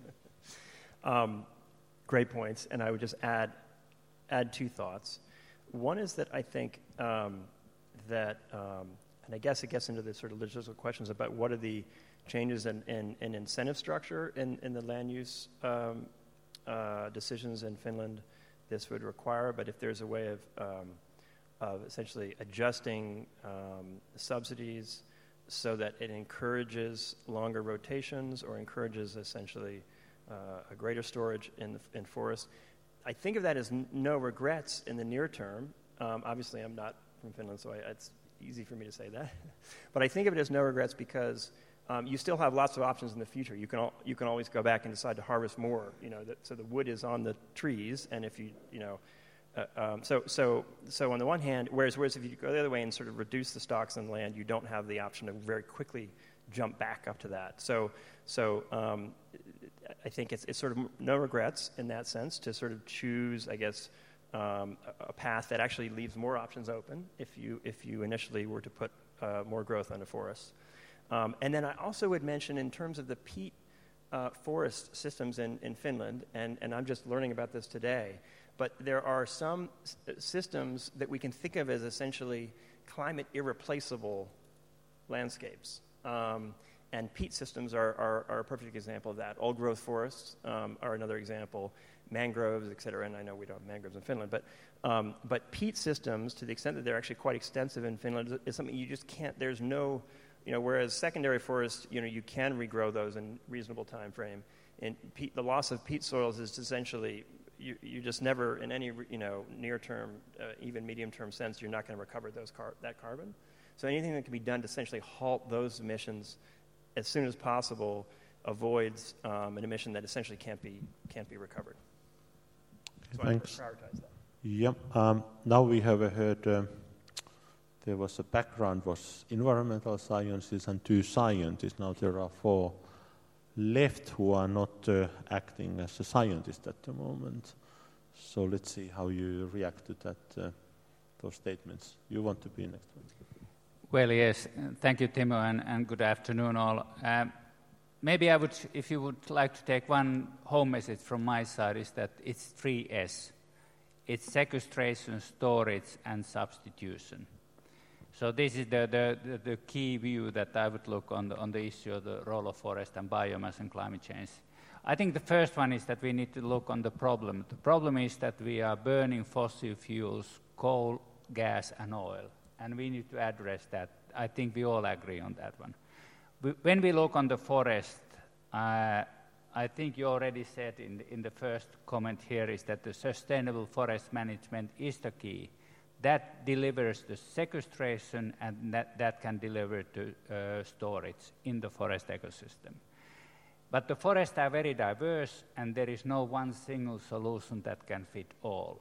Um, great points, and I would just add add two thoughts. One is that I think um, that, um, and I guess it gets into the sort of logistical questions about what are the changes in, in, in incentive structure in, in the land use um, uh, decisions in Finland this would require, but if there's a way of, um, of essentially adjusting um, subsidies so that it encourages longer rotations or encourages essentially uh, a greater storage in the in forests. I think of that as n- no regrets in the near term. Um, obviously, I'm not from Finland, so I, it's easy for me to say that. But I think of it as no regrets because um, you still have lots of options in the future. You can al- you can always go back and decide to harvest more. You know, that, so the wood is on the trees, and if you you know, uh, um, so so so on the one hand, whereas whereas if you go the other way and sort of reduce the stocks on land, you don't have the option to very quickly jump back up to that. So so. Um, I think it's, it's sort of no regrets in that sense to sort of choose, I guess, um, a, a path that actually leaves more options open if you if you initially were to put uh, more growth onto forests. Um, and then I also would mention in terms of the peat uh, forest systems in, in Finland, and, and I'm just learning about this today, but there are some s- systems that we can think of as essentially climate irreplaceable landscapes. Um, And peat systems are, are, are a perfect example of that. Old growth forests um, are another example, mangroves, et cetera. And I know we don't have mangroves in Finland, but um, but peat systems, to the extent that they're actually quite extensive in Finland, is, is something you just can't. There's no, you know, whereas secondary forests, you know, you can regrow those in reasonable time frame. And peat, the loss of peat soils is essentially you, you just never, in any you know near term, uh, even medium term sense, you're not going to recover those car- that carbon. So anything that can be done to essentially halt those emissions as soon as possible avoids um, an emission that essentially can't be can't be recovered. So Thanks. I prioritize that. Yeah. Um, now we have heard uh, there was a background was environmental sciences and two scientists. Now there are four left who are not uh, acting as a scientist at the moment. So let's see how you react to that uh, those statements. You want to be next one? Well, yes. Thank you, Timo, and, and good afternoon, all. Um, maybe I would, if you would like to take one home message from my side, is that it's three S. It's sequestration, storage, and substitution. So this is the, the, the, the key view that I would look on the, on the issue of the role of forest and biomass and climate change. I think the first one is that we need to look on the problem. The problem is that we are burning fossil fuels, coal, gas, and oil. And we need to address that. I think we all agree on that one. We, when we look on the forest, uh, I think you already said in the, in the first comment here is that the sustainable forest management is the key. That delivers the sequestration and that, that can deliver to uh, storage in the forest ecosystem. But the forests are very diverse and there is no one single solution that can fit all.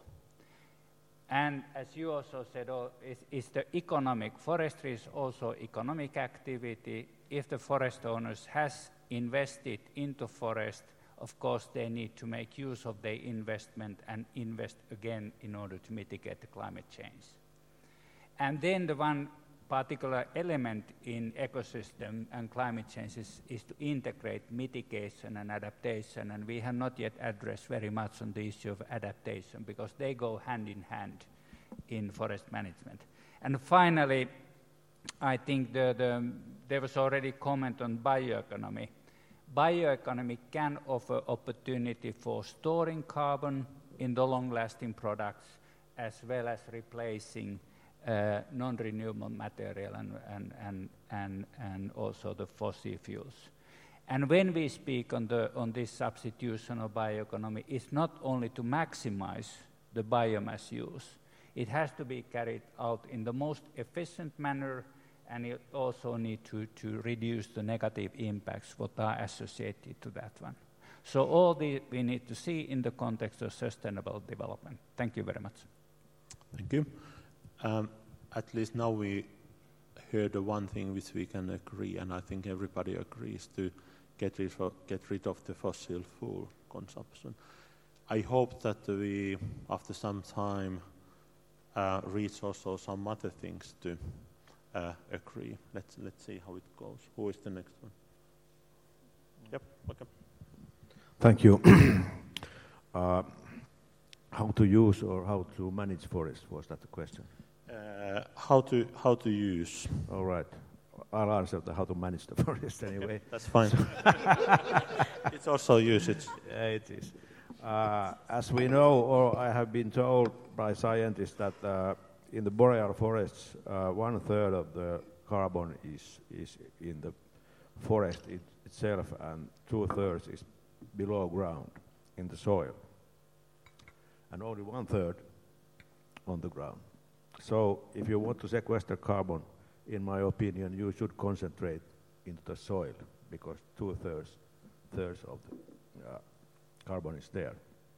And as you also said, oh, it's, it's the economic, forestry is also economic activity. If the forest owners has invested into forest, of course they need to make use of their investment and invest again in order to mitigate the climate change. And then the one particular element in ecosystem and climate change is, is to integrate mitigation and adaptation, and we have not yet addressed very much on the issue of adaptation because they go hand in hand in forest management. And finally, I think the, the, there was already comment on bioeconomy. Bioeconomy can offer opportunity for storing carbon, in the long-lasting products, as well as replacing uh, non-renewable material and, and, and, and, and also the fossil fuels. And when we speak on, the, on this substitution of bioeconomy, it's not only to maximize the biomass use, it has to be carried out in the most efficient manner, and it also need to, to reduce the negative impacts what are associated to that one. So all the, we need to see in the context of sustainable development. Thank you very much. Thank you. Um, at least now we heard one thing which we can agree, and I think everybody agrees to get rid of, get rid of the fossil fuel consumption. I hope that we, after some time, uh, reach also some other things to uh, agree. Let's let's see how it goes. Who is the next one? Yep. Okay. Thank you. uh, how to use or how to manage forest, was that the question? Uh, how to how to use. All right. I'll answer the how to manage the forest anyway. Okay, that's fine. It's also usage. Yeah, it is. Uh, as we know, or I have been told by scientists that uh, in the boreal forests, uh, one third of the carbon is is in the forest it, itself, and two thirds is below ground in the soil, and only one third on the ground. So, if you want to sequester carbon, in my opinion, you should concentrate into the soil, because two thirds thirds of the uh, carbon is there.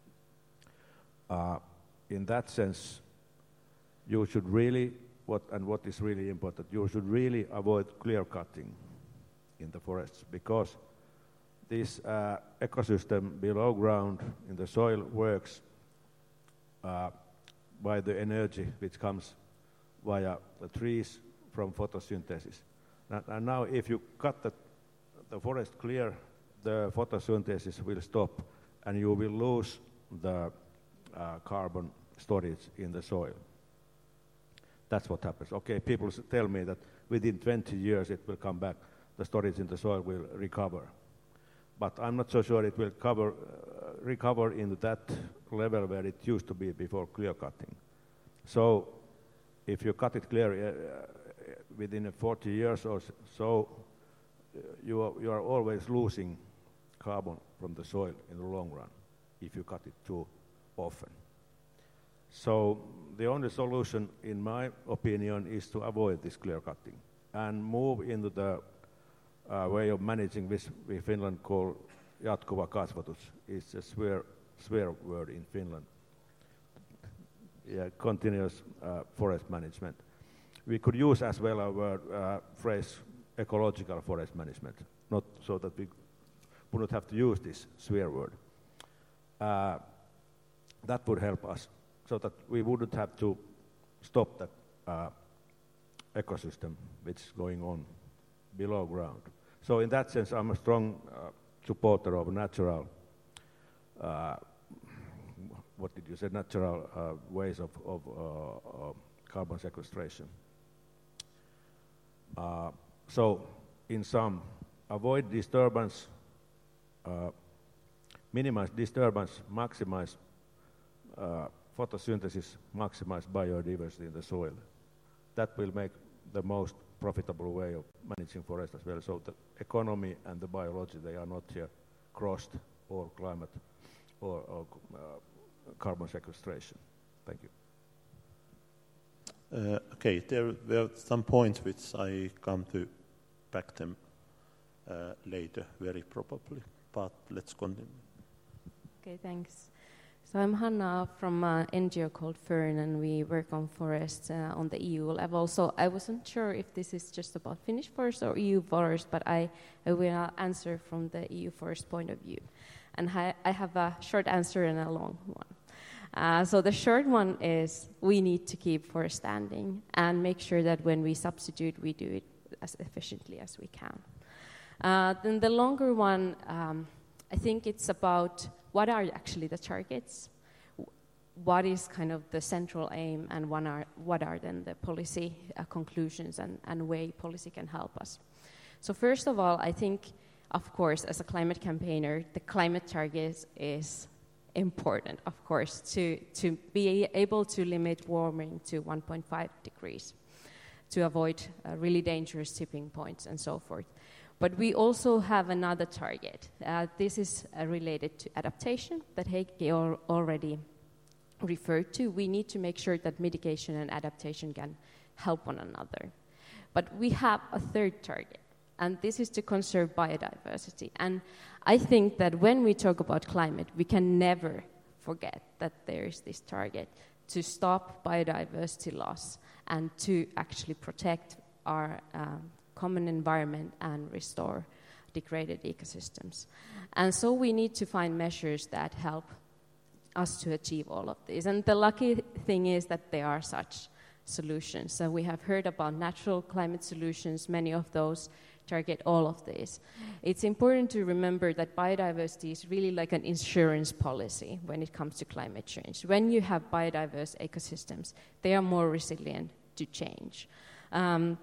Uh, in that sense, you should really, what and what is really important, you should really avoid clear cutting in the forests, because this uh, ecosystem below ground in the soil works uh, by the energy which comes via the trees from photosynthesis. And, and now if you cut the, the forest clear, the photosynthesis will stop, and you will lose the uh, carbon storage in the soil. That's what happens. Okay, people s- tell me that within twenty years it will come back, the storage in the soil will recover. But I'm not so sure it will cover, uh, recover into that level where it used to be before clear cutting. So if you cut it clear uh, within forty years or so, uh, you, are, you are always losing carbon from the soil in the long run if you cut it too often. So the only solution, in my opinion, is to avoid this clear cutting and move into the uh, way of managing which we in Finland call jatkuva kasvatus. It's a swear, swear word in Finland. Yeah, continuous uh, forest management. We could use as well a word, uh, phrase ecological forest management, not so that we would not have to use this swear word. Uh, that would help us, so that we wouldn't have to stop that uh, ecosystem which is going on below ground. So in that sense, I'm a strong uh, supporter of natural, uh, what did you say, natural uh, ways of, of uh, uh, carbon sequestration. Uh, so in sum, avoid disturbance, uh, minimize disturbance, maximize uh, photosynthesis, maximize biodiversity in the soil. That will make the most profitable way of managing forest as well. So the economy and the biology, they are not here crossed, or climate or, or uh, carbon sequestration. Thank you. Uh, okay, there were some points which I come to back them uh, later, very probably, but let's continue. Okay, thanks. So I'm Hanna from an N G O called Fern, and we work on forests uh, on the E U level. So I wasn't sure if this is just about Finnish forests or E U forests, but I, I will answer from the E U forest point of view. And I, I have a short answer and a long one. Uh, so the short one is we need to keep forest standing and make sure that when we substitute, we do it as efficiently as we can. Uh, then the longer one, um, I think it's about what are actually the targets, what is kind of the central aim, and what are, what are then the policy uh, conclusions and, and way policy can help us. So first of all, I think, of course, as a climate campaigner, the climate target is important, of course, to, to be able to limit warming to one point five degrees, to avoid uh, really dangerous tipping points and so forth. But we also have another target. Uh, this is uh, related to adaptation that Heikki al- already referred to. We need to make sure that mitigation and adaptation can help one another. But we have a third target, and this is to conserve biodiversity. And I think that when we talk about climate, we can never forget that there is this target to stop biodiversity loss and to actually protect our um, common environment and restore degraded ecosystems. And so we need to find measures that help us to achieve all of this. And the lucky thing is that there are such solutions. So we have heard about natural climate solutions. Many of those target all of this. It's important to remember that biodiversity is really like an insurance policy when it comes to climate change. When you have biodiverse ecosystems, they are more resilient to change. Um,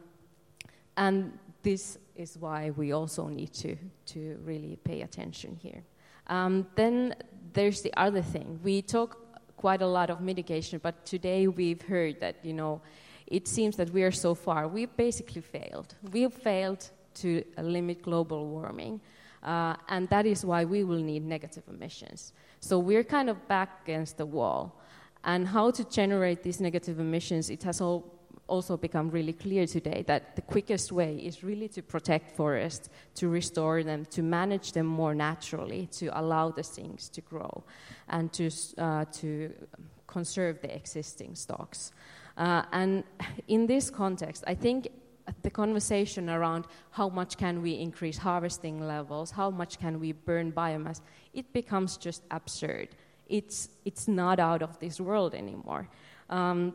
and this is why we also need to, to really pay attention here. Um, then there's the other thing. We talk quite a lot of mitigation, but today we've heard that, you know, it seems that we are so far. We've basically failed. We've failed to uh, limit global warming, uh, and that is why we will need negative emissions. So we're kind of back against the wall. And how to generate these negative emissions, it has all also become really clear today that the quickest way is really to protect forests, to restore them, to manage them more naturally, to allow the things to grow, and to, uh, to conserve the existing stocks. Uh, and in this context, I think the conversation around how much can we increase harvesting levels, how much can we burn biomass, it becomes just absurd. It's, it's not out of this world anymore. Um,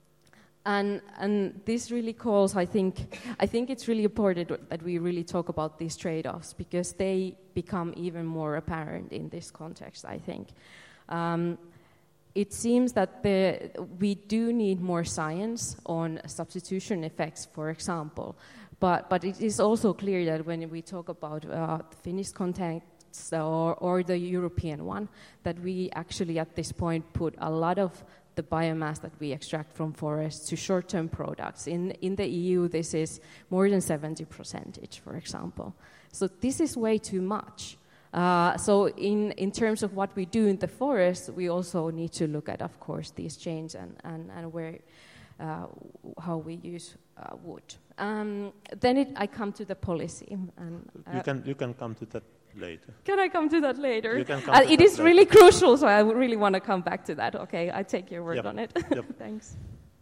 And, and this really calls, I think, I think it's really important that we really talk about these trade-offs because they become even more apparent in this context, I think. Um, it seems that the, we do need more science on substitution effects, for example, but, but it is also clear that when we talk about uh, the Finnish context or, or the European one, that we actually at this point put a lot of the biomass that we extract from forests to short-term products. In, in the E U, this is more than seventy percent, for example. So this is way too much. Uh, so in, in terms of what we do in the forest, we also need to look at, of course, these chains and, and, and where, uh, how we use uh, wood. Um, then it, I come to the policy. And, uh, you, can, you can come to that later. Can I come to that later? You can come uh, to it that is later. really crucial, so I really want to come back to that. Okay, I take your word Yep. on it. Yep. Thanks.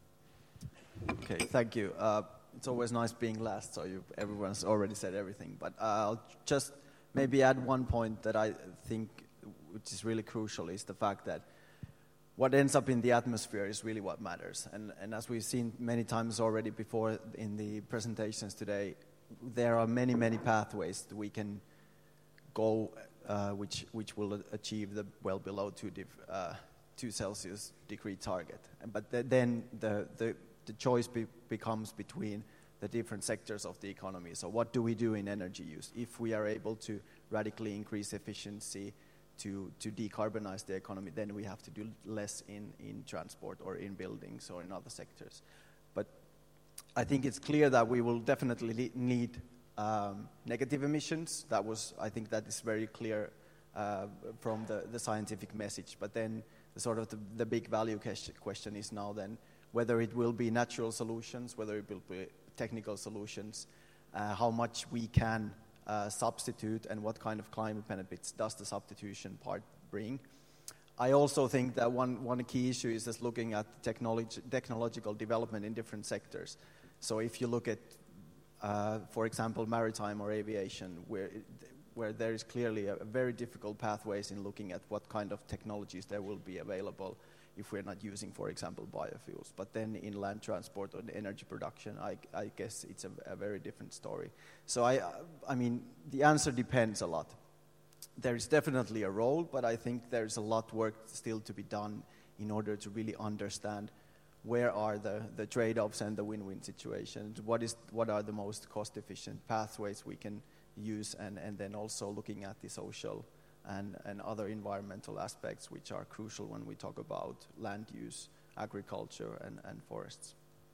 Okay, thank you. Uh, it's always nice being last, so you, everyone's already said everything. But uh, I'll just maybe add one point that I think, which is really crucial, is the fact that what ends up in the atmosphere is really what matters. And, and as we've seen many times already before in the presentations today, there are many, many pathways that we can go, uh, which which will achieve the well below two, div, uh, two Celsius degree target. But th- then the, the the choice be- becomes between the different sectors of the economy. So what do we do in energy use? If we are able to radically increase efficiency to to decarbonize the economy, then we have to do less in, in transport or in buildings or in other sectors. But I think it's clear that we will definitely le- need Um, negative emissions. That was, I think that is very clear uh, from the, the scientific message. But then the sort of the, the big value question is now then whether it will be natural solutions, whether it will be technical solutions, uh, how much we can uh, substitute and what kind of climate benefits does the substitution part bring. I also think that one, one key issue is just looking at technology, technological development in different sectors. So if you look at Uh, for example, maritime or aviation, where where there is clearly a, a very difficult pathways in looking at what kind of technologies there will be available if we're not using, for example, biofuels. But then in land transport or energy production, I, I guess it's a, a very different story. So I, I mean, the answer depends a lot. There is definitely a role, but I think there's a lot work still to be done in order to really understand where are the, the trade-offs and the win-win situations, what is what are the most cost-efficient pathways we can use, and, and then also looking at the social and, and other environmental aspects which are crucial when we talk about land use, agriculture, and, and forests.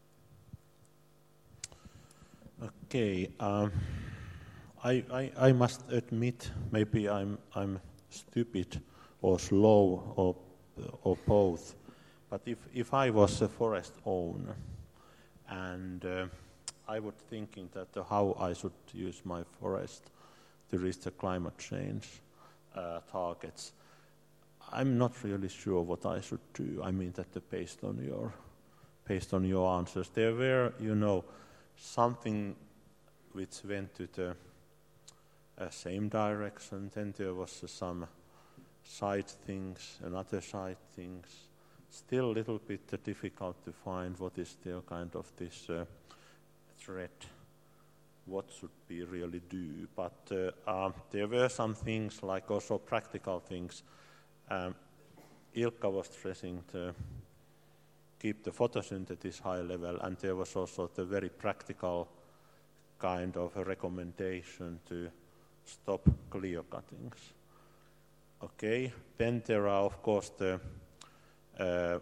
Okay, um, I, I, I must admit, maybe I'm I'm stupid or slow or or both. But if if I was a forest owner, and uh, I would thinking that uh, how I should use my forest to reach the climate change uh, targets, I'm not really sure what I should do. I mean that uh, based on your based on your answers, there were, you know, something which went to the uh, same direction. Then there was uh, some side things, another side things. Still a little bit uh, difficult to find what is the kind of this uh, threat, what should be really do. But uh, uh, there were some things, like also practical things. Um, Ilkka was stressing to keep the photosynthesis high level, and there was also the very practical kind of a recommendation to stop clear cuttings. Okay, then there are of course the uh,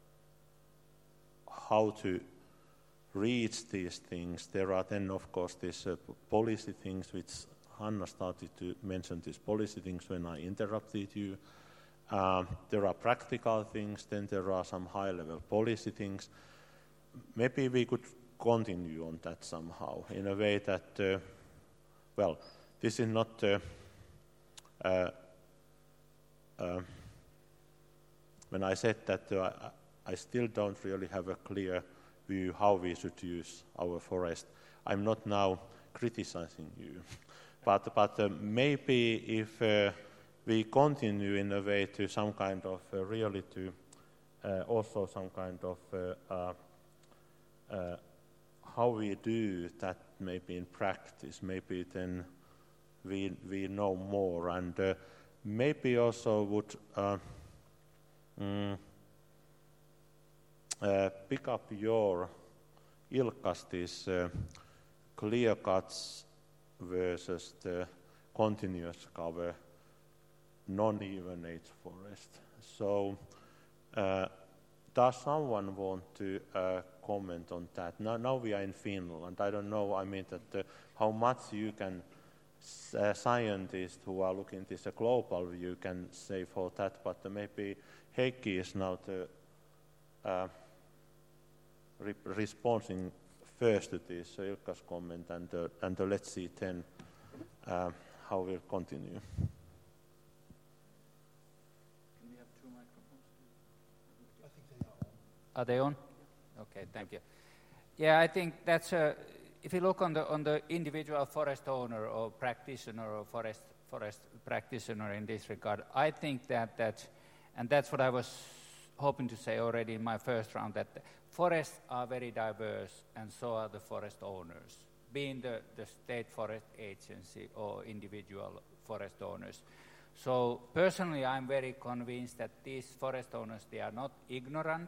how to reach these things. There are then of course these uh, policy things, which Hanna started to mention these policy things when I interrupted you. Um, there are practical things, then there are some high-level policy things. Maybe we could continue on that somehow, in a way that, uh, well, this is not, uh, uh, uh, when I said that, uh, I still don't really have a clear view how we should use our forest. I'm not now criticizing you, but, but uh, maybe if uh, we continue in a way to some kind of uh, really to uh, also some kind of uh, uh, uh, how we do that maybe in practice, maybe then we we know more, and uh, maybe also would uh, mm, uh, pick up your Ilkka's this uh, clear cuts versus the continuous cover non-even age forest. So uh, does someone want to uh, comment on that? Now, now we are in Finland. I don't know, I mean, that uh, how much you can, uh, scientists who are looking at this a global view can say for that, but uh, maybe Heikki is now the, uh, re responding first to this uh, Ilkka's comment, and, uh, and uh, let's see then uh, how we'll continue. Are they on? Okay, thank you. Yeah, I think that's a, if you look on the on the individual forest owner or practitioner or forest forest practitioner in this regard, I think that that, and that's what I was hoping to say already in my first round, that forests are very diverse, and so are the forest owners, being the the state forest agency or individual forest owners. So personally, I'm very convinced that these forest owners, they are not ignorant.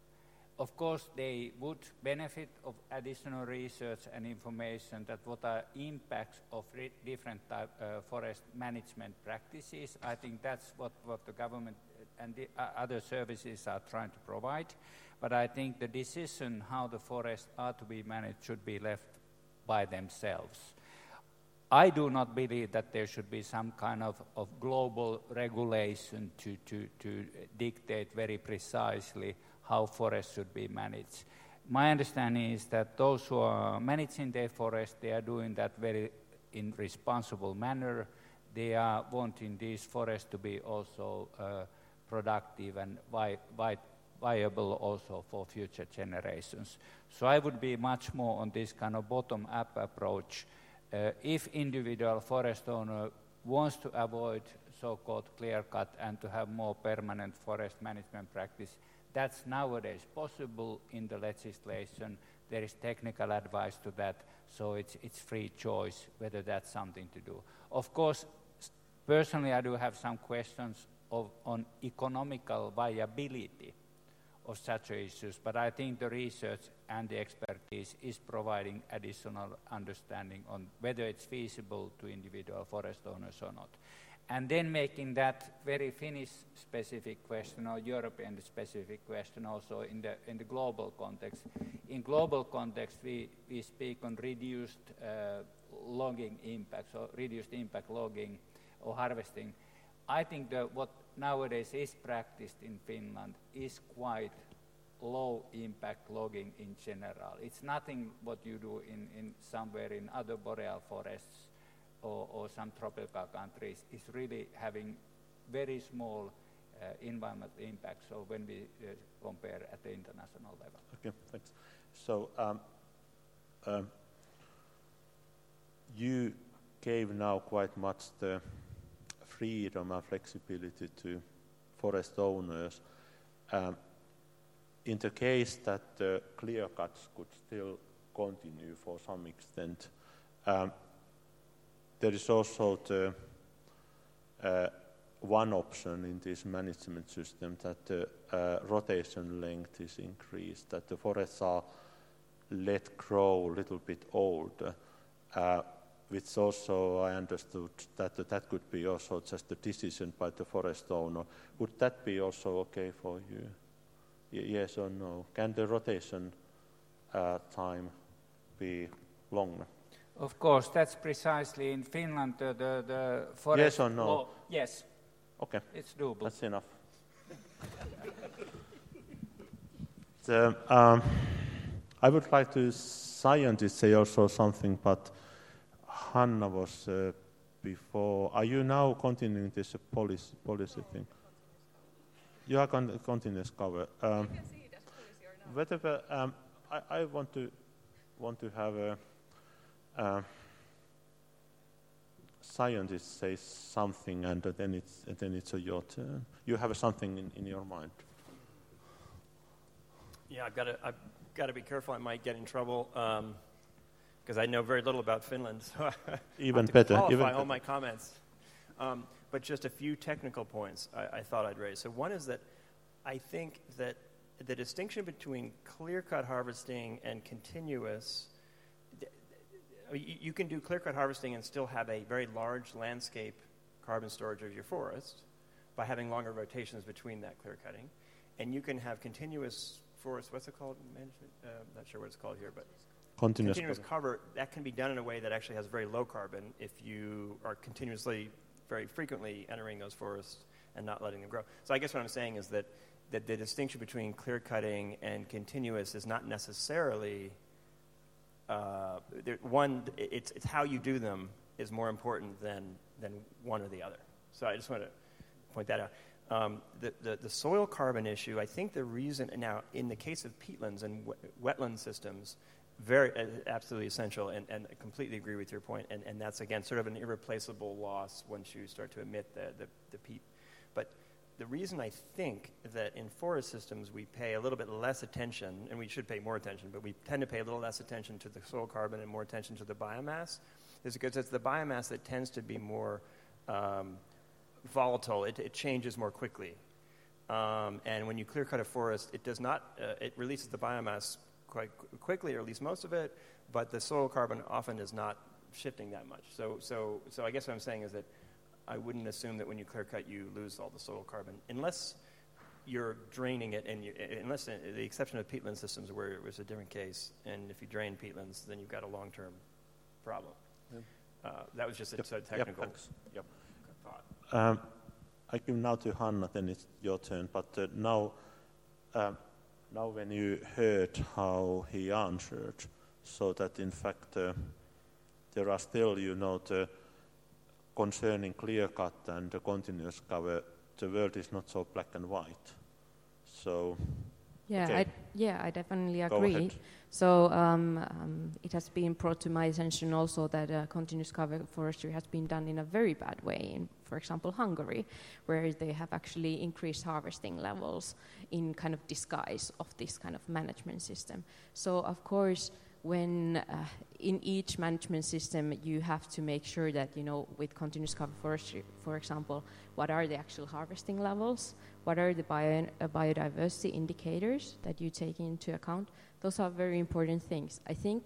Of course, they would benefit of additional research and information that what are impacts of different type, uh, forest management practices. I think that's what, what the government and the uh, other services are trying to provide. But I think the decision how the forests are to be managed should be left by themselves. I do not believe that there should be some kind of, of global regulation to, to, to dictate very precisely how forests should be managed. My understanding is that those who are managing their forest, they are doing that very in responsible manner. They are wanting these forests to be also uh, productive and vi vi viable also for future generations. So I would be much more on this kind of bottom-up approach. Uh, if individual forest owner wants to avoid so-called clear-cut and to have more permanent forest management practice, that's nowadays possible in the legislation. There is technical advice to that, so it's, it's free choice whether that's something to do. Of course, personally, I do have some questions of, on economical viability of such issues, but I think the research and the expertise is providing additional understanding on whether it's feasible to individual forest owners or not. and then making that very Finnish-specific question or European-specific question also in the in the global context. In global context, we, we speak on reduced uh, logging impacts or reduced impact logging or harvesting. I think that what nowadays is practiced in Finland is quite low impact logging in general. It's nothing what you do in, in somewhere in other boreal forests or, or some tropical countries. It's really having very small uh, environmental impact, so when we uh, compare at the international level. Okay, thanks. So um, um, you gave now quite much the freedom and flexibility to forest owners. Um, in the case that the clear cuts could still continue for some extent, um, there is also the uh, one option in this management system that the uh, rotation length is increased, that the forests are let grow a little bit older, uh, which also I understood that that could be also just a decision by the forest owner. Would that be also okay for you? Y- yes or no? Can the rotation uh, time be longer? Of course, that's precisely in Finland the, the, the forest Yes or no? law. Yes. Okay. It's doable. That's enough. the, um, I would like to scientists say also something, but Hanna was uh, before. Are you now continuing this uh, policy, policy thing? You are con- continuous cover. Um, whatever. Um, I, I want to want to have a uh, scientist say something, and then it's and then it's your turn. You have something in, in your mind. Yeah, I've got to. I've got to be careful. I might get in trouble. Um, Because I know very little about Finland, so I even have to better. qualify Even all better. my comments. Um, but just a few technical points I, I thought I'd raise. So one is that I think that the distinction between clear-cut harvesting and continuous, you, you can do clear-cut harvesting and still have a very large landscape carbon storage of your forest by having longer rotations between that clear-cutting. And you can have continuous forest, what's it called? Management? Uh, I'm not sure what it's called here, but Continuous, continuous cover, that can be done in a way that actually has very low carbon if you are continuously, very frequently entering those forests and not letting them grow. So I guess what I'm saying is that, that the distinction between clear cutting and continuous is not necessarily, uh, one, it's, it's how you do them is more important than, than one or the other. So I just want to point that out. Um, the, the, the soil carbon issue, I think the reason, now in the case of peatlands and wet, wetland systems, very uh, absolutely essential, and, and I completely agree with your point, and, and that's, again, sort of an irreplaceable loss once you start to emit the, the, the peat. But the reason I think that in forest systems we pay a little bit less attention, and we should pay more attention, but we tend to pay a little less attention to the soil carbon and more attention to the biomass, is because it's the biomass that tends to be more um, volatile. It, it changes more quickly. Um, and when you clear cut a forest, it does not, uh, it releases the biomass quite qu- quickly, or at least most of it, but the soil carbon often is not shifting that much. So, so, so I guess what I'm saying is that I wouldn't assume that when you clear cut you lose all the soil carbon, unless you're draining it, and you, unless uh, the exception of peatland systems where it was a different case, and if you drain peatlands, then you've got a long-term problem. Yep. Uh, that was just a Yep. sort of technical Yep, thanks. yep, thought. Um, I give now to Hanna, then it's your turn. But uh, now, um, now when you heard how he answered, so that in fact uh, there are still, you know, the concerning clear cut and the continuous cover, the world is not so black and white. So, yeah, okay. I, yeah, I definitely Go agree. ahead. So um, um, it has been brought to my attention also that uh, continuous cover forestry has been done in a very bad way in, for example, Hungary, where they have actually increased harvesting levels in kind of disguise of this kind of management system. So of course, when uh, in each management system you have to make sure that, you know, with continuous cover forestry, for example, what are the actual harvesting levels, what are the bio, uh, biodiversity indicators that you take into account. Those are very important things. I think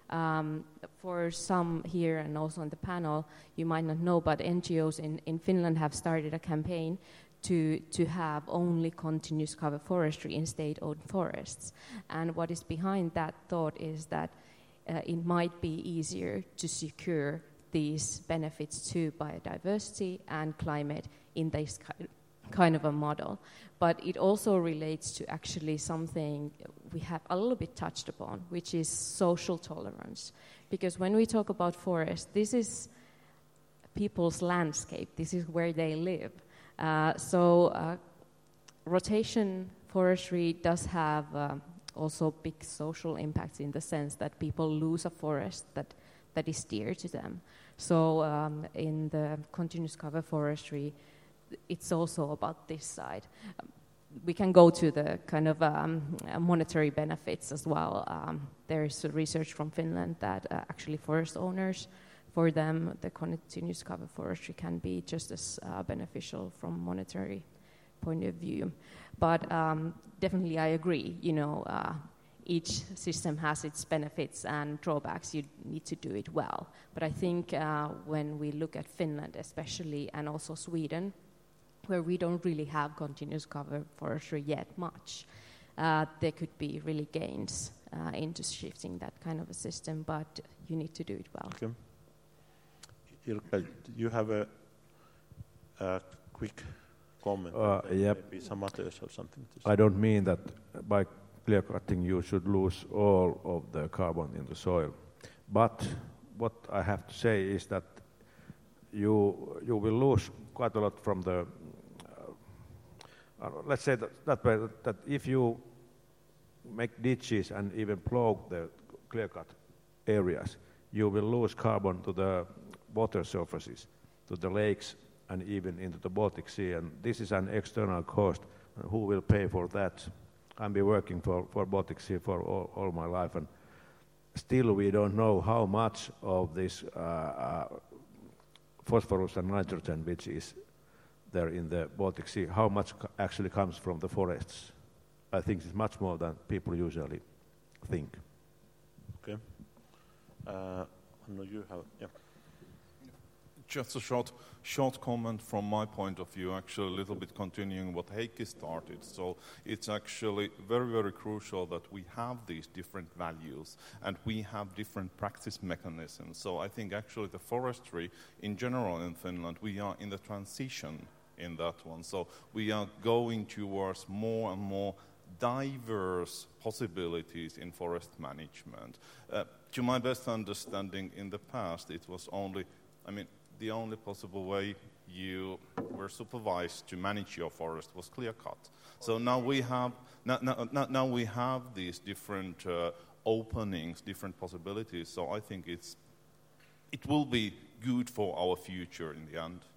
Um, for some here and also on the panel, you might not know, but N G Os in, in Finland have started a campaign to, to have only continuous cover forestry in state-owned forests. And what is behind that thought is that uh, it might be easier to secure these benefits to biodiversity and climate in this kind of a model. But it also relates to actually something we have a little bit touched upon, which is social tolerance. Because when we talk about forest, this is people's landscape. This is where they live. Uh, so uh, rotation forestry does have uh, also big social impacts in the sense that people lose a forest that, that is dear to them. So um, in the continuous cover forestry, it's also about this side. Um, we can go to the kind of um, monetary benefits as well. Um, there's research from Finland that uh, actually forest owners, for them, the continuous cover forestry can be just as uh, beneficial from monetary point of view. But um, definitely I agree, you know, uh, each system has its benefits and drawbacks. You need to do it well. But I think uh, when we look at Finland especially, and also Sweden, where we don't really have continuous cover forestry yet much, uh, there could be really gains uh, into shifting that kind of a system, but you need to do it well. Okay. Ilkka, you have a, a quick comment? Uh, yep. Maybe some others have something to say. I don't mean that by clear cutting you should lose all of the carbon in the soil. But what I have to say is that you you will lose quite a lot from the, uh, uh, let's say that, that way, that if you make ditches and even plow the clear cut areas, you will lose carbon to the water surfaces, to the lakes, and even into the Baltic Sea. And this is an external cost. And who will pay for that? I've been working for, for Baltic Sea for all, all my life, and still we don't know how much of this uh, uh, phosphorus and nitrogen which is there in the Baltic Sea, how much co- actually comes from the forests. I think it's much more than people usually think. Okay. Uh, I know you have, yeah. Just a short, short comment from my point of view, actually a little bit continuing what Heikki started. So it's actually very, very crucial that we have these different values and we have different practice mechanisms. So I think actually the forestry in general in Finland, we are in the transition in that one. So we are going towards more and more diverse possibilities in forest management. Uh, to my best understanding in the past, it was only, I mean, the only possible way you were supervised to manage your forest was clear cut. So now we have now, now, now we have these different uh, openings, different possibilities. So I think it's it will be good for our future in the end.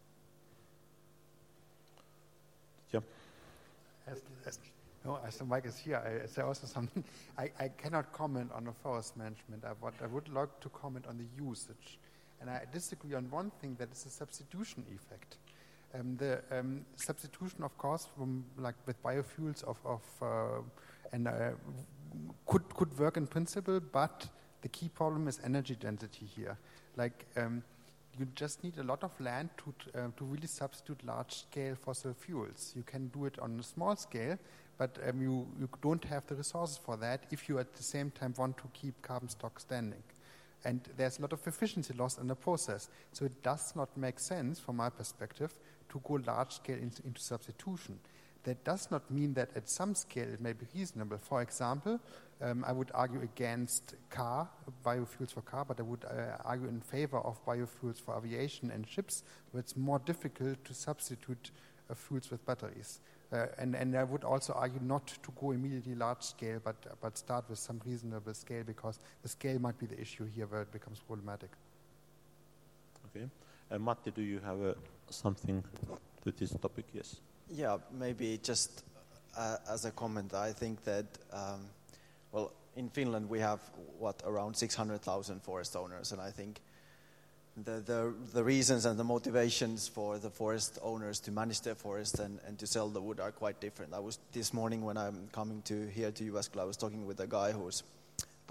Yeah. As, as, no, as the mic is here, I say also something. I, I cannot comment on the forest management. I, what I would like to comment on the usage. And I disagree on one thing, that is a substitution effect. Um, the um, substitution, of course, from like with biofuels of, of uh, and uh, could could work in principle, but the key problem is energy density here. Like um, you just need a lot of land to uh, to really substitute large-scale fossil fuels. You can do it on a small scale, but um, you you don't have the resources for that if you at the same time want to keep carbon stock standing. And there's a lot of efficiency loss in the process. So it does not make sense, from my perspective, to go large scale into, into substitution. That does not mean that at some scale it may be reasonable. For example, um, I would argue against car, biofuels for car, but I would uh, argue in favor of biofuels for aviation and ships, where it's more difficult to substitute uh, fuels with batteries. Uh, and, and I would also argue not to go immediately large scale, but but start with some reasonable scale, because the scale might be the issue here where it becomes problematic. Okay. Uh, Matti, do you have uh, something to this topic? Yes. Yeah, maybe just uh, as a comment, I think that, um, well, in Finland we have, what, around six hundred thousand forest owners, and I think The, the the reasons and the motivations for the forest owners to manage their forest and, and to sell the wood are quite different. I was this morning when I'm coming to here to Jyväskylä, I was talking with a guy who's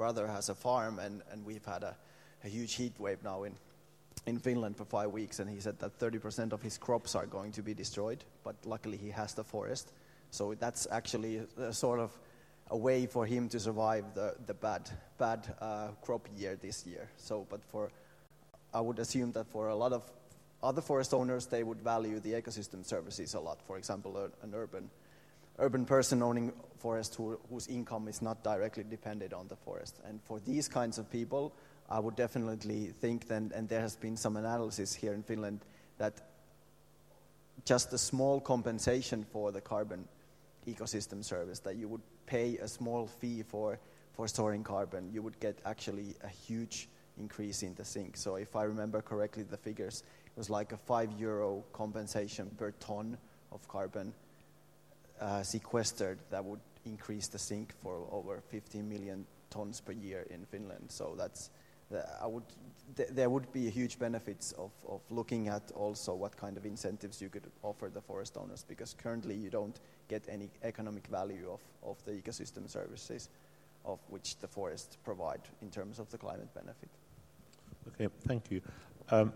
brother has a farm, and, and we've had a, a huge heat wave now in, in Finland for five weeks, and he said that thirty percent of his crops are going to be destroyed, but luckily he has the forest. So that's actually a, a sort of a way for him to survive the, the bad, bad uh, crop year this year. So, but for, I would assume that for a lot of other forest owners, they would value the ecosystem services a lot. For example, a, an urban urban person owning forest who, whose income is not directly dependent on the forest. And for these kinds of people, I would definitely think then, and there has been some analysis here in Finland, that just a small compensation for the carbon ecosystem service, that you would pay a small fee for, for storing carbon, you would get actually a huge increase in the sink. So if I remember correctly the figures, it was like a five euro compensation per ton of carbon uh, sequestered that would increase the sink for over fifteen million tons per year in Finland. So that's, the, I would, th there would be huge benefits of, of looking at also what kind of incentives you could offer the forest owners, because currently you don't get any economic value of, of the ecosystem services of which the forests provide in terms of the climate benefit. Okay, thank you. Um,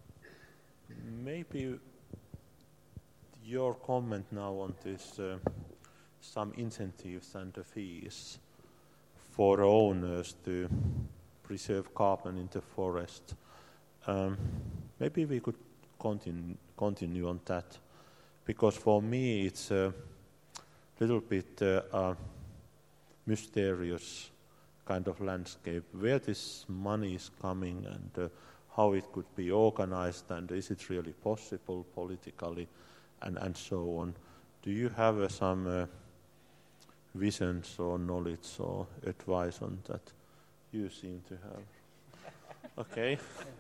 maybe your comment now on this, uh, some incentives and the fees for owners to preserve carbon in the forest. Um, maybe we could continue, continue on that, because for me it's a little bit uh, uh, mysterious kind of landscape, where this money is coming and uh, how it could be organized, and is it really possible politically, and, and so on. Do you have uh, some uh, visions or knowledge or advice on that? You seem to have. Okay.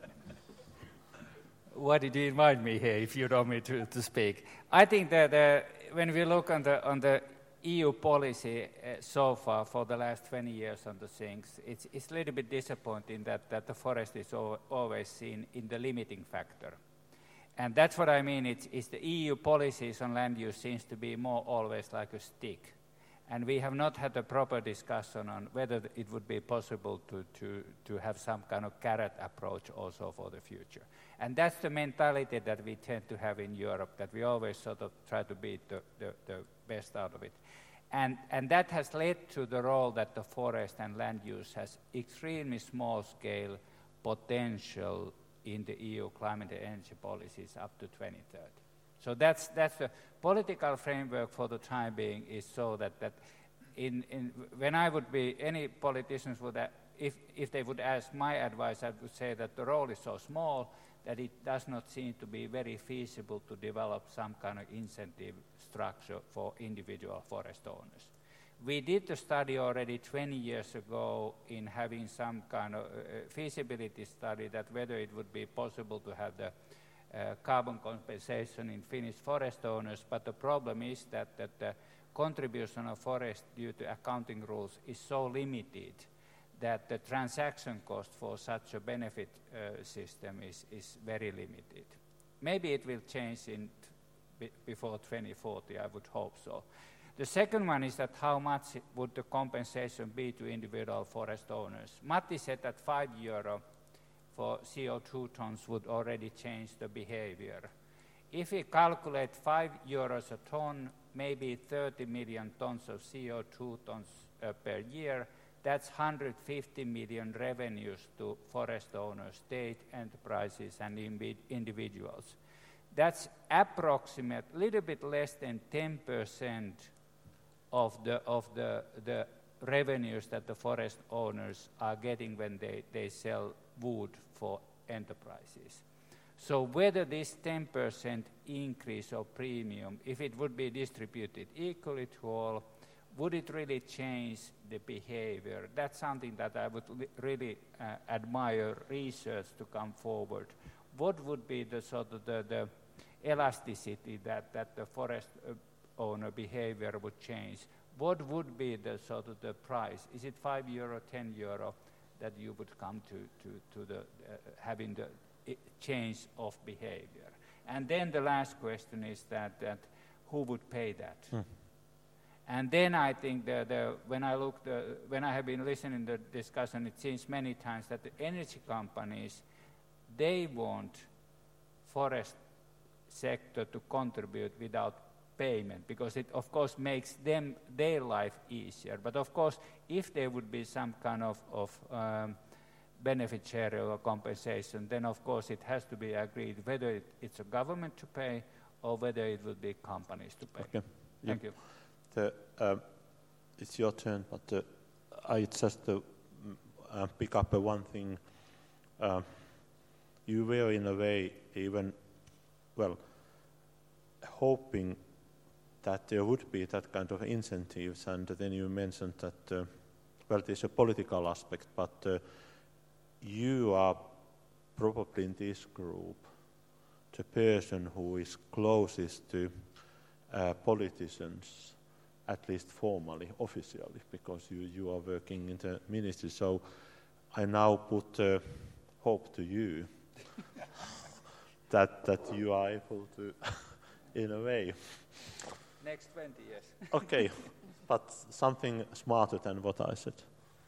What did you invite me here, if you want me to, to speak? I think that uh, when we look on the on the E U policy uh, so far for the last twenty years on the things, it's, it's a little bit disappointing that, that the forest is al always seen in the limiting factor. And that's what I mean, it's, it's the E U policies on land use seems to be more always like a stick. And we have not had a proper discussion on whether it would be possible to, to, to have some kind of carrot approach also for the future. And that's the mentality that we tend to have in Europe, that we always sort of try to beat the, the, the best out of it. And, and that has led to the role that the forest and land use has extremely small scale potential in the E U climate and energy policies up to twenty thirty. So that's, that's the political framework for the time being, is so that, that in, in, when I would be, any politicians would, uh, if, if they would ask my advice, I would say that the role is so small that it does not seem to be very feasible to develop some kind of incentive structure for individual forest owners. We did the study already twenty years ago in having some kind of uh, feasibility study that whether it would be possible to have the uh, carbon compensation in Finnish forest owners, but the problem is that, that the contribution of forest due to accounting rules is so limited that the transaction cost for such a benefit uh, system is, is very limited. Maybe it will change in t before twenty forty, I would hope so. The second one is that how much would the compensation be to individual forest owners? Matti said that five euro for C O two tons would already change the behavior. If we calculate five euros a ton, maybe thirty million tons of C O two tons uh, per year, that's one hundred fifty million revenues to forest owners, state enterprises, and individuals. That's approximate, a little bit less than ten percent of the of the the revenues that the forest owners are getting when they, they sell wood for enterprises. So whether this ten percent increase or premium, if it would be distributed equally to all, would it really change the behavior? That's something that I would really uh, admire research to come forward. What would be the sort of the, the elasticity that, that the forest uh, owner behavior would change? What would be the sort of the price? Is it five euro, ten euro that you would come to, to, to the uh, having the uh, change of behavior? And then the last question is that, that who would pay that? Hmm. And then I think the, the, when I look, the, when I have been listening to the discussion, it seems many times that the energy companies, they want forest sector to contribute without payment, because it of course makes them their life easier. But of course, if there would be some kind of, of um, benefit share or compensation, then of course it has to be agreed whether it, it's a government to pay or whether it will be companies to pay. Okay. Thank yeah. you. The, uh, it's your turn, but uh, I just uh, uh, pick up uh, one thing. Uh, you were in a way even, well, hoping that there would be that kind of incentives, and then you mentioned that, uh, well, there's a political aspect, but uh, you are probably in this group the person who is closest to uh, politicians, at least formally, officially, because you, you are working in the ministry. So I now put uh, hope to you that that you are able to, in a way. Next twenty years. Okay, but something smarter than what I said.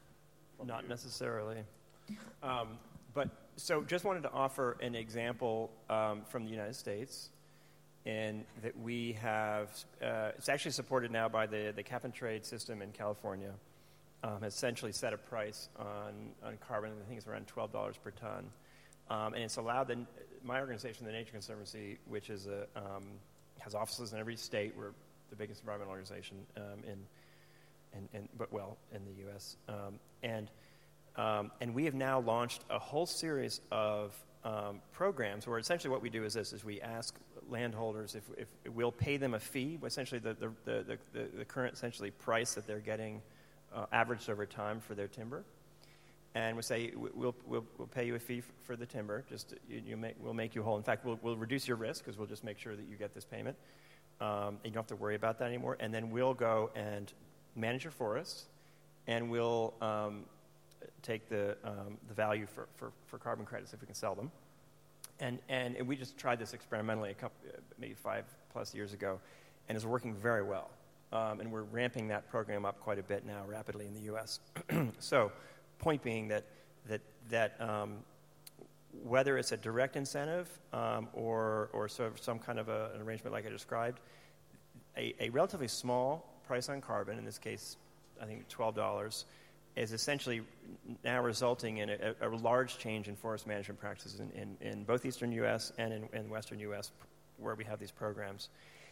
Not necessarily. Um, but so just wanted to offer an example um, from the United States. And that we have, uh, it's actually supported now by the, the cap and trade system in California, um, has essentially set a price on, on carbon, I think it's around twelve dollars per ton. Um, and it's allowed the, my organization, the Nature Conservancy, which is a, um, has offices in every state. We're the biggest environmental organization um, in, in, in, but well, in the U S. Um, and, um, and we have now launched a whole series of um, programs where essentially what we do is this, is we ask landholders if, if we'll pay them a fee, essentially the, the, the, the, the current essentially price that they're getting uh, averaged over time for their timber. And we say, we'll, we'll, we'll pay you a fee for the timber, just you, you make, we'll make you whole. In fact, we'll, we'll reduce your risk because we'll just make sure that you get this payment. Um, and you don't have to worry about that anymore. And then we'll go and manage your forest, and we'll um, take the, um, the value for, for, for carbon credits if we can sell them. And, and, and we just tried this experimentally a couple, maybe five plus years ago, and it's working very well. Um, and we're ramping that program up quite a bit now, rapidly in the U S So, point being that that that um, whether it's a direct incentive um, or or sort of some kind of a, an arrangement like I described, a, a relatively small price on carbon, in this case, I think twelve dollars, is essentially now resulting in a, a large change in forest management practices in, in, in both eastern U S and in, in western U S where we have these programs.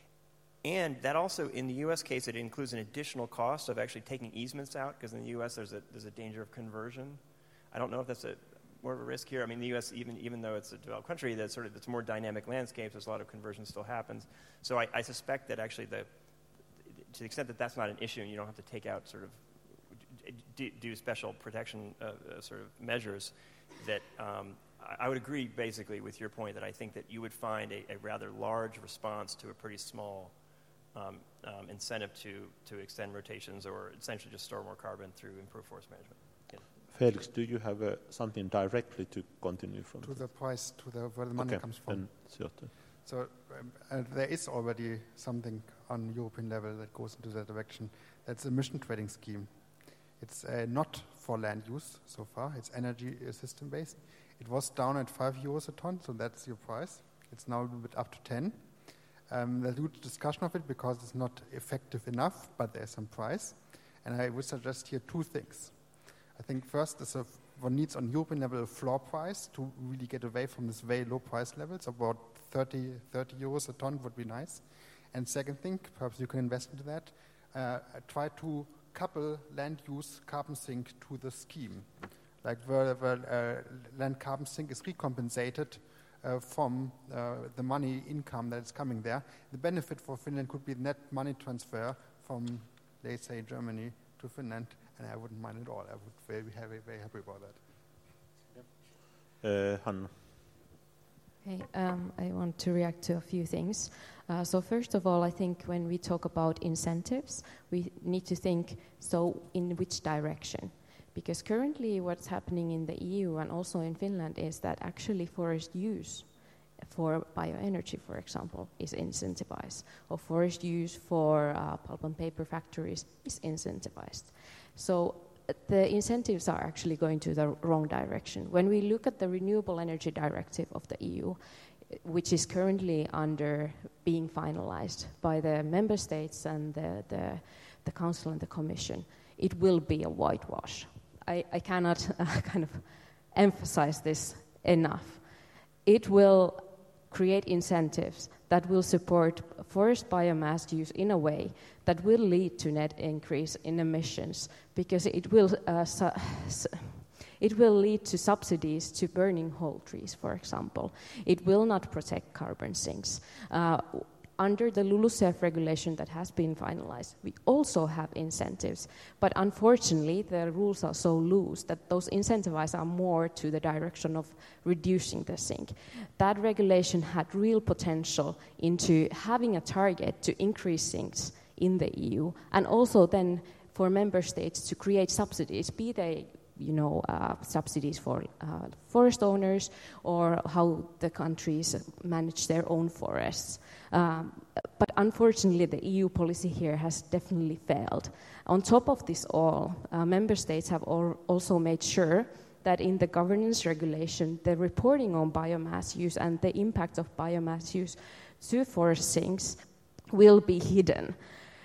And that also, in the U S case, it includes an additional cost of actually taking easements out, because in the U S there's a, there's a danger of conversion. I don't know if that's a, more of a risk here. I mean, the U S, even, even though it's a developed country, that's sort of, it's more dynamic landscapes, there's a lot of conversion still happens. So I, I suspect that actually, the, to the extent that that's not an issue and you don't have to take out sort of, do, do special protection uh, uh, sort of measures, that um, I, I would agree basically with your point that I think that you would find a, a rather large response to a pretty small Um, um, incentive to, to extend rotations or essentially just store more carbon through improved forest management. Yeah. Felix, do you have uh, something directly to continue from? To the price, to the where the money okay, comes from. Then it's your turn. So um, uh, there is already something on European level that goes into that direction. That's a emission trading scheme. It's uh, not for land use so far. It's energy uh, system based. It was down at five euros a ton, so that's your price. It's now a little bit up to ten. Um, there's a good discussion of it because it's not effective enough, but there's some price. And I would suggest here two things. I think first is a, one needs on European level a floor price to really get away from this very low price levels. About thirty, thirty euros a ton would be nice. And second thing, perhaps you can invest into that, uh, try to couple land use carbon sink to the scheme. Like where, where uh, land carbon sink is recompensated Uh, from uh, the money income that is coming there. The benefit for Finland could be net money transfer from, let's say, Germany to Finland, and I wouldn't mind at all. I would be very, very, very happy about that. Uh, Hanna. Okay, um, I want to react to a few things. Uh, so first of all, I think when we talk about incentives, we need to think, so in which direction? Because currently what's happening in the E U and also in Finland is that actually forest use for bioenergy, for example, is incentivized, or forest use for uh, pulp and paper factories is incentivized. So uh, the incentives are actually going to the wrong direction. When we look at the Renewable Energy Directive of the E U, which is currently under being finalized by the member states and the, the, the Council and the Commission, it will be a whitewash. I, I cannot uh, kind of emphasize this enough. It will create incentives that will support forest biomass use in a way that will lead to net increase in emissions, because it will uh, su- it will lead to subsidies to burning whole trees, for example. It will not protect carbon sinks. Uh, Under the LULUCF regulation that has been finalized, we also have incentives, but unfortunately the rules are so loose that those incentives are more to the direction of reducing the sink. That regulation had real potential into having a target to increase sinks in the E U, and also then for member states to create subsidies, be they you know, uh, subsidies for uh, forest owners, or how the countries manage their own forests. Um, but unfortunately, the E U policy here has definitely failed. On top of this all, uh, member states have al- also made sure that in the governance regulation, the reporting on biomass use and the impact of biomass use to forest sinks will be hidden.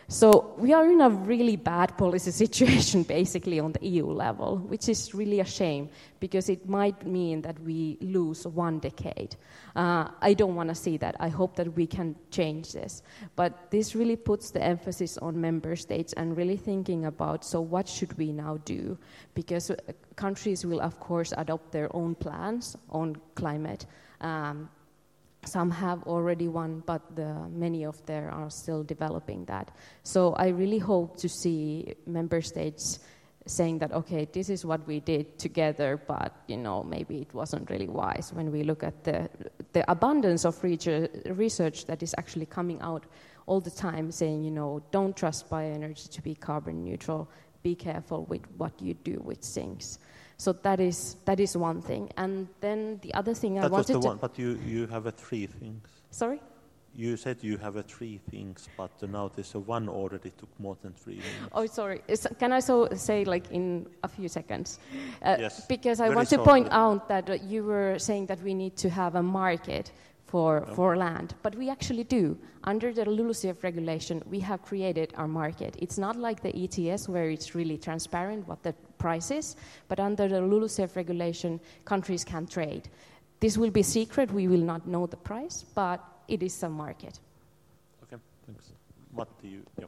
So we are in a really bad policy situation, basically, on the E U level, which is really a shame, because it might mean that we lose one decade. Uh, I don't want to see that. I hope that we can change this. But this really puts the emphasis on member states and really thinking about, so what should we now do? Because countries will, of course, adopt their own plans on climate. Um, Some have already one, but the, many of them are still developing that. So I really hope to see member states saying that, okay, this is what we did together, but you know maybe it wasn't really wise when we look at the the abundance of research that is actually coming out all the time, saying, you know, don't trust bioenergy to be carbon neutral. Be careful with what you do with sinks. So that is that is one thing, and then the other thing I that wanted was the to. one, but you you have a three things. Sorry. You said you have a three things, but uh, now there's a one already took more than three minutes. Oh, sorry. Is, can I so say like in a few seconds? Uh, yes. Because I Very want to shortly. point out that uh, you were saying that we need to have a market for Yeah. for land, but we actually do. Under the LULUCF regulation, we have created our market. It's not like the E T S where it's really transparent what the price is, but under the LULUCF regulation, countries can trade. This will be secret. We will not know the price, but it is a market. Okay, thanks. Matti, you, yeah.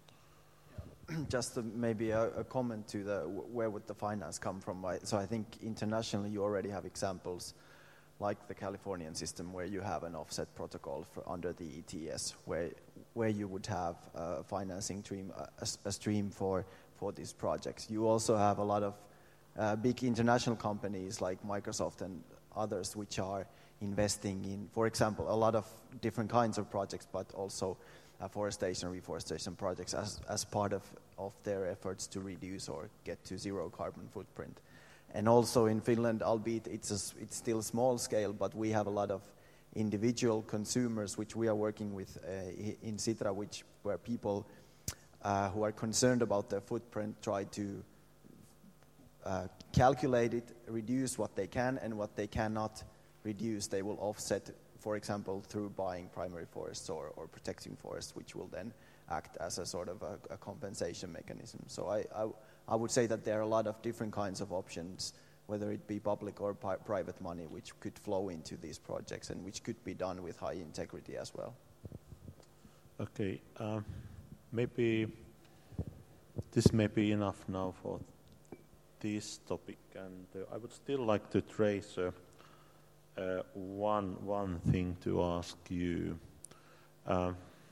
Just uh, maybe a, a comment to the w- where would the finance come from. I, so I think internationally you already have examples like the Californian system where you have an offset protocol for under the E T S, where where you would have a financing stream, a, a stream for, for these projects. You also have a lot of uh, big international companies like Microsoft and others which are investing in, for example, a lot of different kinds of projects, but also afforestation, reforestation projects as, as part of, of their efforts to reduce or get to zero carbon footprint. And also in Finland, albeit it's, a, it's still small scale, but we have a lot of individual consumers which we are working with uh, in Sitra, which where people uh, who are concerned about their footprint try to uh, calculate it, reduce what they can, and what they cannot reduce, they will offset, for example, through buying primary forests or, or protecting forests, which will then act as a sort of a, a compensation mechanism. So I, I, I would say that there are a lot of different kinds of options, whether it be public or pi- private money, which could flow into these projects and which could be done with high integrity as well. Okay, um, maybe this may be enough now for this topic, and uh, I would still like to trace uh, uh, one one thing to ask you. Um,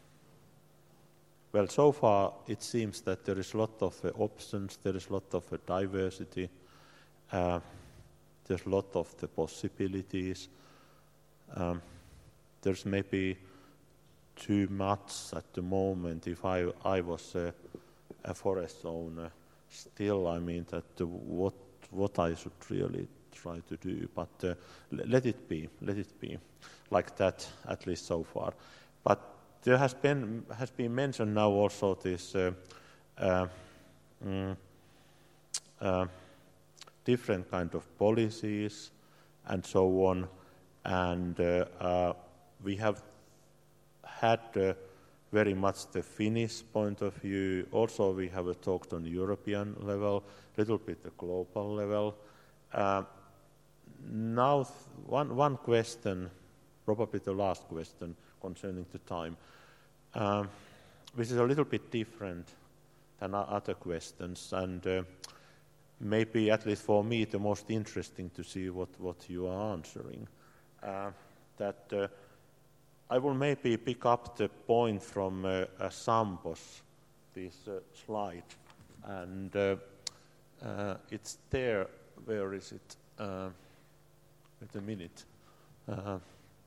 well, so far it seems that there is a lot of uh, options, there is a lot of uh, diversity, uh, there's a lot of the possibilities. Um, there's maybe too much at the moment. If I I was a, a forest owner, still I mean that the, what what I should really try to do. But uh, l- let it be, let it be like that, at least so far. But there has been has been mentioned now also this uh, uh, mm, uh, different kind of policies and so on, and uh, uh, we have had uh, very much the Finnish point of view. Also, we have uh, talked on European level, a little bit the global level. Uh, now, th- one one question, probably the last question concerning the time, um, which is a little bit different than o- other questions, and uh, maybe at least for me the most interesting to see what, what you are answering. Uh, that uh, I will maybe pick up the point from uh, uh, Sampo's this uh, slide, and uh, uh, it's there. Where is it? Uh, wait a minute. Uh,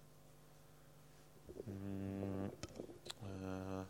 mm, uh,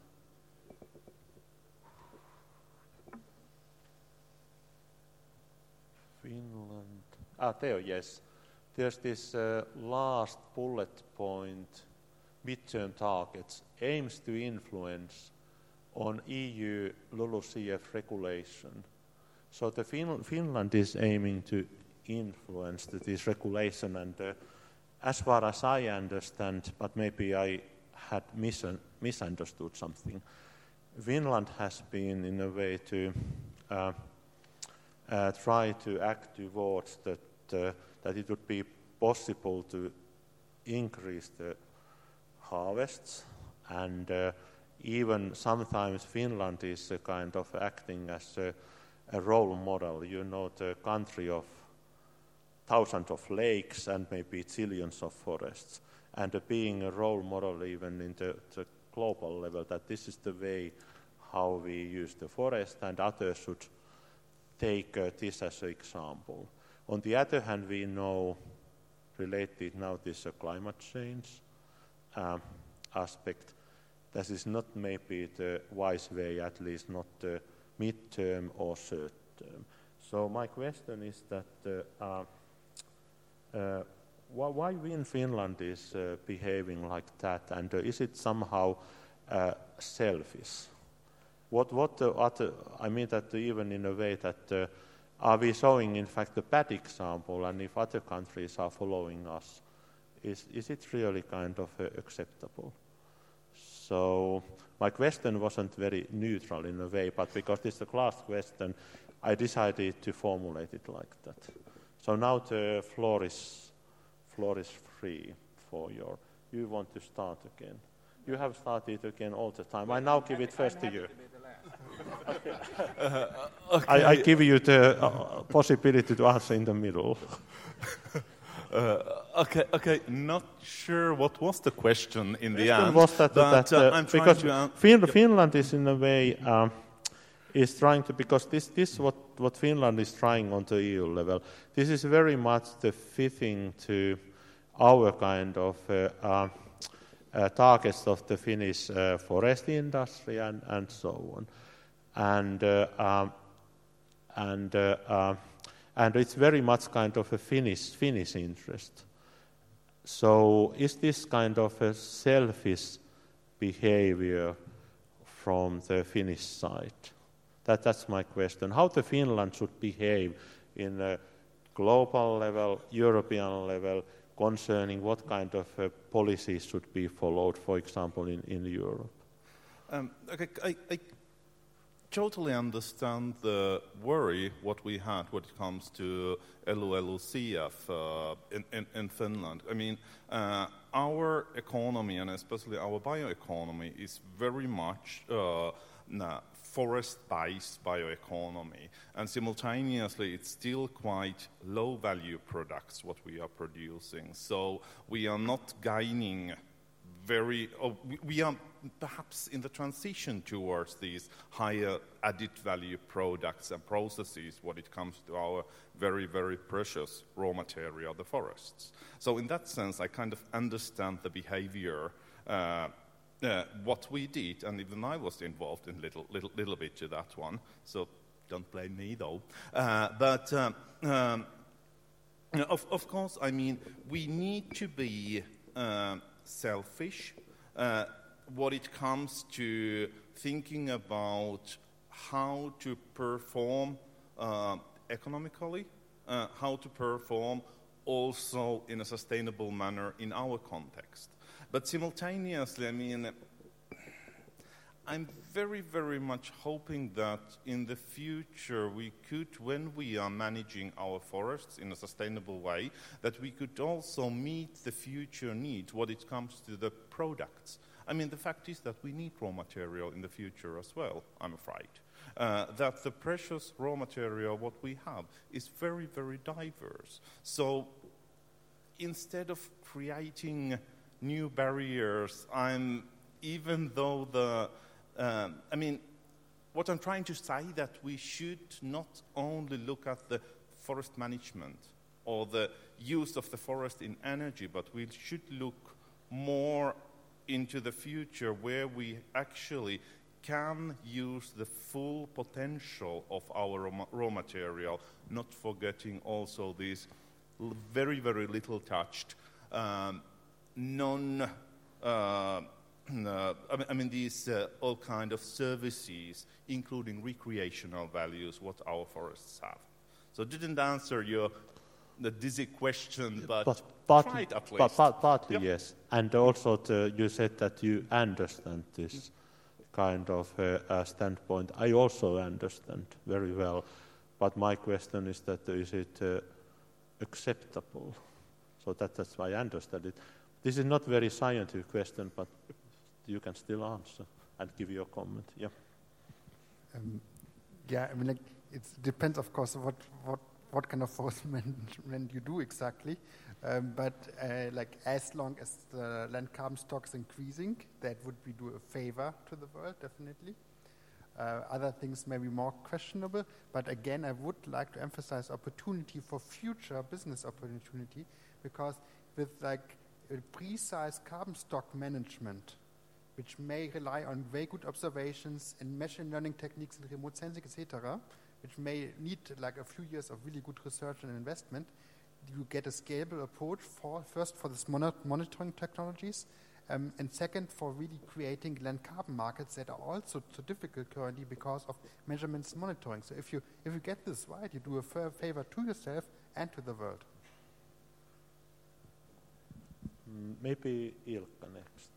Finland. Ah, there, yes. There's this uh, last bullet point, midterm targets, aims to influence on E U LULUCF regulation. So the fin- Finland is aiming to influence the, this regulation, and uh, as far as I understand, but maybe I had mis- misunderstood something, Finland has been in a way to uh, uh, try to act towards that, uh, that it would be possible to increase the harvests, and uh, even sometimes Finland is uh, kind of acting as a, a role model. You know, the country of thousands of lakes and maybe zillions of forests, and uh, being a role model even in the, the global level, that this is the way how we use the forest, and others should take uh, this as an example. On the other hand, we know, related now this uh, climate change uh, aspect, that is not maybe the wise way, at least not the mid-term or short term. So my question is that uh, uh, uh, why, why we in Finland is uh, behaving like that, and uh, is it somehow uh, selfish? What, what the other, I mean that even in a way that uh, are we showing in fact a bad example, and if other countries are following us, is, is it really kind of uh, acceptable? So my question wasn't very neutral in a way, but because this is the last question, I decided to formulate it like that. So now the floor is, floor is free for your, you want to start again. You have started again all the time. I now give it first to you. Okay. Uh, okay. I, I give you the uh, possibility to answer in the middle. uh, okay, okay. Not sure what was the question in the question end. Was that, but that, uh, I'm because to an- fin- Finland is in a way um, is trying to, because this this what what Finland is trying on the E U level. This is very much the fitting to our kind of uh, uh, uh, targets of the Finnish uh, forest industry and and so on. And uh, um, and uh, uh, and it's very much kind of a Finnish Finnish interest. So is this kind of a selfish behavior from the Finnish side? That that's my question. How the Finland should behave in a global level, European level, concerning what kind of uh, policies should be followed, for example, in in Europe? Um, okay, I, I totally understand the worry what we had when it comes to LULUCF uh, in, in, in Finland. I mean, uh, our economy, and especially our bioeconomy, is very much uh, nah, forest-based bioeconomy, and simultaneously it's still quite low-value products what we are producing. So we are not gaining very, oh, we, we are perhaps in the transition towards these higher added value products and processes when it comes to our very, very precious raw material, the forests. So in that sense, I kind of understand the behavior, uh, uh, what we did, and even I was involved in little, little, little bit to that one, so don't blame me though. Uh, but um, um, of, of course, I mean, we need to be uh, selfish uh, when it comes to thinking about how to perform uh, economically, uh, how to perform also in a sustainable manner in our context. But simultaneously, I mean, I'm very, very much hoping that in the future we could, when we are managing our forests in a sustainable way, that we could also meet the future need when it comes to the products. I mean, the fact is that we need raw material in the future as well, I'm afraid. Uh, that the precious raw material, what we have, is very, very diverse. So instead of creating new barriers, I'm, even though the Um, I mean, what I'm trying to say that we should not only look at the forest management or the use of the forest in energy, but we should look more into the future where we actually can use the full potential of our raw material, not forgetting also these very, very little touched, um, non- uh, Uh, I mean, these uh, all kind of services, including recreational values, what our forests have. So, it didn't answer your the dizzy question, but, but partly, try it at least. But, but, partly yep. yes, and also the, you said that you understand this kind of uh, uh, standpoint. I also understand very well, but my question is that is it uh, acceptable? So that, that's why I understand it. This is not very scientific question, but you can still answer and give your comment. Yeah. Um, yeah, I mean, like, it depends, of course, what what what kind of forest management you do exactly. Um, but uh, like, as long as the land carbon stock is increasing, that would be do a favor to the world, definitely. Uh, other things may be more questionable, but again, I would like to emphasize opportunity for future business opportunity, because with like a precise carbon stock management, which may rely on very good observations and machine learning techniques and remote sensing, et cetera, which may need like a few years of really good research and investment, you get a scalable approach for first for this monitoring technologies, um, and second for really creating land carbon markets that are also so difficult currently because of measurements and monitoring. So if you if you get this right, you do a fair favor to yourself and to the world. Maybe Ilkka next.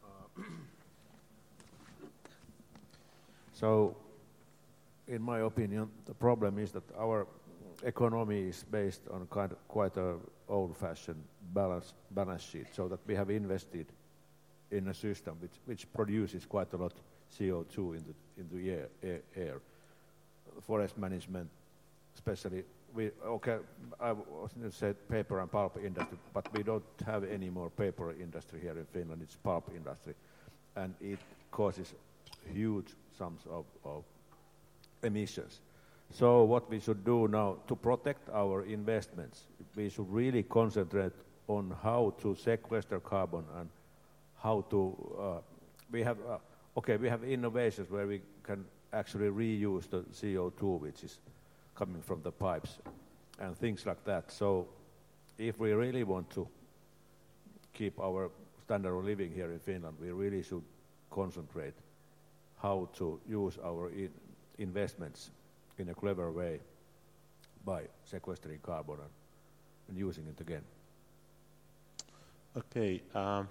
So, in my opinion, the problem is that our economy is based on kind of quite a old-fashioned balance balance sheet. So that we have invested in a system which which produces quite a lot C O two in the in the air. air, air. Forest management, especially. We okay. I was going to say paper and pulp industry, but we don't have any more paper industry here in Finland. It's pulp industry, and it causes huge sums of, of emissions. So what we should do now to protect our investments, we should really concentrate on how to sequester carbon and how to. Uh, we have uh, okay. We have innovations where we can actually reuse the C O two, which is coming from the pipes and things like that. So if we really want to keep our standard of living here in Finland, we really should concentrate how to use our in investments in a clever way by sequestering carbon and, and using it again. Okay. Um,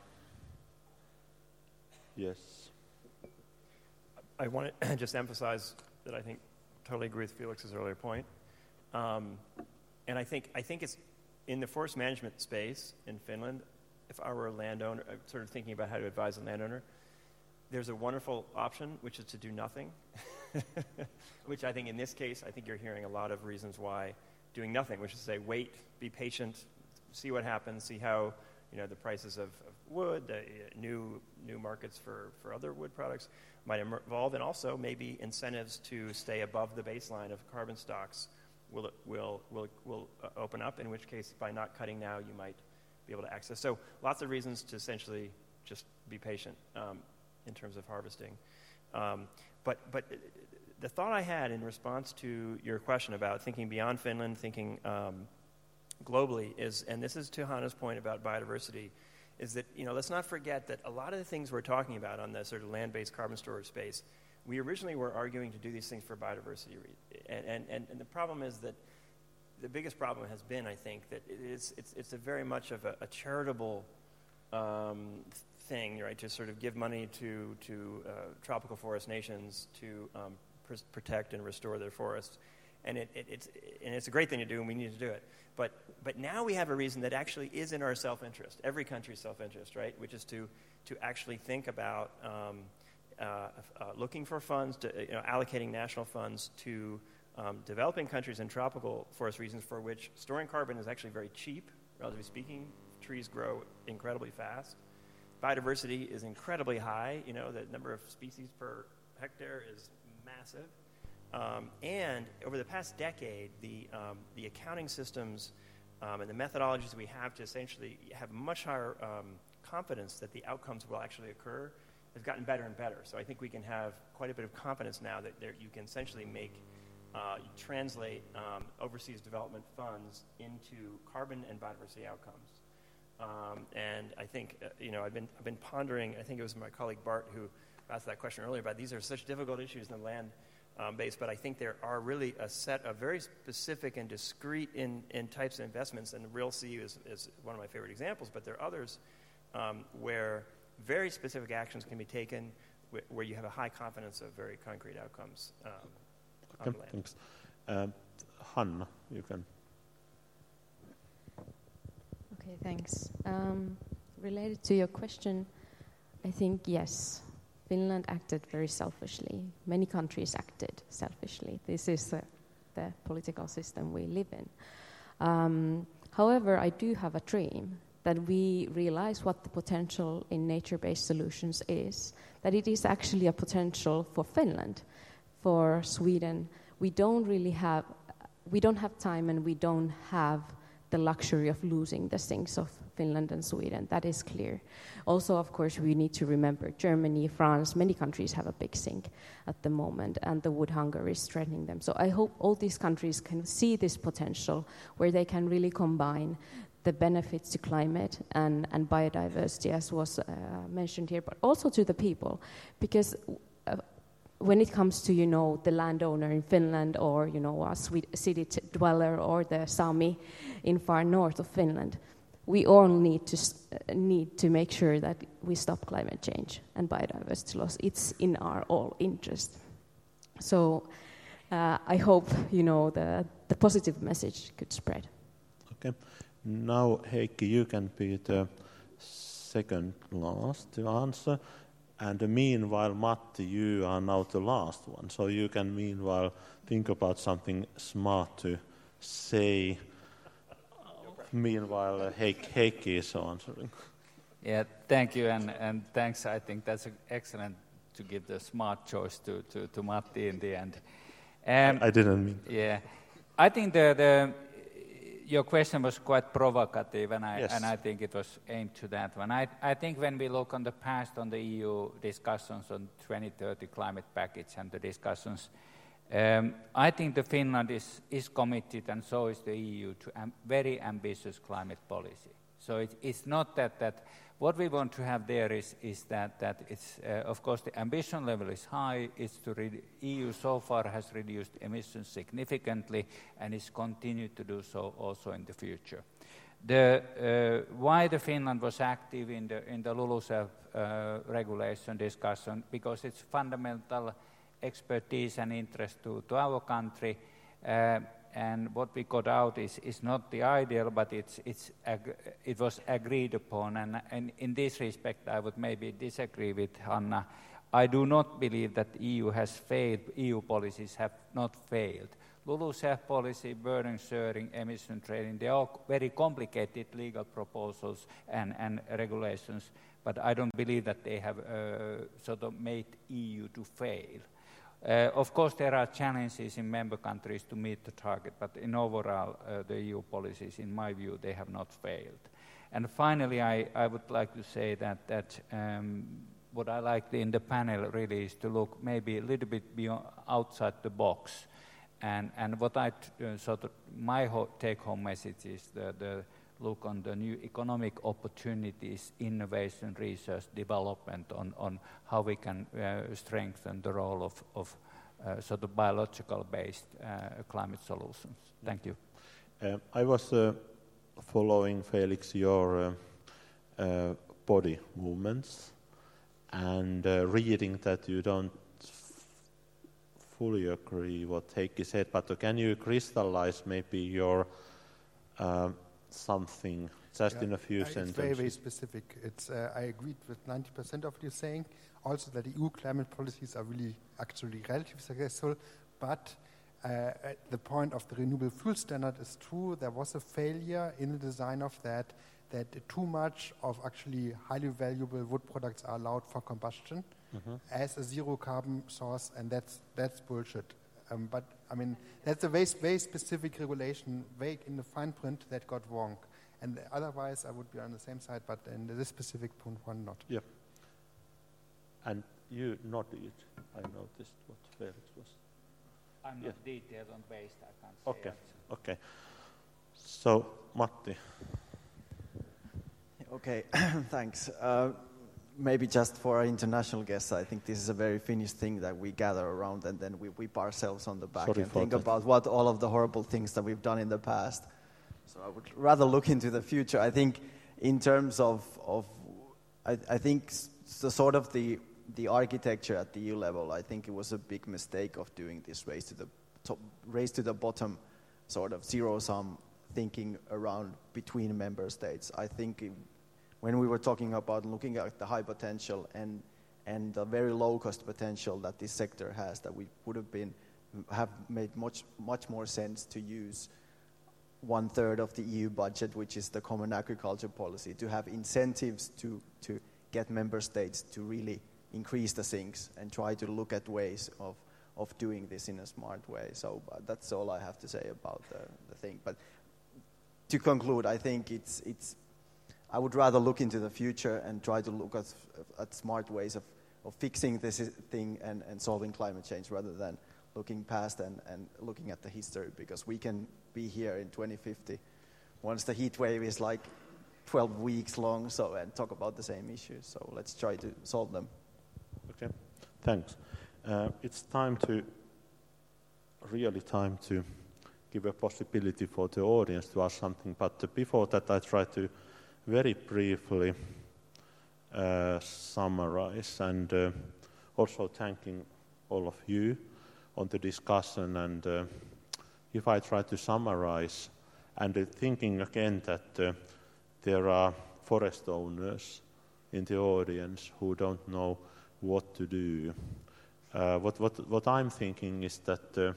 yes. I want to just emphasize that I think totally agree with Felix's earlier point, um, and I think I think it's in the forest management space in Finland. If I were a landowner, I'm sort of thinking about how to advise a landowner, there's a wonderful option, which is to do nothing. Which I think in this case, I think you're hearing a lot of reasons why doing nothing, which is to say, wait, be patient, see what happens, see how you know the prices of, of wood, uh, new new markets for, for other wood products might evolve, and also maybe incentives to stay above the baseline of carbon stocks will will will will uh, open up. In which case, by not cutting now, you might be able to access. So lots of reasons to essentially just be patient um, in terms of harvesting. Um, but but the thought I had in response to your question about thinking beyond Finland, thinking um, globally is, and this is to Hanna's point about biodiversity, is that, you know, let's not forget that a lot of the things we're talking about on the sort of land-based carbon storage space, we originally were arguing to do these things for biodiversity. And, and, and, and the problem is that the biggest problem has been, I think, that it is, it's, it's a very much of a, a charitable um, thing, right, to sort of give money to, to uh, tropical forest nations to um, pr- protect and restore their forests. And, it, it, it's, and it's a great thing to do, and we need to do it. But, but now we have a reason that actually is in our self-interest, every country's self-interest, right, which is to, to actually think about um, uh, uh, looking for funds, to, you know, allocating national funds to um, developing countries in tropical forest regions for which storing carbon is actually very cheap, relatively speaking. Trees grow incredibly fast. Biodiversity is incredibly high. You know, the number of species per hectare is massive. Um, and over the past decade, the, um, the accounting systems um, and the methodologies we have to essentially have much higher um, confidence that the outcomes will actually occur has gotten better and better. So I think we can have quite a bit of confidence now that there, you can essentially make, uh, translate um, overseas development funds into carbon and biodiversity outcomes. Um, and I think, uh, you know, I've been, I've been pondering, I think it was my colleague Bart who asked that question earlier about these are such difficult issues in the land Um, base, but I think there are really a set of very specific and discrete in, in types of investments, and Real C is, is one of my favorite examples, but there are others um, where very specific actions can be taken wh- where you have a high confidence of very concrete outcomes um, on Okay, land. thanks. Uh, Hanna, you can. Okay, thanks. Um, related to your question, I think yes. Finland acted very selfishly. Many countries acted selfishly. This is uh, the political system we live in. Um, however, I do have a dream that we realize what the potential in nature-based solutions is, that it is actually a potential for Finland, for Sweden. We don't really have, we don't have time, and we don't have the luxury of losing the things of Finland and Sweden. That is clear. Also, of course, we need to remember Germany, France, many countries have a big sink at the moment, and the wood hunger is threatening them. So I hope all these countries can see this potential where they can really combine the benefits to climate and, and biodiversity, as was uh, mentioned here, but also to the people. Because uh, when it comes to, you know, the landowner in Finland, or, you know, a city t- dweller, or the Sami in far north of Finland, we all need to uh, need to make sure that we stop climate change and biodiversity loss. It's in our all interest. So uh, I hope, you know, the, the positive message could spread. Okay. Now, Heikki, you can be the second last to answer. And uh, meanwhile, Matti, you are now the last one. So you can meanwhile think about something smart to say. Meanwhile, uh, Heik- Heikki is answering. Yeah, thank you, and, and thanks. I think that's excellent to give the smart choice to, to, to Matti in the end. Um, I didn't mean. Yeah, I think the, the your question was quite provocative, and I Yes. and I think it was aimed to that one. I I think when we look on the past on the E U discussions on twenty thirty climate package and the discussions, um, I think the Finland is is committed, and so is the E U, to a um, very ambitious climate policy. So it, it's not that that. What we want to have there is, is that, that it's, uh, of course, the ambition level is high. It's to re- E U so far has reduced emissions significantly and is continued to do so also in the future. The, uh, why the Finland was active in the, in the LULUCF uh, regulation discussion, because it's fundamental expertise and interest to, to our country. Uh, And what we got out is, is not the ideal, but it's, it's ag- it was agreed upon. And, and in this respect, I would maybe disagree with Hanna. I do not believe that E U has failed. E U policies have not failed. LULUCF policy, burden sharing, emission trading, they are very complicated legal proposals and, and regulations, but I don't believe that they have uh, sort of made E U to fail. Uh, of course, there are challenges in member countries to meet the target, but in overall, uh, the E U policies, in my view, they have not failed. And finally, I, I would like to say that, that um, what I like in the panel really is to look maybe a little bit beyond, outside the box And, and what I, t- uh, sort of, my ho- take-home message is the, the look on the new economic opportunities, innovation, research, development on, on how we can uh, strengthen the role of, of uh, sort of biological-based uh, climate solutions. Thank you. Uh, I was uh, following, Felix, your uh, uh, body movements and uh, reading that you don't f- fully agree what Heikki said, but uh, can you crystallize maybe your uh, something just yeah, in a few uh, sentences? It's very, very specific. It's, uh, I agreed with ninety percent of what you're saying. Also that the E U climate policies are really actually relatively successful, but uh, at the point of the renewable fuel standard is true. There was a failure in the design of that, that too much of actually highly valuable wood products are allowed for combustion mm-hmm. as a zero carbon source, and that's that's bullshit. Um, but I mean, that's a very, very specific regulation, vague in the fine print, that got wrong. And otherwise, I would be on the same side, but in this specific point one, not. Yep. And you nodded. I noticed what Felix was. I'm yeah. not detailed on base, I can't say Okay. that. Okay. So, Matti. Okay, thanks. Uh, maybe just for our international guests, I think this is a very Finnish thing that we gather around and then we whip ourselves on the back Sorry and for think that. about what all of the horrible things that we've done in the past. So I would rather look into the future. I think in terms of, of I, I think s- the sort of the, the architecture at the E U level, I think it was a big mistake of doing this race to the top, race to the bottom, sort of zero-sum thinking around between member states. I think it, when we were talking about looking at the high potential and and the very low cost potential that this sector has, that we would have been have made much much more sense to use one third of the E U budget, which is the common agriculture policy, to have incentives to to get member states to really increase the sinks and try to look at ways of of doing this in a smart way. So uh, that's all I have to say about the, the thing. But to conclude, I think it's it's. I would rather look into the future and try to look at, at smart ways of, of fixing this thing and, and solving climate change rather than looking past and, and looking at the history, because we can be here in twenty fifty once the heat wave is like twelve weeks long, so and talk about the same issues. So let's try to solve them. Okay, thanks. Uh, it's time to, really time to give a possibility for the audience to ask something, but uh, before that I try to very briefly uh, summarize and uh, also thanking all of you on the discussion. And uh, if I try to summarize and uh, thinking again that uh, there are forest owners in the audience who don't know what to do. Uh, what, what, what I'm thinking is that uh,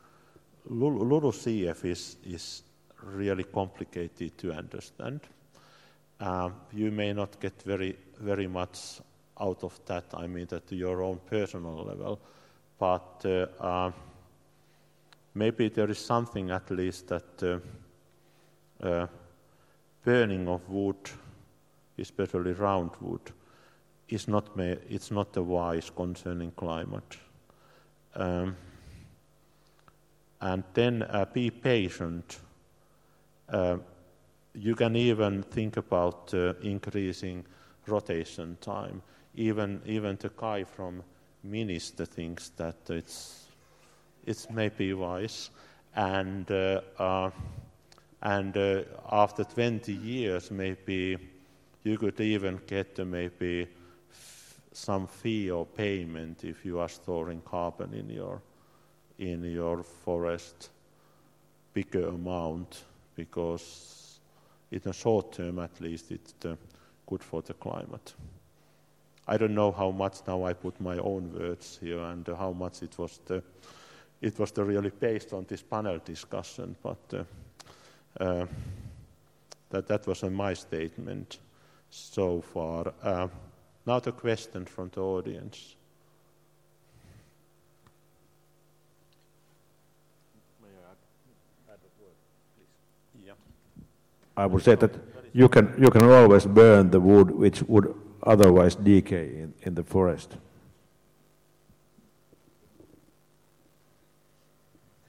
LULUCF is, is really complicated to understand. Uh, you may not get very, very much out of that, I mean, at your own personal level, but uh, uh, maybe there is something at least that uh, uh, burning of wood, especially round wood, is not ma- it's not a wise concerning climate. Um, and then uh, be patient. Uh, You can even think about uh, increasing rotation time. Even even the guy from Minister thinks that it's it's maybe wise, and uh, uh, and uh, after twenty years, maybe you could even get uh, maybe f- some fee or payment if you are storing carbon in your in your forest, bigger amount, because in the short term, at least, it's uh, good for the climate. I don't know how much now I put my own words here and uh, how much it was the, it was the really based on this panel discussion, but uh, uh, that that was uh, my statement so far. Uh, now the question from the audience. I would say that you can you can always burn the wood which would otherwise decay in, in the forest.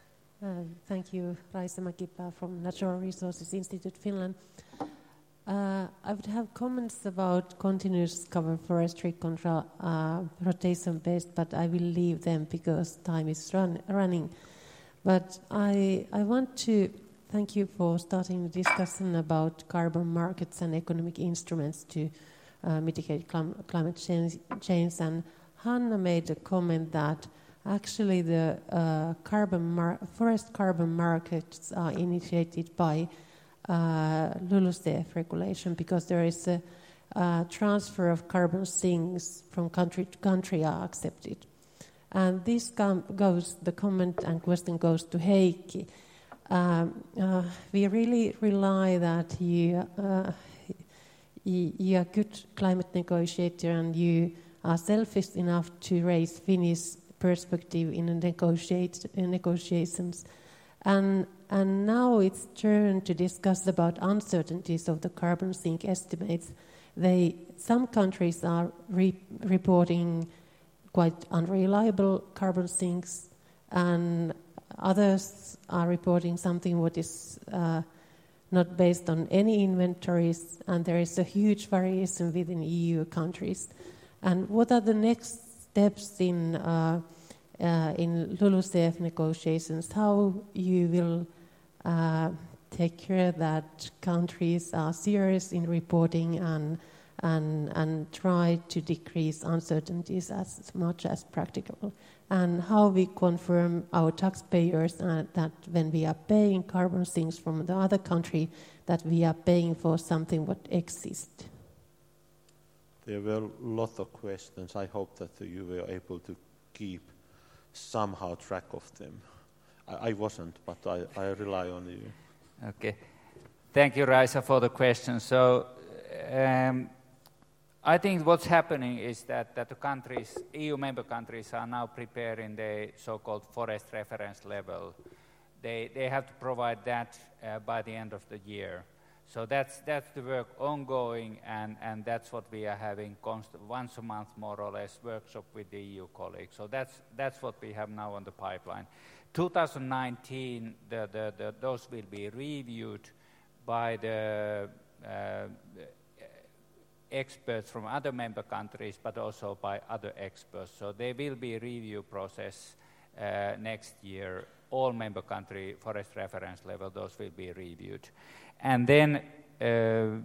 Uh, thank you, Raisa Mäkipää from Natural Resources Institute, Finland. Uh, I would have comments about continuous cover forestry control, uh, rotation-based, but I will leave them because time is run, running. But I, I want to thank you for starting the discussion about carbon markets and economic instruments to uh, mitigate clim- climate change, change. And Hanna made a comment that actually the uh, carbon mar- forest carbon markets are initiated by uh, LULUCF regulation because there is a uh, transfer of carbon sinks from country to country are accepted. And this com- goes, the comment and question goes to Heikki. Um, uh, we really rely that you, uh, you, you are a good climate negotiator and you are selfish enough to raise Finnish perspective in the negotiate, uh, negotiations. And, and now it's turn to discuss about uncertainties of the carbon sink estimates. They, some countries are re- reporting quite unreliable carbon sinks, and others are reporting something what is uh, not based on any inventories, and there is a huge variation within E U countries. And what are the next steps in uh, uh, in LULUCF negotiations? How you will uh, take care that countries are serious in reporting and and and try to decrease uncertainties as much as practicable? And how we confirm our taxpayers uh, that when we are paying carbon sinks from the other country, that we are paying for something what exists. There were a lot of questions. I hope that you were able to keep somehow track of them. I, I wasn't, but I, I rely on you. Okay. Thank you, Raisa, for the question. So um, I think what's happening is that, that the countries, E U member countries, are now preparing the so-called forest reference level. They, they have to provide that uh, by the end of the year. So that's that's the work ongoing, and, and that's what we are having constant, once a month more or less workshop with the E U colleagues. So that's that's what we have now on the pipeline. twenty nineteen, the, the, the, those will be reviewed by the uh, experts from other member countries, but also by other experts. So there will be a review process uh, next year. All member country forest reference level, those will be reviewed. And then uh,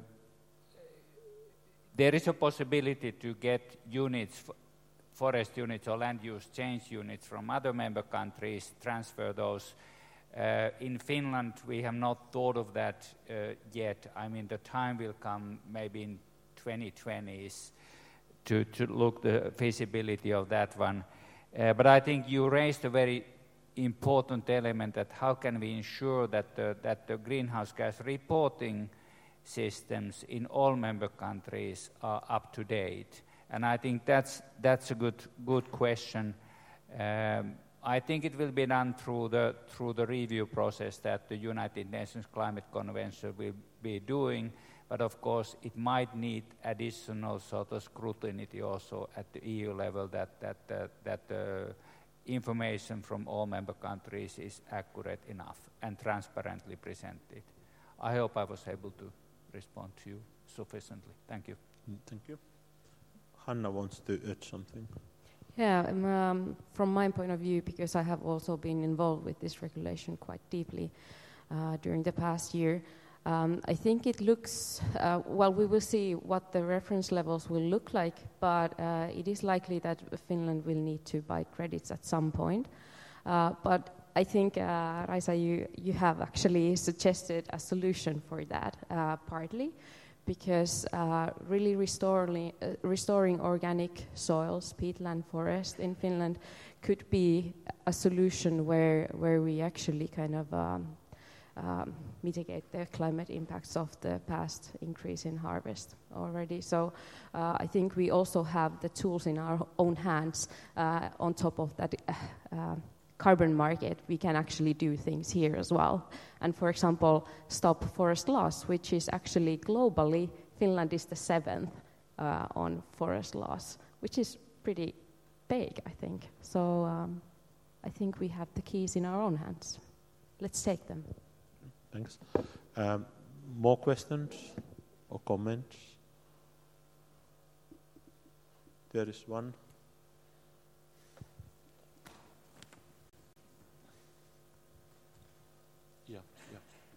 there is a possibility to get units, forest units or land use change units from other member countries, transfer those. Uh, in Finland, we have not thought of that uh, yet. I mean, the time will come maybe in twenty twenties to, to look the feasibility of that one. Uh, but I think you raised a very important element, that how can we ensure that the, that the greenhouse gas reporting systems in all member countries are up to date. And I think that's that's a good good question. Um, I think it will be done through the through the review process that the United Nations Climate Convention will be doing. But of course, it might need additional sort of scrutiny also at the E U level, that that uh, that the uh, information from all member countries is accurate enough and transparently presented. I hope I was able to respond to you sufficiently. Thank you. Thank you. Hanna wants to add something. Yeah, um, um, from my point of view, because I have also been involved with this regulation quite deeply uh, during the past year, Um, I think it looks, uh, well, we will see what the reference levels will look like, but uh, it is likely that Finland will need to buy credits at some point. Uh, but I think, uh, Raisa, you, you have actually suggested a solution for that, uh, partly, because uh, really restoring, uh, restoring organic soils, peatland forest in Finland could be a solution where, where we actually kind of um, Um, mitigate the climate impacts of the past increase in harvest already. So uh, I think we also have the tools in our own hands. Uh, on top of that uh, uh, carbon market, we can actually do things here as well. And for example, stop forest loss, which is actually globally, Finland is the seventh uh, on forest loss, which is pretty big, I think. So um, I think we have the keys in our own hands. let's take them. Thanks. Um, more questions or comments? There is one. Yeah, yeah.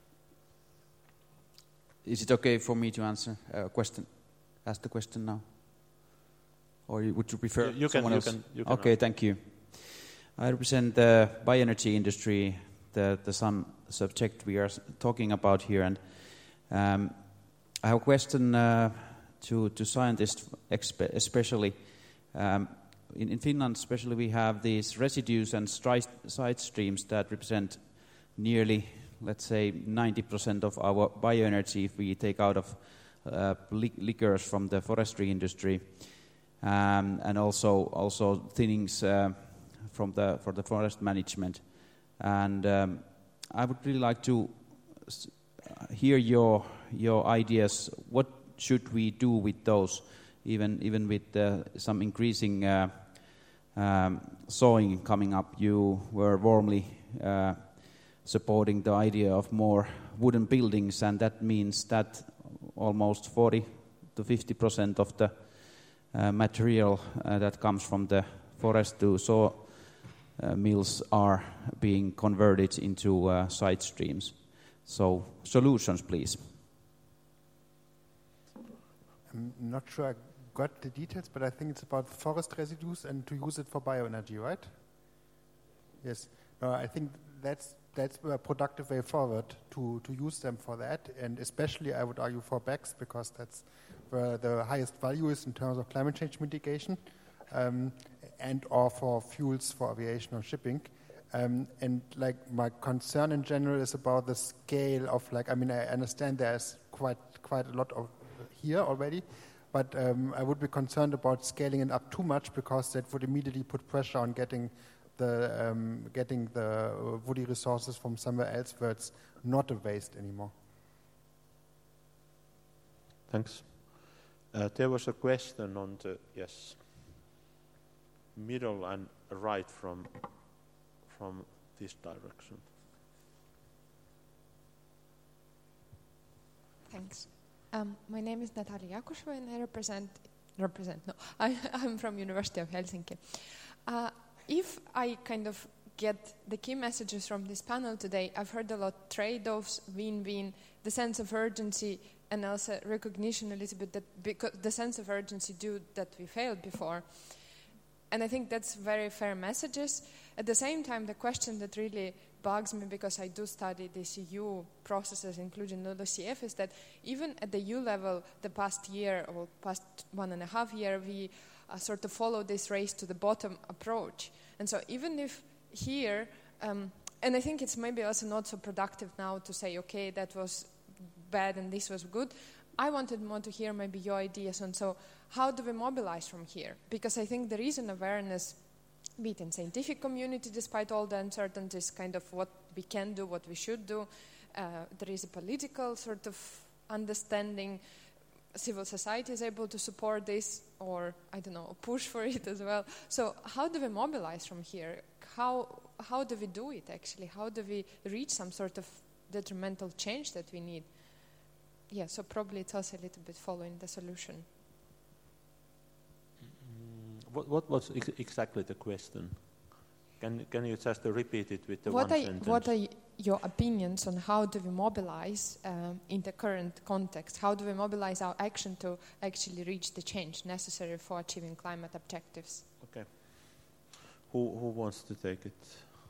Is it okay for me to answer a question? Ask the question now? Or would you prefer you, you someone can, else? You can, you can okay, ask. Thank you. I represent the bioenergy industry, the, the sun subject we are talking about here, and um, I have a question uh, to, to scientists expe- especially. Um, in, in Finland especially we have these residues and stri- side streams that represent nearly, let's say, ninety percent of our bioenergy if we take out of uh, li- liquors from the forestry industry, um, and also also thinnings uh, from the for the forest management. And um, I would really like to s- hear your your ideas. What should we do with those, even even with uh, some increasing uh, um, sawing coming up? You were warmly uh, supporting the idea of more wooden buildings, and that means that almost forty to fifty percent of the uh, material uh, that comes from the forest to saw uh, mills are being converted into uh, side streams. So solutions, please. I'm not sure I got the details, but I think it's about forest residues and to use it for bioenergy, right? Yes. No, I think that's that's a productive way forward to, to use them for that, and especially I would argue for B E C Cs, because that's where the highest value is in terms of climate change mitigation, um, and or for fuels for aviation or shipping. Um, and like my concern in general is about the scale of, like, I mean, I understand there's quite quite a lot of here already, but um, I would be concerned about scaling it up too much, because that would immediately put pressure on getting the um, getting the woody resources from somewhere else where it's not a waste anymore. Thanks. Uh, there was a question on the, yes, middle and right from from this direction. Thanks. Um, my name is Natalia Jakusheva and I represent, represent, no, I, I'm from University of Helsinki. Uh, if I kind of get the key messages from this panel today, I've heard a lot trade-offs, win-win, the sense of urgency, and also recognition a little bit that because the sense of urgency due that we failed before. And I think that's very fair messages. At the same time, the question that really bugs me, because I do study these E U processes, including LULUCF, is that even at the E U level, the past year or past one and a half year, we uh, sort of follow this race to the bottom approach. And so even if here, um, and I think it's maybe also not so productive now to say, okay, that was bad and this was good. I wanted more to hear maybe your ideas on, so how do we mobilize from here? Because I think there is an awareness, be it in scientific community, despite all the uncertainties, kind of what we can do, what we should do. Uh, there is a political sort of understanding. Civil society is able to support this, or, I don't know, push for it as well. So how do we mobilize from here? How, how do we do it, actually? How do we reach some sort of detrimental change that we need? Yeah, so probably it's also a little bit following the solution. Mm, what, what was ex- exactly the question? Can, can you just repeat it with the what one are, sentence? What are your opinions on how do we mobilize um, in the current context? How do we mobilize our action to actually reach the change necessary for achieving climate objectives? Okay. Who, who wants to take it?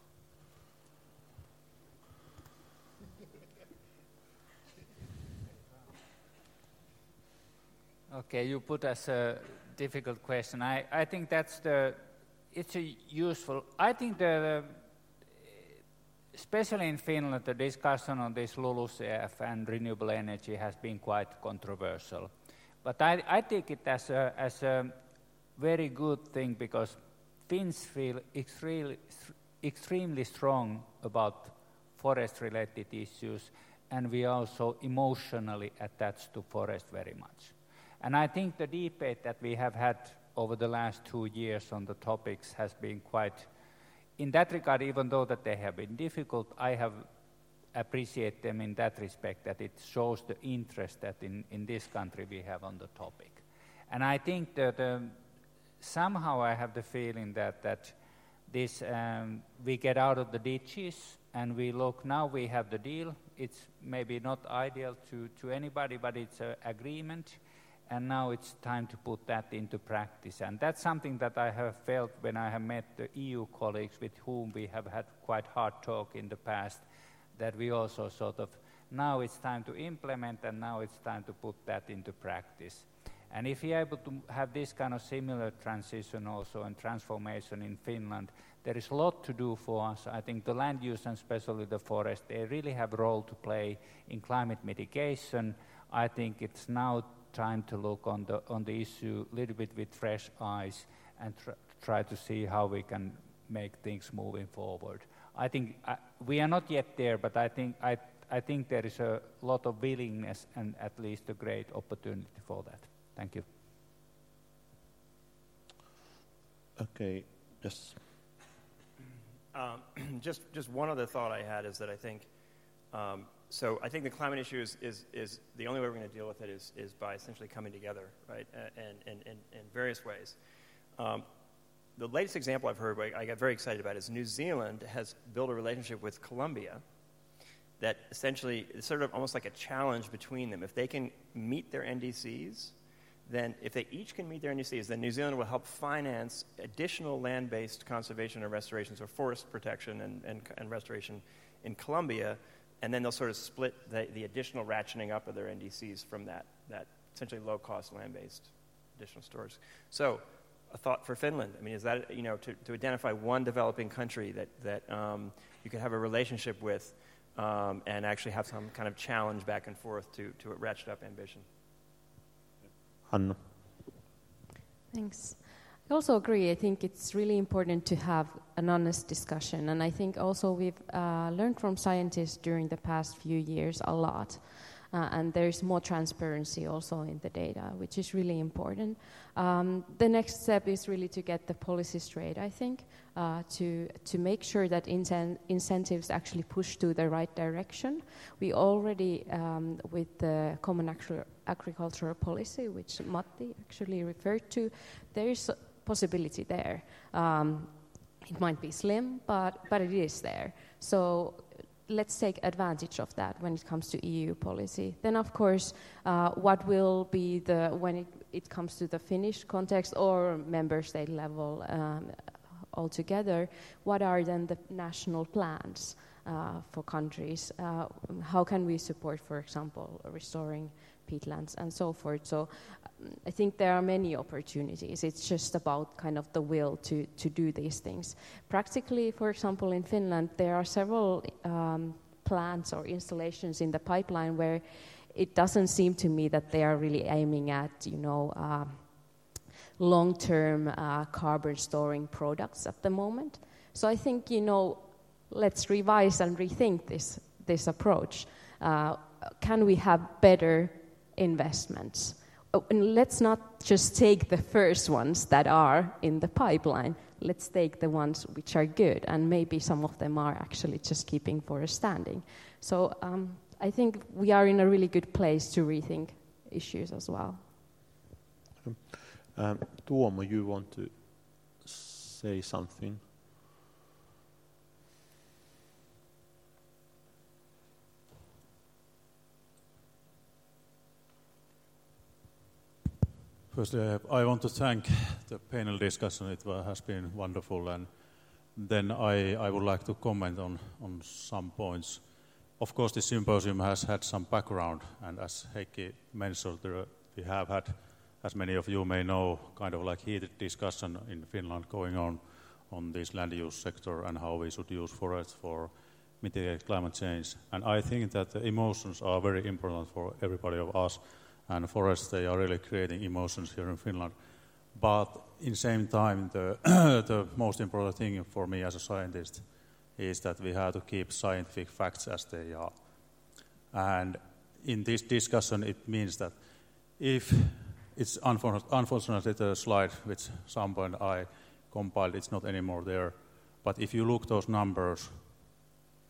Okay, you put as a difficult question. I, I think that's the, it's a useful, I think the, especially in Finland, the discussion on this LULUCF and renewable energy has been quite controversial. But I, I take it as a, as a very good thing, because Finns feel extremely, extremely strong about forest-related issues, and we are also emotionally attached to forest very much. And I think the debate that we have had over the last two years on the topics has been quite, in that regard, even though that they have been difficult, I have appreciate them in that respect, that it shows the interest that in, in this country we have on the topic. And I think that um, somehow I have the feeling that, that this um, we get out of the ditches and we look, now we have the deal. It's maybe not ideal to, to anybody, but it's an agreement. And now it's time to put that into practice. And that's something that I have felt when I have met the E U colleagues with whom we have had quite hard talk in the past, that we also sort of, now it's time to implement and now it's time to put that into practice. And if we are able to have this kind of similar transition also and transformation in Finland, there is a lot to do for us. I think the land use and especially the forest, they really have a role to play in climate mitigation. I think it's now time to look on the on the issue a little bit with fresh eyes and tr try to see how we can make things moving forward. I think uh, we are not yet there, but I think I I think there is a lot of willingness and at least a great opportunity for that. Thank you. Okay. Yes. Um, just just one other thought I had is that I think. Um, So I think the climate issue is, is, is the only way we're going to deal with it is, is by essentially coming together, right, and in and, and various ways. Um, the latest example I've heard, I got very excited about, is New Zealand has built a relationship with Colombia that essentially is sort of almost like a challenge between them. If they can meet their N D Cs, then if they each can meet their N D Cs, then New Zealand will help finance additional land-based conservation and restoration, so forest protection and, and, and restoration in Colombia. And then they'll sort of split the, the additional ratcheting up of their N D Cs from that, that essentially low-cost land-based additional storage. So a thought for Finland. I mean, is that, you know, to, to identify one developing country that, that um, you could have a relationship with um, and actually have some kind of challenge back and forth to, to a ratchet up ambition. Hanna. Thanks. I also agree. I think it's really important to have an honest discussion. And I think also we've uh, learned from scientists during the past few years a lot. Uh, and there's more transparency also in the data, which is really important. Um, the next step is really to get the policy straight, I think, uh, to, to make sure that incen incentives actually push to the right direction. We already, um, with the Common Agri Agricultural Policy, which Matti actually referred to, there is possibility there. Um, it might be slim, but, but it is there. So let's take advantage of that when it comes to E U policy. Then, of course, uh, what will be the, when it, it comes to the Finnish context or member state level um, altogether, what are then the national plans uh, for countries? Uh, how can we support, for example, restoring peatlands and so forth? So um, I think there are many opportunities. It's just about kind of the will to, to do these things. Practically, for example, in Finland, there are several um, plants or installations in the pipeline where it doesn't seem to me that they are really aiming at, you know, uh, long-term uh, carbon storing products at the moment. So I think, you know, let's revise and rethink this, this approach. Uh, can we have better investments? Oh, and let's not just take the first ones that are in the pipeline. Let's take the ones which are good, and maybe some of them are actually just keeping forest standing. So um, I think we are in a really good place to rethink issues as well. Um, Tuomo, you want to say something? First, uh, I want to thank the panel discussion. It uh, has been wonderful. And then I, I would like to comment on, on some points. Of course, this symposium has had some background. And as Heikki mentioned, there, we have had, as many of you may know, kind of like heated discussion in Finland going on on this land use sector and how we should use forests for mitigate climate change. And I think that the emotions are very important for everybody of us. And forests, they are really creating emotions here in Finland. But in the same time, the, the most important thing for me as a scientist is that we have to keep scientific facts as they are. And in this discussion, it means that if it's unfortunately the slide which some point I compiled, it's not anymore there. But if you look those numbers,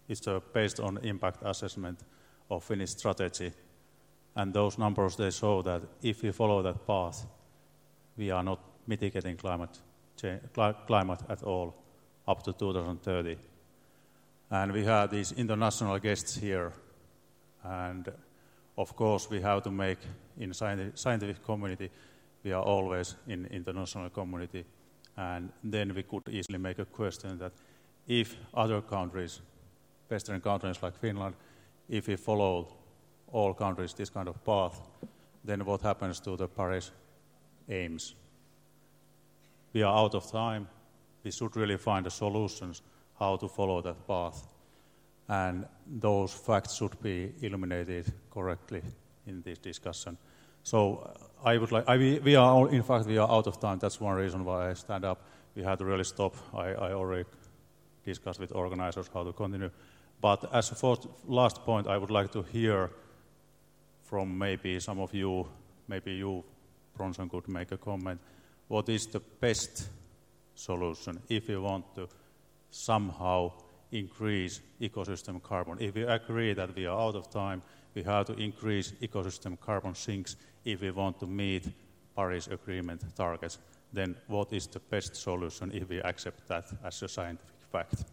It's uh, based on impact assessment of Finnish strategy. And those numbers, they show that if we follow that path, we are not mitigating climate change, cli- climate at all up to two thousand thirty. And we have these international guests here. And of course, we have to make, in scientific, scientific community, we are always in international community. And then we could easily make a question that if other countries, Western countries like Finland, if we follow all countries this kind of path, then what happens to the Paris aims? We are out of time. We should really find the solutions how to follow that path. And those facts should be illuminated correctly in this discussion. So I would like, I, we, we are, all, in fact, we are out of time. That's one reason why I stand up. We had to really stop. I, I already discussed with organizers how to continue. But as a first, last point, I would like to hear from maybe some of you, maybe you, Bronson, could make a comment. What is the best solution if you want to somehow increase ecosystem carbon? If we agree that we are out of time, we have to increase ecosystem carbon sinks if we want to meet Paris Agreement targets. Then what is the best solution if we accept that as a scientific fact?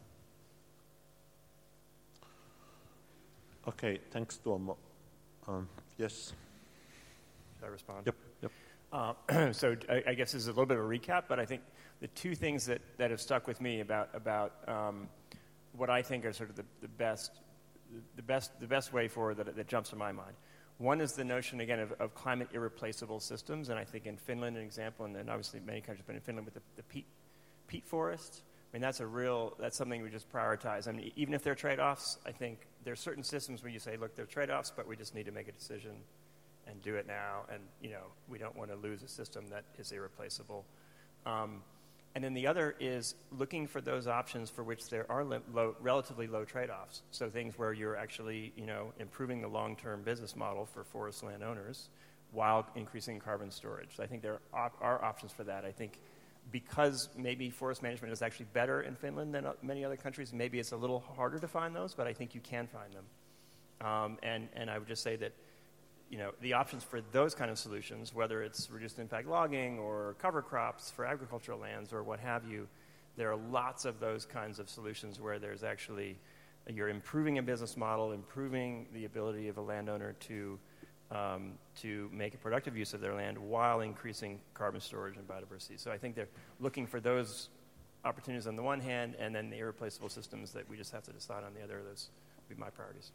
Okay, thanks, Tuomo. Um, yes? Should I respond? Yep, yep. Uh, so I, I guess this is a little bit of a recap, but I think the two things that, that have stuck with me about, about um, what I think are sort of the, the best the best the best way forward that, that jumps to my mind. One is the notion, again, of, of climate irreplaceable systems, and I think in Finland, an example, and then obviously many countries, but in Finland with the, the peat, peat forests, I mean, that's a real, that's something we just prioritize. I mean, even if there are trade-offs, I think there are certain systems where you say, look, there are trade-offs, but we just need to make a decision and do it now, and, you know, we don't want to lose a system that is irreplaceable. Um, And then the other is looking for those options for which there are li- low, relatively low trade-offs. So things where you're actually, you know, improving the long-term business model for forest landowners while increasing carbon storage. So I think there are, are options for that. I think because maybe forest management is actually better in Finland than many other countries, maybe it's a little harder to find those, but I think you can find them. Um, and, and I would just say that, you know, the options for those kind of solutions, whether it's reduced impact logging or cover crops for agricultural lands or what have you, there are lots of those kinds of solutions where there's actually, you're improving a business model, improving the ability of a landowner to um, to make a productive use of their land while increasing carbon storage and biodiversity. So I think they're looking for those opportunities on the one hand, and then the irreplaceable systems that we just have to decide on the other. Those would be my priorities.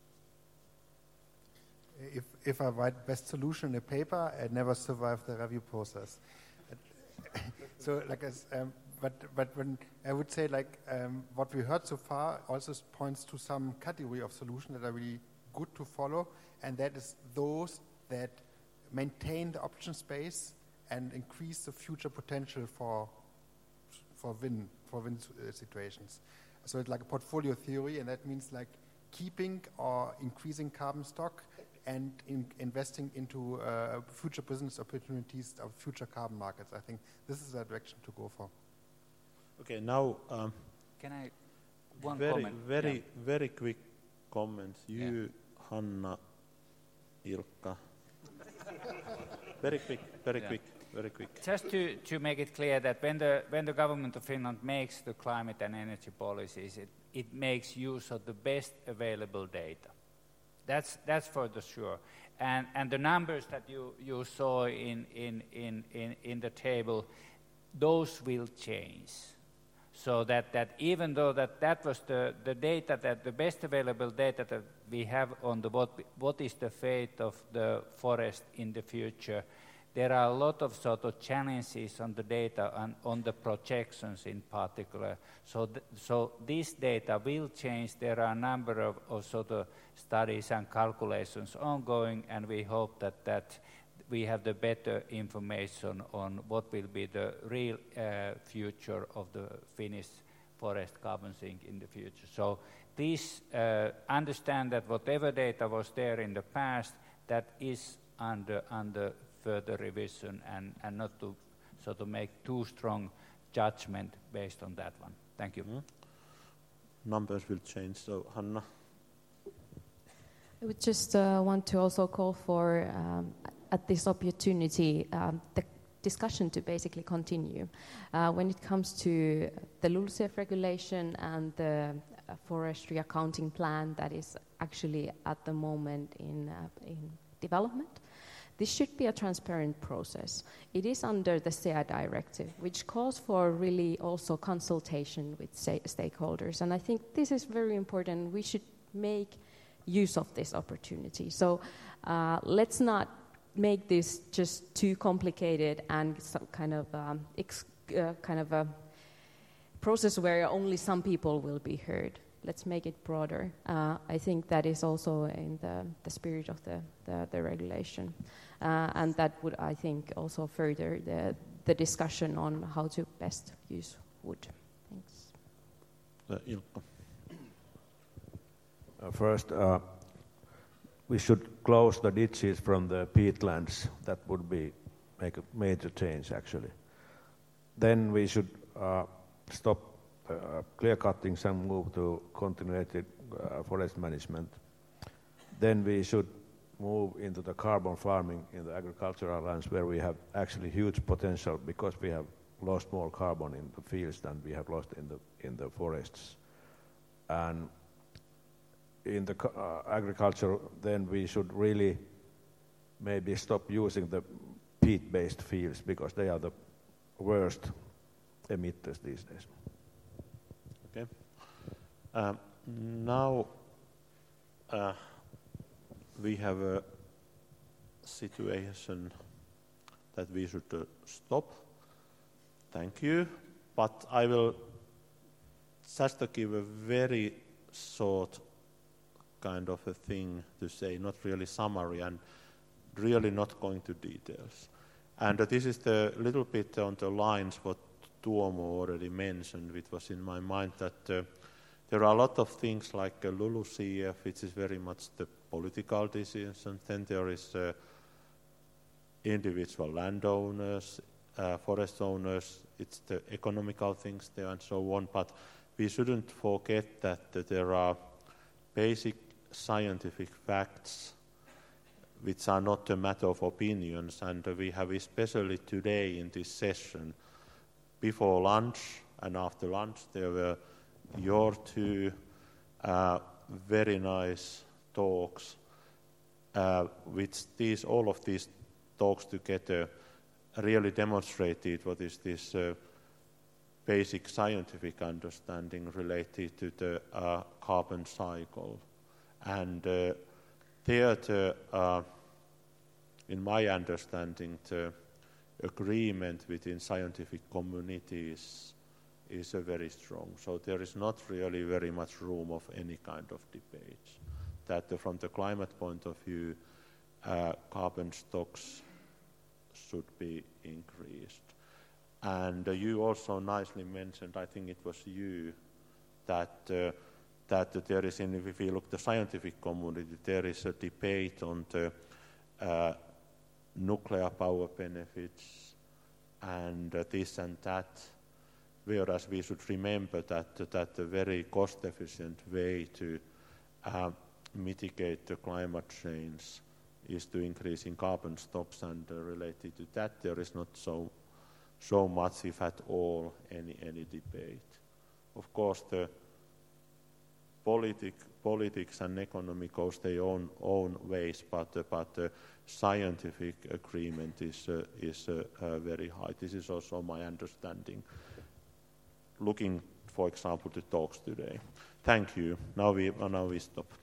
If, if I write best solution in a paper, I never survive the review process. So, like, as, um, but but when I would say, like, um, what we heard so far also points to some category of solutions that are really good to follow, and that is those that maintain the option space and increase the future potential for for win for win uh, situations. So it's like a portfolio theory, and that means like keeping or increasing carbon stock and in investing into uh, future business opportunities of future carbon markets. I think this is the direction to go for. Okay, now um, can I one very, comment? Very, yeah. very quick comments. You, yeah. Hanna, Ilkka. Very quick, very yeah. quick, very quick. Just to, to make it clear that when the when the government of Finland makes the climate and energy policies, it, it makes use of the best available data. That's that's for the sure. And and the numbers that you, you saw in, in, in, in, in the table, those will change. So that, that even though that, that was the, the data, that the best available data that we have on the what what is the fate of the forest in the future, there are a lot of sort of challenges on the data and on the projections in particular. So, th- so this data will change. There are a number of, of sort of studies and calculations ongoing, and we hope that, that we have the better information on what will be the real uh, future of the Finnish forest carbon sink in the future. So please uh, understand that whatever data was there in the past, that is under under further revision, and, and not to sort of make too strong judgment based on that one. Thank you. Mm-hmm. numbers will change. So, Hanna? I would just uh, want to also call for, um, at this opportunity, um, the discussion to basically continue. Uh, when it comes to the LULUCF regulation and the uh, forestry accounting plan that is actually at the moment in, uh, in development, this should be a transparent process. It is under the S E A directive, which calls for really also consultation with stakeholders. And I think this is very important. We should make use of this opportunity. So uh, let's not make this just too complicated and some kind of um, ex- uh, kind of a process where only some people will be heard. Let's make it broader. Uh, I think that is also in the, the spirit of the, the, the regulation. Uh, and that would, I think, also further the, the discussion on how to best use wood. Thanks. Uh, Ilkka. Uh, first, uh, we should close the ditches from the peatlands. That would be make a major change, actually. Then we should uh, stop uh, clear cuttings and move to continuated uh, forest management. Then we should move into the carbon farming in the agricultural lands, where we have actually huge potential because we have lost more carbon in the fields than we have lost in the in the forests. And in the uh, agriculture, then we should really maybe stop using the peat-based fields because they are the worst emitters these days. Okay. Um, now uh, we have a situation that we should uh, stop. Thank you. But I will just to give a very short kind of a thing to say, not really summary and really not going to details. And uh, this is the little bit on the lines what Tuomo already mentioned, which was in my mind that uh, there are a lot of things like uh, LULUCF, which is very much the political decision. Then there is uh, individual landowners, uh, forest owners, it's the economical things there and so on. But we shouldn't forget that uh, there are basic scientific facts which are not a matter of opinions, and uh, we have especially today in this session, before lunch and after lunch, there were your two uh, very nice talks, uh, which these all of these talks together really demonstrated what is this uh, basic scientific understanding related to the uh, carbon cycle. And uh, there, the, uh, in my understanding, the agreement within scientific communities is uh, very strong. So there is not really very much room of any kind of debate. That uh, from the climate point of view, uh, carbon stocks should be increased. And uh, you also nicely mentioned, I think it was you, that uh, that uh, there is, in, if we look at the scientific community, there is a debate on the uh, nuclear power benefits and uh, this and that, whereas we should remember that uh, that a very cost-efficient way to uh, mitigate the climate change is to increase in carbon stocks, and uh, related to that there is not so so much, if at all, any any debate. Of course, the politic, politics and economy goes their own own ways, but uh, but uh, scientific agreement is uh, is uh, uh, very high. This is also my understanding. Looking, for example, to talks today. Thank you. Now we uh, now we stop.